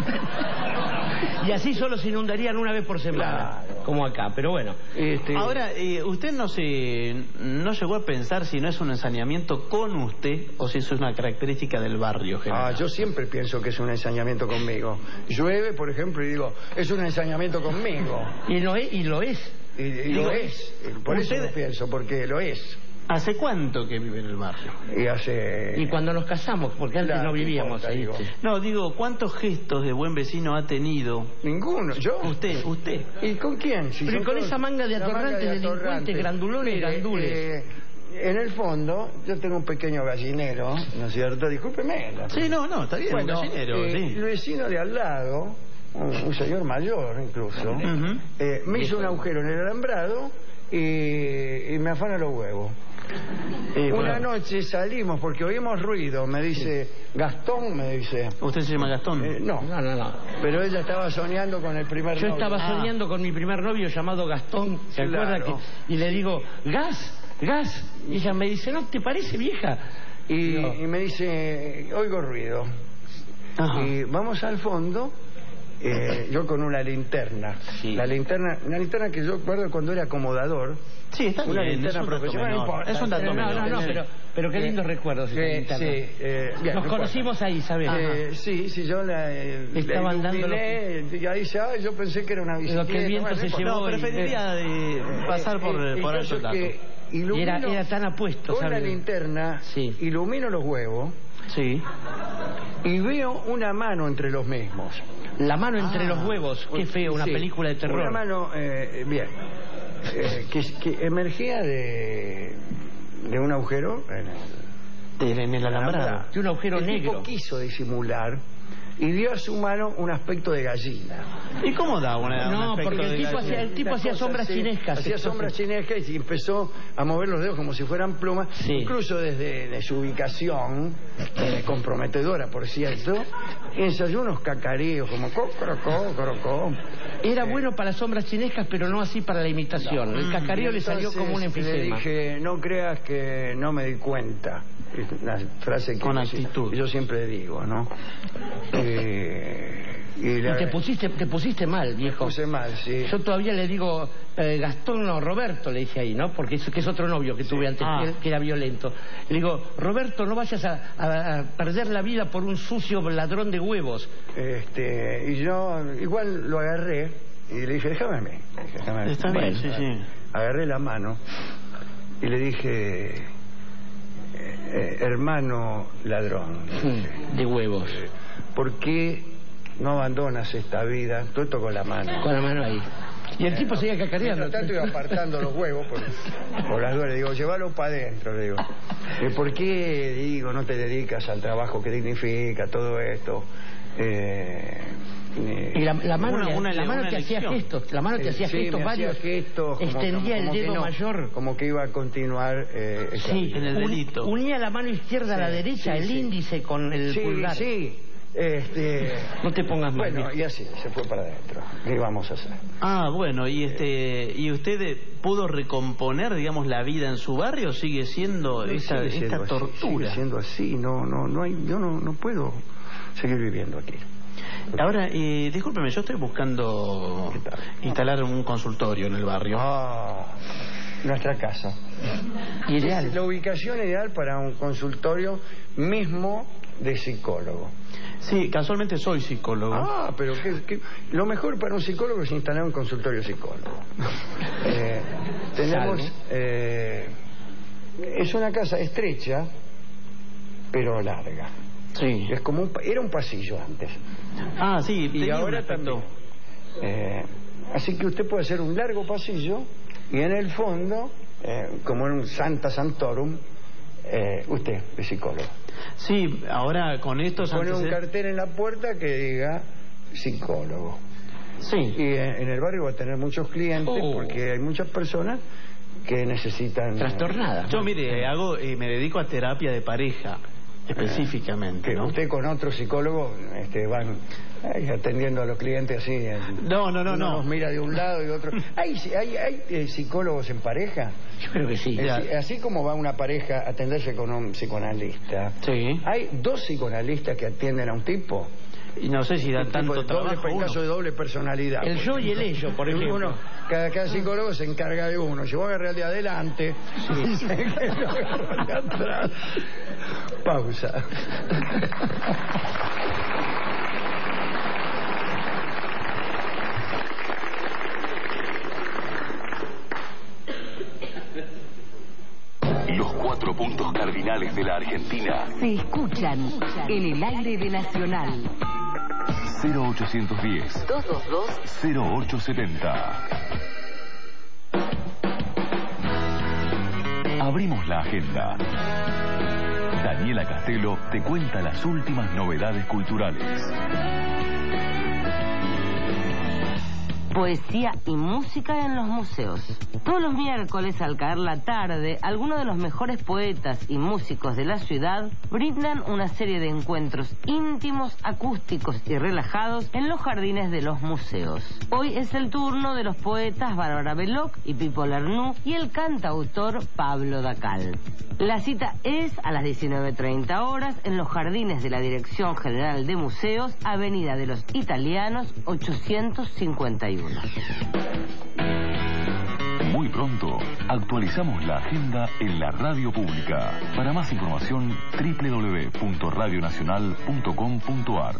Y así solo se inundarían una vez por semana, Claro. como acá, pero bueno. Este, Ahora, eh, ¿usted no se no llegó a pensar si no es un ensañamiento con usted o si eso es una característica del barrio Ah, general? yo siempre pienso que es un ensañamiento conmigo. Llueve, por ejemplo, y digo, es un ensañamiento conmigo. Y lo es. Y lo es. Y, y Digo, lo es. Por eso usted- lo pienso, porque lo es. ¿Hace cuánto que vive en el barrio? Y hace... Y cuando nos casamos, porque antes Claro, no ¿qué vivíamos importa, ahí. digo? sí. No, digo, ¿cuántos gestos de buen vecino ha tenido? Ninguno. ¿Yo? Usted, usted. ¿Y con quién? Si Pero son con todos- esa manga de la manga atorrantes, delincuentes, atorrantes. grandulones y Mire, gandules. eh, en el fondo, yo tengo un pequeño gallinero, ¿no es cierto? Discúlpeme. la- Sí, no, no, está bien, Bueno, un gallinero, eh, sí. el vecino de al lado, un, un señor mayor incluso, Ujú. eh, me hizo un agujero en el alambrado y, y me afana los huevos. Eh, Una bueno, noche salimos porque oímos ruido, me dice, Gastón, me dice. ¿Usted se llama Gastón? Eh, no, No, no, no. pero ella estaba soñando con el primer Yo novio. estaba Ah. soñando con mi primer novio llamado Gastón, ¿se Claro. acuerda? Que, y le digo, gas, gas. Y ella me dice, ¿no te parece, vieja? Y, No. y me dice, oigo ruido. Ajá. Y vamos al fondo, eh, yo con una linterna. Sí. La linterna, una linterna que yo recuerdo cuando era acomodador. Sí, está Una bien, linterna es un dato profesional, no menor. importa. Es un dato Pero no, menor. no, no, pero, pero qué lindos recuerdos. esa Eh, linterna. sí, eh, bien, Nos no conocimos ahí, ¿sabes? Eh, sí, sí, yo la, eh, Estaban la dando iluminé, y ahí dice, ah, yo pensé que era una bicicleta. que el viento bueno, se no llevó No, importa. y- preferiría de pasar por, Eh, eh, por el alto caso dato. es que Y ilumino- era, era tan apuesto, con ¿sabes? la linterna, Sí. ilumino los huevos Sí. y veo una mano entre los mismos. La mano entre Ah. los huevos, qué feo, una Sí, película de terror. Una mano, eh, bien, eh, que, que emergía de, de un agujero en el, En, en el alambrado. De un agujero el negro. tipo quiso disimular y dio a su mano un aspecto de gallina. ¿Y cómo da una, No, un aspecto porque el de tipo gallina? hacía- el tipo Una hacía cosa sombras así, chinescas. Hacía Esto sombras sí. chinescas y empezó a mover los dedos como si fueran plumas, Sí. incluso desde de su ubicación, eh, comprometedora, por cierto, ensayó unos cacareos como cocorocó, cocorocó. Era bueno para las sombras chinescas, pero no así para la imitación. El cacareo le salió Entonces, como un le enfisema. dije, no creas que no me di cuenta. Es una frase que Con yo- actitud. yo siempre digo, ¿no? Eh, y Y la- te pusiste, te pusiste mal, viejo. puse mal, sí. Yo todavía le digo eh, Gastón, no, Roberto, le dije ahí, ¿no? Porque es, que es otro novio que tuve antes, Ah. que, que era violento. Le digo, Roberto, no vayas a, a- a perder la vida por un sucio ladrón de huevos. Este, y yo igual lo agarré y le dije, déjame a mí. Le dije, "Déjame a mí". Está bien, Bueno, sí, sí. Agarré la mano y le dije, eh, eh, hermano ladrón, de huevos, ¿por qué no abandonas esta vida? Todo esto con la mano. Con la mano ahí. Y el tipo seguía cacareando. Mientras tanto iba apartando los huevos por, por las dudas. Le digo, llévalos para adentro, le digo. Eh, ¿Por qué, digo, no te dedicas al trabajo que dignifica todo esto? Eh, eh, y la, la mano, una, la, una, la mano una que hacía lección. gestos, la mano que Eh, hacía sí, gestos me hacía varios, gestos, como- extendía como- como el que dedo no, mayor. como que iba a continuar eh, esa Sí, vida. en el delito. Unía la mano izquierda a la Sí, derecha, sí, el sí. índice con el Sí, pulgar. sí. Este... No te pongas mal. Bueno, viejo. y así, se fue para adentro. ¿Qué íbamos a hacer? Ah, bueno, y este y usted eh, pudo recomponer, digamos, la vida en su barrio, sigue siendo No, esta, sigue siendo esta así, tortura. sigue siendo así, no, no, no hay, yo no, no puedo seguir viviendo aquí. Ahora, eh, discúlpeme, yo estoy buscando instalar un consultorio en el barrio. Ah, nuestra casa. Ideal. Es la ubicación ideal para un consultorio mismo de psicólogo. Sí, casualmente soy psicólogo. Ah, pero que, que- lo mejor para un psicólogo es instalar un consultorio psicólogo. Eh, tenemos... Salvo. eh, es una casa estrecha, pero larga. Sí. Es como un, pa- era un pasillo antes. Ah, sí, Y tenía un ahora aspecto. también. Eh, así que usted puede hacer un largo pasillo y en el fondo, eh, como en un Santa Santorum, eh, usted es psicólogo. Sí, ahora con estos Pone un antecedentes- cartel en la puerta que diga psicólogo. Sí. Y en, en el barrio va a tener muchos clientes Oh. porque hay muchas personas que necesitan... Trastornada. Yo, mire, hago, eh, me dedico a terapia de pareja, específicamente, Que ¿no? usted con otro psicólogo este, van eh, atendiendo a los clientes así. en- No, no, no, uno no. los mira de un lado y de otro. ¿Hay, hay, hay eh, psicólogos en pareja? Yo creo que sí. Es Ya. decir, así como va una pareja a atenderse con un psicoanalista, Sí. hay dos psicoanalistas que atienden a un tipo. Y no sé si da Un tipo tanto de doble, trabajo en uno. caso de doble personalidad. El por yo y el ejemplo. ello, por ejemplo. Uno, cada, cada psicólogo se encarga de uno. Yo voy a agarrar el de adelante y se agarra el de atrás. Pausa. Los cuatro puntos cardinales de la Argentina. Se escuchan en el aire de Nacional. cero ochocientos diez, dos dos dos, cero ocho setenta. Abrimos la agenda. Daniela Castelo te cuenta las últimas novedades culturales. Poesía y música en los museos. Todos los miércoles al caer la tarde, algunos de los mejores poetas y músicos de la ciudad brindan una serie de encuentros íntimos, acústicos y relajados en los jardines de los museos. Hoy es el turno de los poetas Bárbara Belloc y Pipo Lernú y el cantautor Pablo Dacal. La cita es a las diecinueve treinta horas en los jardines de la Dirección General de Museos, Avenida de los Italianos ochocientos cincuenta y uno. Muy pronto actualizamos la agenda en la radio pública. Para más información, doble u doble u doble u punto radio nacional punto com punto a r.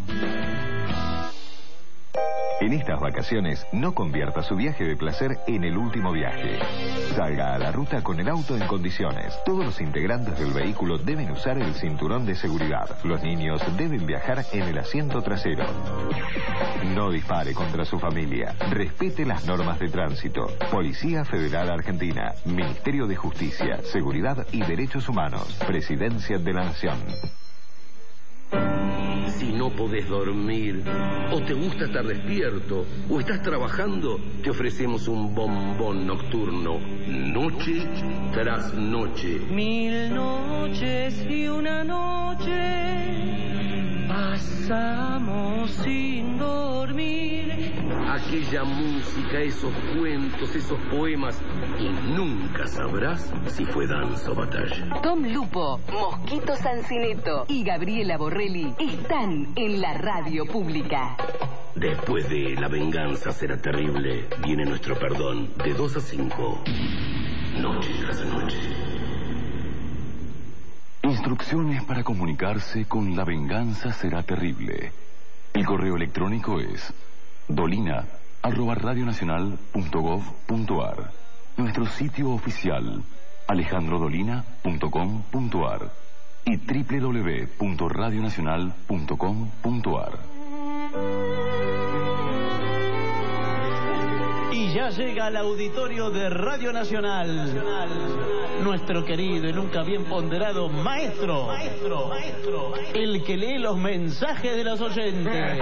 En estas vacaciones, no convierta su viaje de placer en el último viaje. Salga a la ruta con el auto en condiciones. Todos los integrantes del vehículo deben usar el cinturón de seguridad. Los niños deben viajar en el asiento trasero. No dispare contra su familia. Respete las normas de tránsito. Policía Federal Argentina. Ministerio de Justicia, Seguridad y Derechos Humanos. Presidencia de la Nación. Si no podés dormir, o te gusta estar despierto, o estás trabajando, te ofrecemos un bombón nocturno, noche tras noche. Mil noches y una noche pasamos sin dormir. Aquella música, esos cuentos, esos poemas, y nunca sabrás si fue danza o batalla. Tom Lupo, Mosquito Sancineto y Gabriela Borrelli están en la radio pública. Después de la venganza será terrible, viene nuestro perdón, de dos a cinco, noche tras noche. Instrucciones para comunicarse con La Venganza Será Terrible. El correo electrónico es dolina arroba radionacional punto gov punto a r. Nuestro sitio oficial alejandrodolina punto com punto a r. y doble u doble u doble u punto radio nacional punto com punto a r. Y ya llega al auditorio de Radio Nacional nuestro querido y nunca bien ponderado maestro, maestro, maestro, el que lee los mensajes de los oyentes.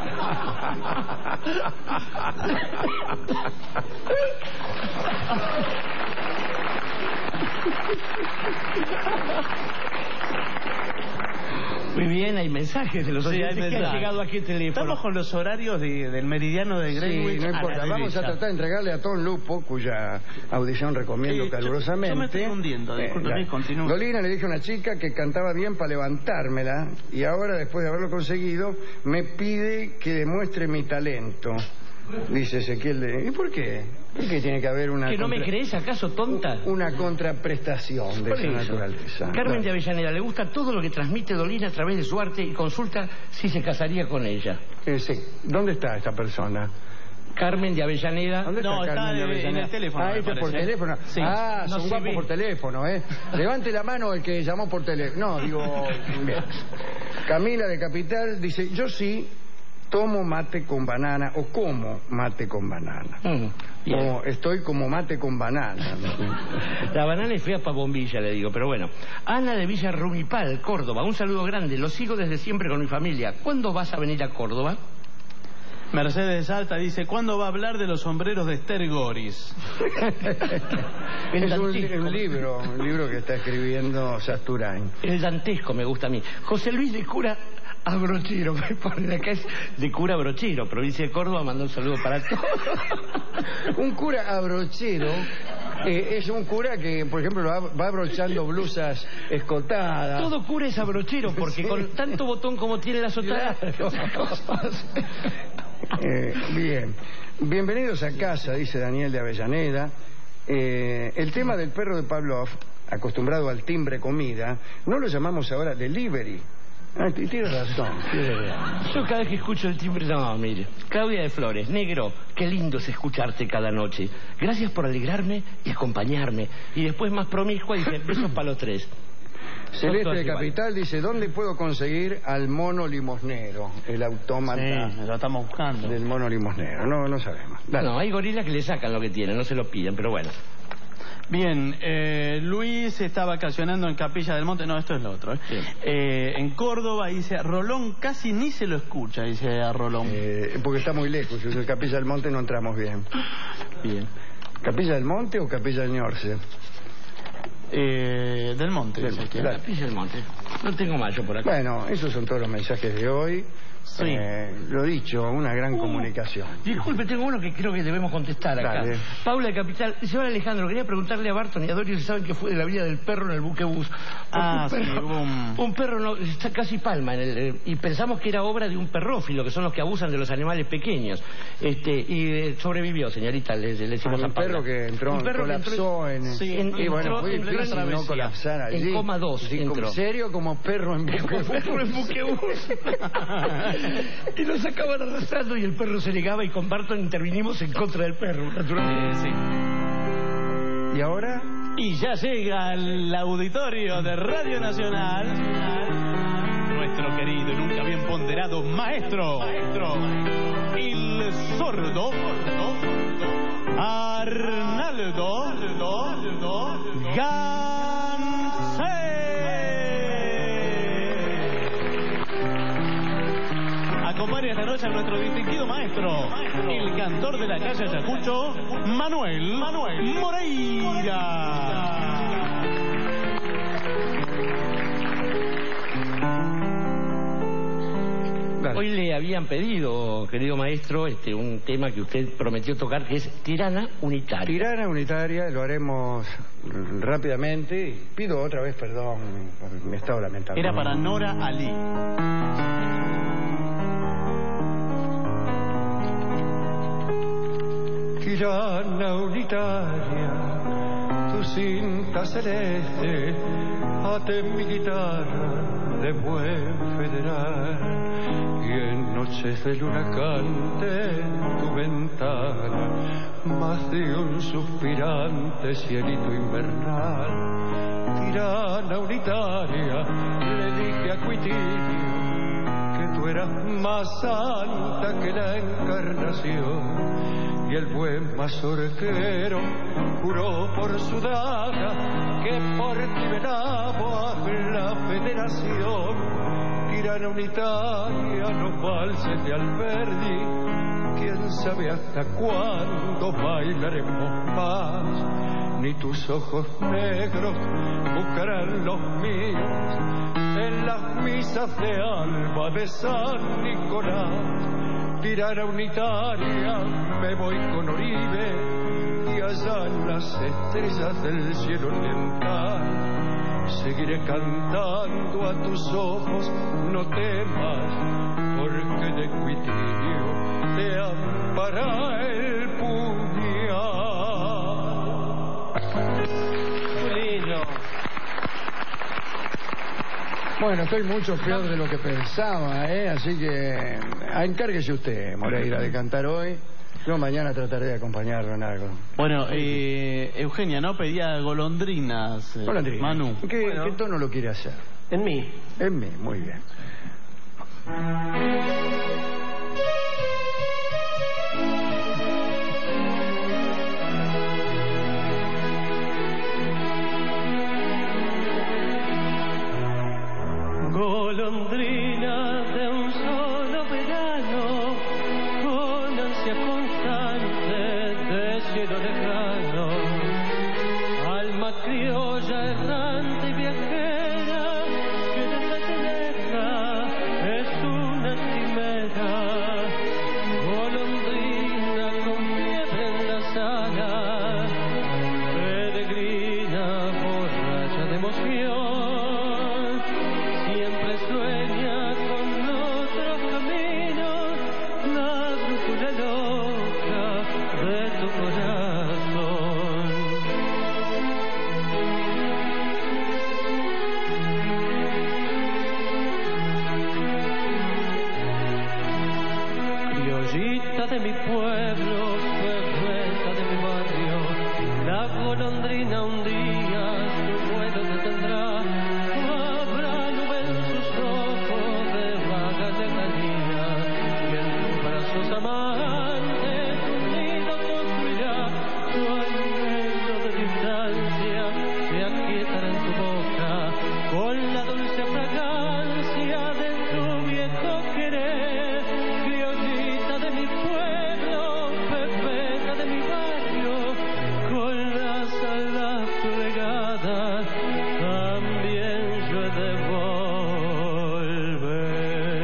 Muy bien, hay mensajes de los Sí, oyentes hay que han mensajes. llegado aquí al teléfono. Estamos con los horarios de- del meridiano de Greenwich. Sí, no a la importa. Vamos a derecha. tratar de entregarle a Tom Lupo, cuya audición recomiendo Sí, yo- calurosamente. yo me estoy hundiendo, discúlpeme, Eh, continúe. Dolina le dije a una chica que cantaba bien para levantármela y ahora, después de haberlo conseguido, me pide que demuestre mi talento. Dice Ezequiel. de- ¿Y por qué? ¿Por qué tiene que haber una... ¿Que no me contra- crees acaso, tonta? Una contraprestación de Por esa eso. naturaleza? Carmen de Avellaneda le gusta todo lo que transmite Dolina a través de su arte y consulta si se casaría con ella. Eh, sí. ¿Dónde está esta persona? Carmen de Avellaneda. ¿Dónde está No, está Carmen de en- en Avellaneda? el teléfono, Ah, me este es por parece. teléfono. Sí. Ah, No son se guapos ve. por teléfono, ¿eh? Levante la mano el que llamó por teléfono. No, digo... bien. Camila de Capital dice, yo sí tomo mate con banana o como mate con banana. bien. O estoy como mate con banana. La banana es fea para bombilla, le digo, pero bueno. Ana de Villa Rumipal, Córdoba, un saludo grande. Lo sigo desde siempre con mi familia. ¿Cuándo vas a venir a Córdoba? Mercedes de Salta dice, ¿cuándo va a hablar de los sombreros de Esther Goris? Es un, li- un libro, un libro que está escribiendo Sasturain. El dantesco me gusta a mí. José Luis de Cura a Brochero, me ponen acá, es de Cura Brochero, provincia de Córdoba, mandó un saludo para todos. Un cura abrochero eh, es un cura que, por ejemplo, va, va abrochando blusas escotadas. Todo cura es abrochero, porque Sí. con tanto botón como tiene la sotana. Eh, bien. Bienvenidos a casa, dice Daniel de Avellaneda. Eh, el tema del perro de Pavlov, acostumbrado al timbre comida, no lo llamamos ahora delivery. Ah, t- tiene razón. tiene razón. Yo cada vez que escucho el timbre, no, mire. Claudia de Flores, negro, qué lindo es escucharte cada noche. Gracias por alegrarme y acompañarme. Y después más promiscua dice, besos para los tres. Celeste Todos de igual. Capital dice, ¿dónde puedo conseguir al mono limosnero? El autómata Sí, lo estamos buscando. del mono limosnero. No, no sabemos. Dale. No, hay gorilas que le sacan lo que tienen, no se lo piden, pero bueno. Bien, eh, Luis está vacacionando en Capilla del Monte, no, esto es lo otro, ¿eh? Eh, en Córdoba, dice, Rolón casi ni se lo escucha, dice a Rolón. Eh, porque está muy lejos, si es el Capilla del Monte no entramos bien. Bien. ¿Capilla del Monte o Capilla del Ñorce? Eh, del Monte, Del dice Monte, que- dale. Capilla del Monte. No tengo mayo por acá. Bueno, esos son todos los mensajes de hoy. Sí. Eh, lo dicho, una gran Uh, comunicación. Disculpe, tengo uno que creo que debemos contestar acá. Dale. Paula de Capital. Señor Alejandro, quería preguntarle a Barton y a Dorio si saben que fue de la vida del perro en el buquebús. Porque Ah, un sí, perro, hubo un- un perro no, está casi palma en el, eh, y pensamos que era obra de un perrófilo, que son los que abusan de los animales pequeños. Este y eh, sobrevivió, señorita, le, le decimos Ah, a un Paula. perro que entró, Un perro que colapsó en... Sí, en- y bueno, entró- fue entró en difícil no travesía. colapsar allí. En coma dos Sí, entró. como- serio como perro en buquebús. Perro en buquebús. Y lo sacaban arrastrando y el perro se negaba y con Barton intervinimos en contra del perro, naturalmente. ¿Y ahora? Y ya llega al auditorio de Radio Nacional nuestro querido y nunca bien ponderado maestro, maestro, el sordo, Arnaldo Gansé. Acompaña esta noche a nuestro distinguido maestro, el cantor de la calle Ayacucho, Manuel, Manuel Moreira. Hoy le habían pedido, querido maestro, este un tema que usted prometió tocar, que es Tirana Unitaria. Tirana unitaria, lo haremos rápidamente. Pido otra vez perdón por mi estado lamentable. Era para Nora Ali. Tirana unitaria, tu cinta celeste, ate mi guitarra de buen federal, y en noches de luna cante en tu ventana, más de un suspirante cielito invernal. tirana unitaria, le dije a Cuitinio que tú eras más santa que la encarnación. Y el buen mazorquero juró por su daga que por ti velaba la federación. Tirana unitaria, los valses de Alberdi, quién sabe hasta cuándo bailaremos más. Ni tus ojos negros buscarán los míos en las misas de alba de San Nicolás. Tirana unitaria, me voy con Oribe y allá en las estrellas del cielo oriental seguiré cantando a tus ojos, no temas, porque de Cuitinio te ampara el puñal. Muy lindo. Bueno, estoy mucho peor de lo que pensaba, ¿eh? Así que encárguese usted, Moreira, de cantar hoy. Yo mañana trataré de acompañarlo en algo. Bueno, eh, Eugenia, ¿no? Pedía golondrinas. Eh, Golondrinas. Manu. ¿Qué, Bueno. ¿Qué tono lo quiere hacer? En mí. En mí, muy bien. Golondrina de un solo verano, con ansia constante de cielo lejano, alma criolla errante y viajera, que desde tenerla es una quimera. Golondrina con fiebre en las alas, peregrina borracha de emoción, sueña con otros caminos, la brújula loca de tu corazón. Criollita de mi pueblo, perreta de mi barrio, la golondrina un día su vuelo detendrá. Amantes, un nido construirá, su anhelo de distancia se aquietará en su boca con la dulce fragancia de tu viejo querer. Criollita de mi pueblo, pepeta de mi barrio, con las alas plegadas también yo he de volver.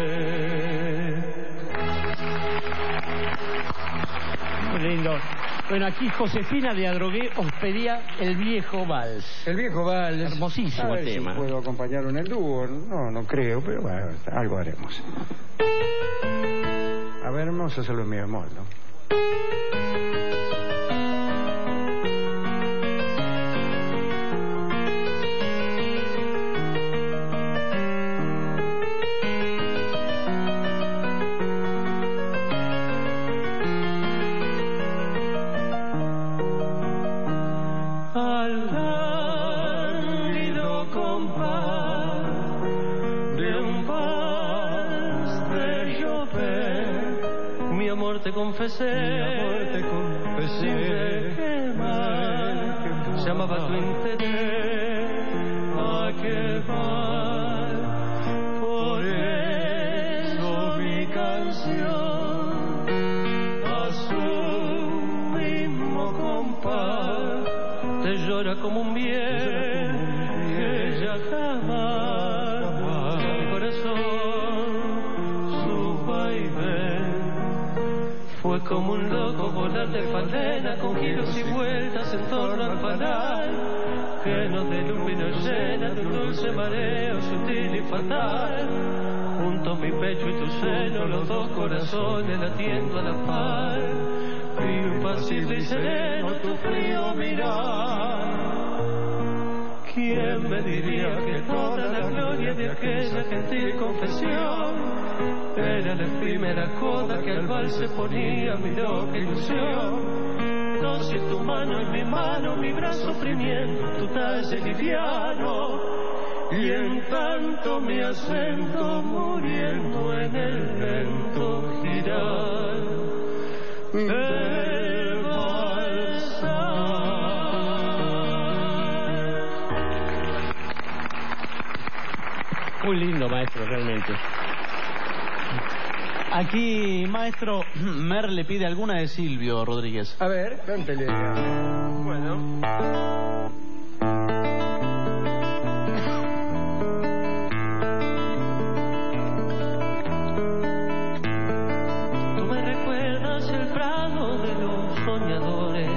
Lindo. Bueno, aquí Josefina de Adrogué os pedía el viejo vals. El viejo vals. Hermosísimo A ver tema. si puedo acompañarlo en el dúo. No, no creo, pero bueno, algo haremos. A ver, vamos a hacerlo en mi bemol, ¿no? Te confesé, mi amor te confesé, sin quemar, llamaba tu interés a quemar. Por eso mi canción a su mismo compás te llora como un bien que ya jamás mi corazón su vaivén. Fue como un loco volar de falena con giros y vueltas en torno al fanal que nos de lumino llena de un dulce mareo sutil y fatal. Junto a mi pecho y tu seno, los dos corazones latiendo a la par. Frío impasible y sereno tu frío mirar. ¿Quién me diría que toda la gloria de aquella gentil confesión era la efímera coda que al vals se ponía mi loca ilusión? recuerdo si tu mano en mi mano, mi brazo oprimiendo tu talle liviano, y en tanto mi acento muriendo en el lento girar del balsar. Muy lindo, maestro, realmente. Aquí, maestro, Mer le pide alguna de Silvio Rodríguez. A ver, cántele. Bueno. Tú me recuerdas el prado de los soñadores,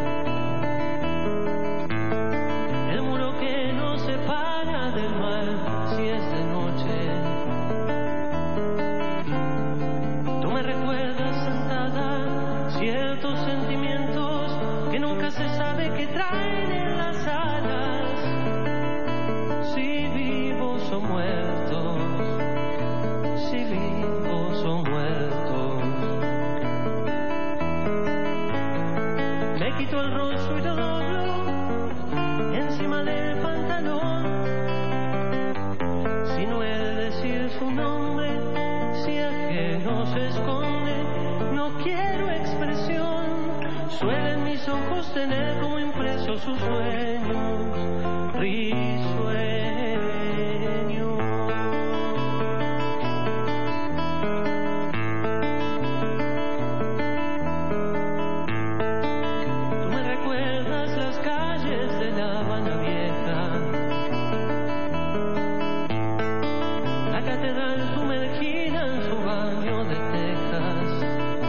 el muro que nos separa del mar si es de noche. Tú me recuerdas sentada ciertos sentimientos que nunca se sabe que traen en las alas, si vivos o muertos, si vivos o muertos. Me quito el rostro y lo doblo encima del pantalón, sin no he de decir su nombre, si ajeno se esconde, no quiero expresión. Suelen mis ojos tener como impresos sus sueños, risueños. Tú me recuerdas las calles de La Habana Vieja, la catedral sumergida en su baño de Texas.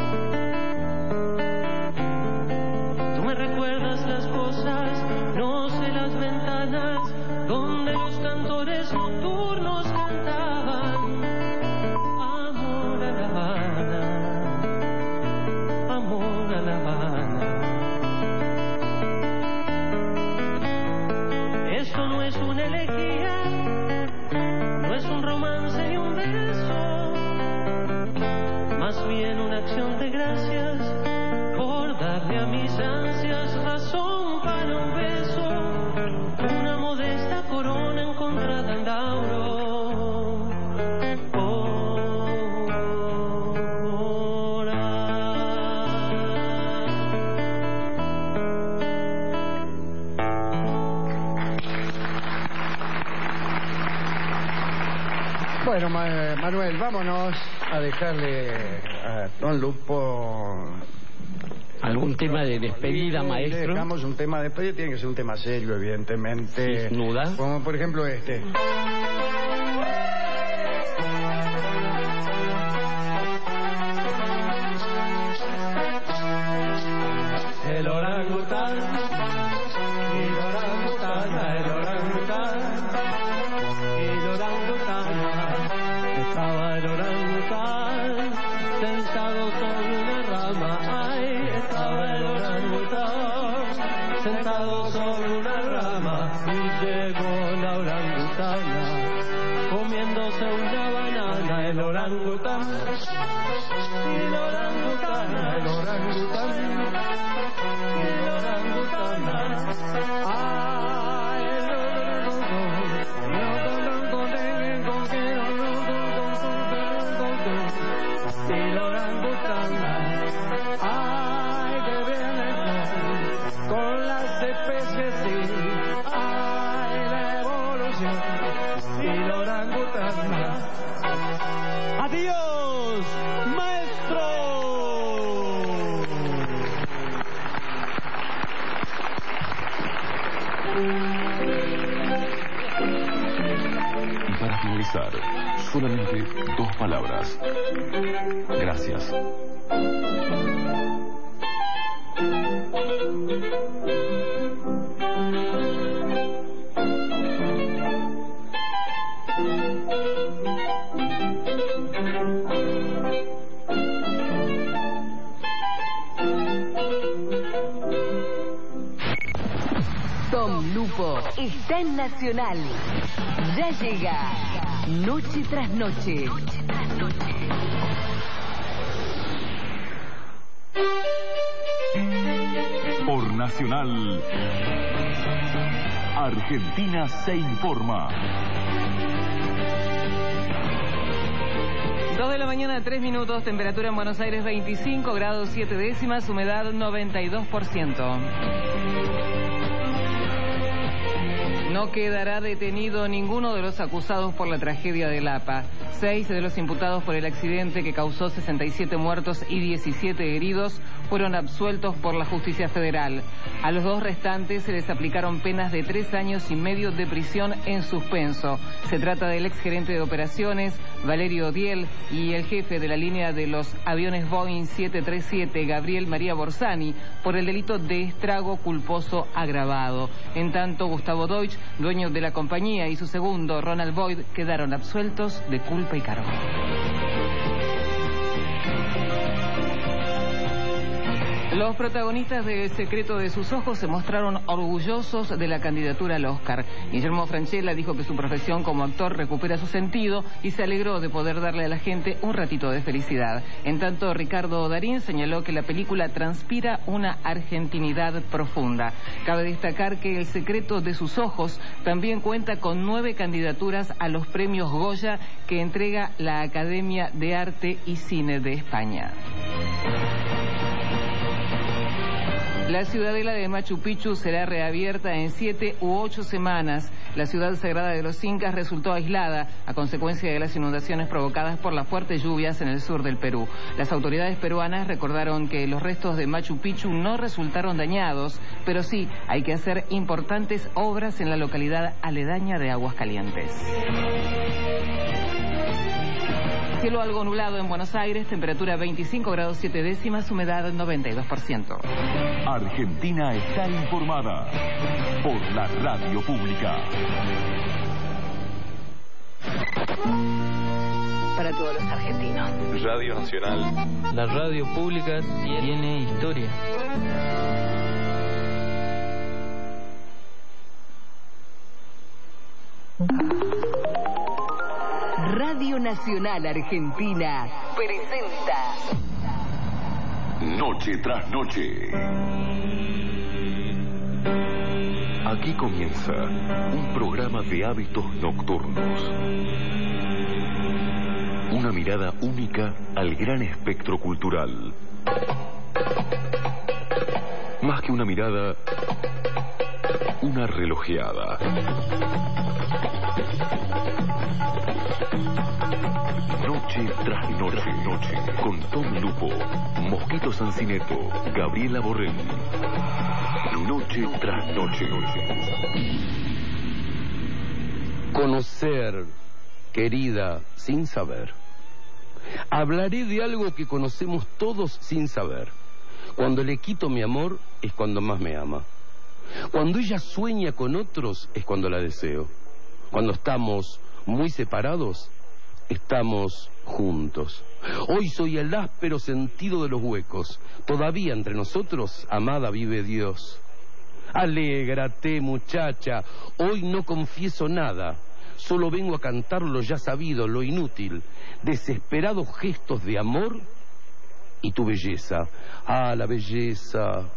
Tú me recuerdas las cosas, no sé, las ventanas donde los cantores nocturnos cantaban amor a La Habana, amor a La Habana. Esto no es una elegía, no es un romance ni un verso, más bien una acción de gracias por darle a mis ansias razón para un beso, una modesta corona encontrada en Lauro. Bueno, Ma- Manuel, vámonos a dejarle a Don Lupo ¿Algún tema de despedida, Le maestro? dejamos un tema de despedida, tiene que ser un tema serio, evidentemente. Sin duda. Como por ejemplo este. El orangután, el orangután, el orangután, el orangután. Estaba el orangután sentado sobre una rama. Ay, estaba el orangután sentado sobre una rama. Y llegó la orangutana comiéndose una banana. El orangután, el orangután, el orangután. El orangutana, ay, el orangutana, ay, que viene con las especies, sí, ay, la evolución, el orangutana. ¡Adiós, maestro! Y para finalizar, solamente dos palabras. Gracias. Don Lupo está en Nacional. Ya llega Noche tras Noche. Noche tras Noche. Nacional. Argentina se informa. Dos de la mañana, tres minutos, temperatura en Buenos Aires veinticinco grados siete décimas, humedad noventa y dos por ciento. No quedará detenido ninguno de los acusados por la tragedia de Lapa. Seis de los imputados por el accidente que causó sesenta y siete muertos y diecisiete heridos fueron absueltos por la justicia federal. A los dos restantes se les aplicaron penas de tres años y medio de prisión en suspenso. Se trata del exgerente de operaciones, Valerio Diel, y el jefe de la línea de los aviones Boeing siete treinta y siete, Gabriel María Borsani, por el delito de estrago culposo agravado. En tanto, Gustavo Deutsch, dueño de la compañía, y su segundo, Ronald Boyd, quedaron absueltos de culpa y cargo. Los protagonistas de El secreto de sus ojos se mostraron orgullosos de la candidatura al Oscar. Guillermo Francella dijo que su profesión como actor recupera su sentido y se alegró de poder darle a la gente un ratito de felicidad. En tanto, Ricardo Darín señaló que la película transpira una argentinidad profunda. Cabe destacar que El secreto de sus ojos también cuenta con nueve candidaturas a los premios Goya que entrega la Academia de Arte y Cine de España. La ciudadela de Machu Picchu será reabierta en siete u ocho semanas. La ciudad sagrada de los incas resultó aislada a consecuencia de las inundaciones provocadas por las fuertes lluvias en el sur del Perú. Las autoridades peruanas recordaron que los restos de Machu Picchu no resultaron dañados, pero sí hay que hacer importantes obras en la localidad aledaña de Aguascalientes. Cielo algo nublado en Buenos Aires, temperatura veinticinco grados siete décimas, humedad noventa y dos por ciento. Argentina está informada por la radio pública. Para todos los argentinos. Radio Nacional. La radio pública tiene historia. Radio Nacional Argentina presenta Noche tras noche. Aquí comienza un programa de hábitos nocturnos. Una mirada única al gran espectro cultural. Más que una mirada, una relojeada. Noche tras noche, noche, con Tom Lupo, Mosquito Sancineto, Gabriela Borrell. Noche tras noche. Conocer, querida, sin saber. Hablaré de algo que conocemos todos sin saber. Cuando le quito mi amor es cuando más me ama. Cuando ella sueña con otros es cuando la deseo. Cuando estamos muy separados, estamos juntos. Hoy soy el áspero sentido de los huecos. Todavía entre nosotros, amada, vive Dios. Alégrate, muchacha. Hoy no confieso nada. Solo vengo a cantar lo ya sabido, lo inútil. Desesperados gestos de amor y tu belleza. Ah, la belleza.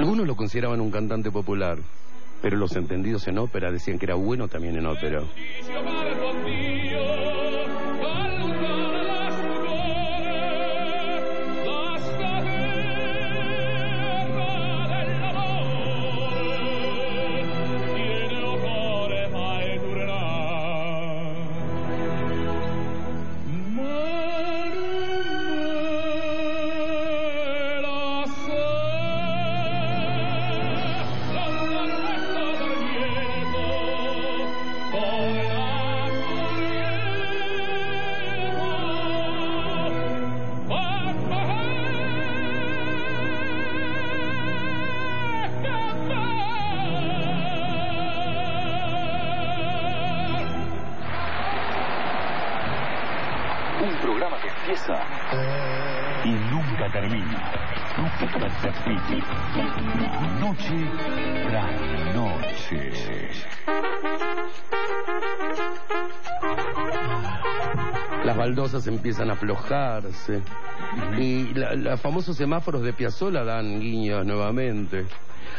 Algunos lo consideraban un cantante popular, pero los entendidos en ópera decían que era bueno también en ópera. Y nunca termina. Noche tras noche. Las baldosas empiezan a aflojarse. Y los famosos semáforos de Piazzolla dan guiños nuevamente.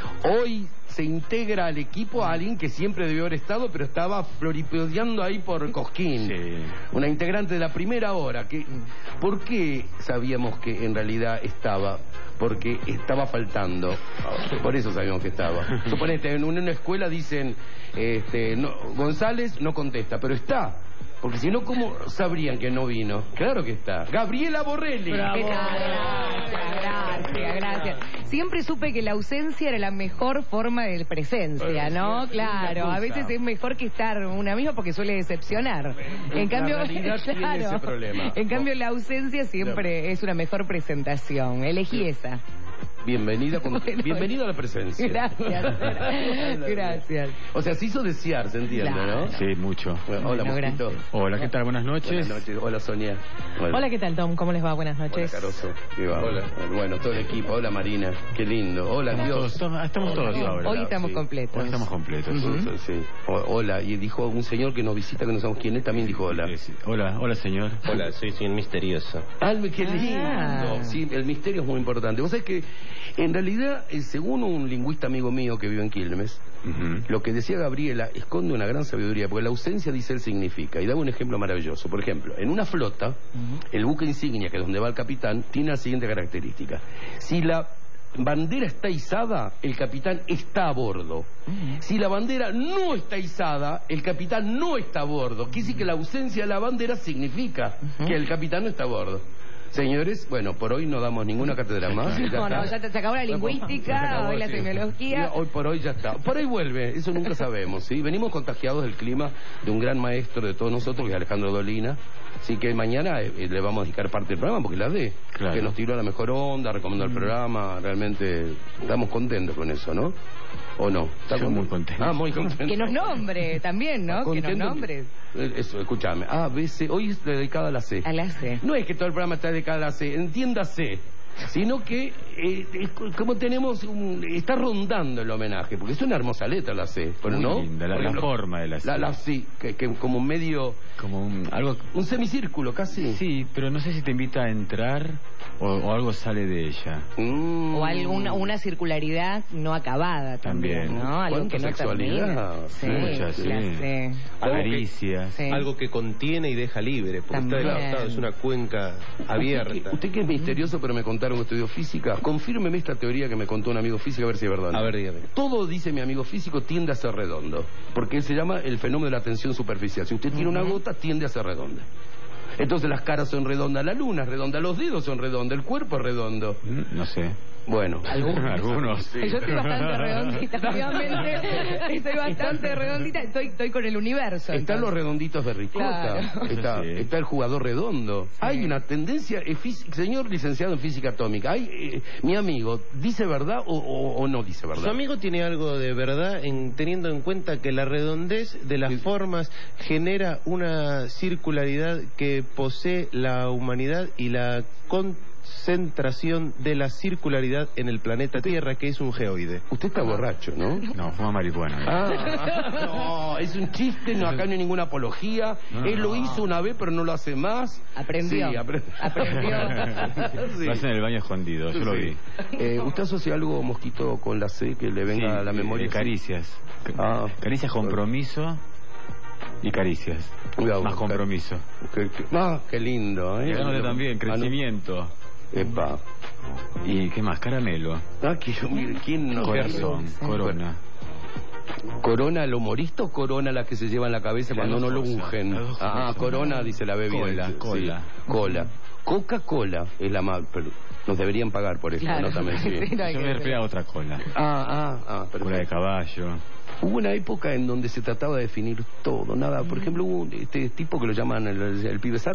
Hoy se integra al equipo a alguien que siempre debió haber estado, pero estaba floripedeando ahí por Cosquín. Sí. Una integrante de la primera hora. Que, ¿por qué sabíamos que en realidad estaba? Porque estaba faltando. Por eso sabíamos que estaba. Suponete, en una escuela dicen, este, no, González no contesta, pero está. Porque si no, ¿cómo sabrían que no vino? Claro que está. Gabriela Borrelli. Bravo. Gracias, gracias, gracias. Siempre supe que la ausencia era la mejor forma de presencia, ¿no? Sí, claro, a veces es mejor que estar una misma porque suele decepcionar. En cambio, claro, ese problema. En cambio la ausencia siempre claro. es una mejor presentación. Elegí sí. esa. Bienvenida, con... bueno, bienvenida a la presencia. Gracias. Gracias. O sea, se hizo desear, se entiende, claro. ¿no? Sí, mucho. Bueno, hola, bueno, Mosquito. Hola, ¿qué tal? Buenas noches. Buenas noches. Hola, Sonia. Hola. Hola, ¿qué tal, Tom? ¿Cómo les va? Buenas noches. Hola, Caroso. ¿Qué va? Hola. Bueno, todo el equipo. Hola, Marina. Qué lindo. Hola, estamos Dios. Todos, estamos todos hoy, ahora. Hoy estamos sí. completos. Hoy estamos completos. Uh-huh. Sí. Hola. Y dijo un señor que nos visita, que no sabemos quién es, también dijo hola. Sí, sí. Hola, hola, señor. Hola, soy señor misterioso. Ah, qué lindo. Ah. Sí, el misterio es muy importante. Vos sabés que, en realidad, según un lingüista amigo mío que vive en Quilmes, uh-huh. lo que decía Gabriela esconde una gran sabiduría, porque la ausencia, dice él, significa, y daba un ejemplo maravilloso. Por ejemplo, en una flota, uh-huh. el buque insignia, que es donde va el capitán, tiene la siguiente característica. Si la bandera está izada, el capitán está a bordo. Uh-huh. Si la bandera no está izada, el capitán no está a bordo. Quiere decir que la ausencia de la bandera significa uh-huh. que el capitán no está a bordo. Señores, bueno, por hoy no damos ninguna cátedra más. No, ya no, ya te, se acabó la lingüística, acabó, hoy la sí. semiología. Hoy por hoy ya está. Por ahí vuelve, eso nunca sabemos, ¿sí? Venimos contagiados del clima de un gran maestro de todos nosotros, que es Alejandro Dolina. Así que mañana eh, le vamos a dedicar parte del programa, porque la de, claro. que nos tiró a la mejor onda, recomendó el programa, realmente estamos contentos con eso, ¿no? ¿O no? Yo muy contento. Ah, muy contento. Que nos nombre también, ¿no? Contento. Que nos nombre. Eso, escúchame. A, B, C. Hoy es dedicada a la C. A la C. No es que todo el programa está dedicado a la C, entiéndase. Sino que, eh, como tenemos un, está rondando el homenaje, porque es una hermosa letra la C, pero muy no linda, la, la forma de la C. La, la sí, que, que como medio, como un algo, un semicírculo casi. Sí, pero no sé si te invita a entrar o, o algo sale de ella. Mm. O alguna una circularidad no acabada también, también. ¿no? Algo que no termina. Sí, mucha, sí. sí. Caricias. Sí. Algo que contiene y deja libre, porque también. Está delatado, es una cuenca abierta. Usted que, usted que es misterioso, pero me contaron que estudió física, confírmeme esta teoría que me contó un amigo físico, a ver si es verdad. A ver, dígame. Todo, dice mi amigo físico, tiende a ser redondo, porque se llama el fenómeno de la tensión superficial. Si usted tiene uh-huh. una gota, tiende a ser redonda. Entonces las caras son redondas, la luna es redonda, los dedos son redondos, el cuerpo es redondo. No sé. Bueno, algunos. algunos sí. Yo estoy bastante redondita, obviamente. Estoy bastante redondita. Estoy, estoy con el universo. Están entonces. los redonditos de ricota. Claro. Está, sí. está el jugador redondo. Sí. Hay una tendencia, eh, señor licenciado en física atómica. Hay, eh, mi amigo, ¿dice verdad o, o, o no dice verdad? Su amigo tiene algo de verdad, en, teniendo en cuenta que la redondez de las sí. formas genera una circularidad que posee la humanidad y la con concentración de la circularidad en el planeta Tierra, que es un geoide. Usted está borracho, ¿no? No, fuma marihuana. Ah, no, es un chiste, no, acá no hay ninguna apología. No, Él lo no. hizo una vez, pero no lo hace más. Aprendió. Sí, apre- Aprendió. Sí. Lo hace en el baño escondido, yo lo Sí. vi. Eh, ¿Usted asocia algo, Mosquito, con la C que le venga Sí, a la memoria? eh, caricias. Ah. Caricias, compromiso y caricias. Cuidado, Más compromiso. Que- que- ah, qué lindo, ¿eh? Y hablando también, crecimiento. Ah, no. Epa. ¿Y qué más? Caramelo. Ah, que yo, mire, ¿quién no? Corazón, corona. ¿Corona el humorista o corona la que se lleva en la cabeza Las cuando dos no lo cosas, ungen? las dos Ah, cosas. corona dice la bebida. Cola, Sí, cola. Cola. Coca-Cola es la más... Pero nos deberían pagar por esto, Claro. ¿no? También, sí. Sí, no hay Yo que me hacer. refería a otra cola. Ah, ah, ah, perfecto. Cola de caballo. Hubo una época en donde se trataba de definir todo, nada. Por ejemplo, hubo un- este tipo que lo llaman el, el pibe zar,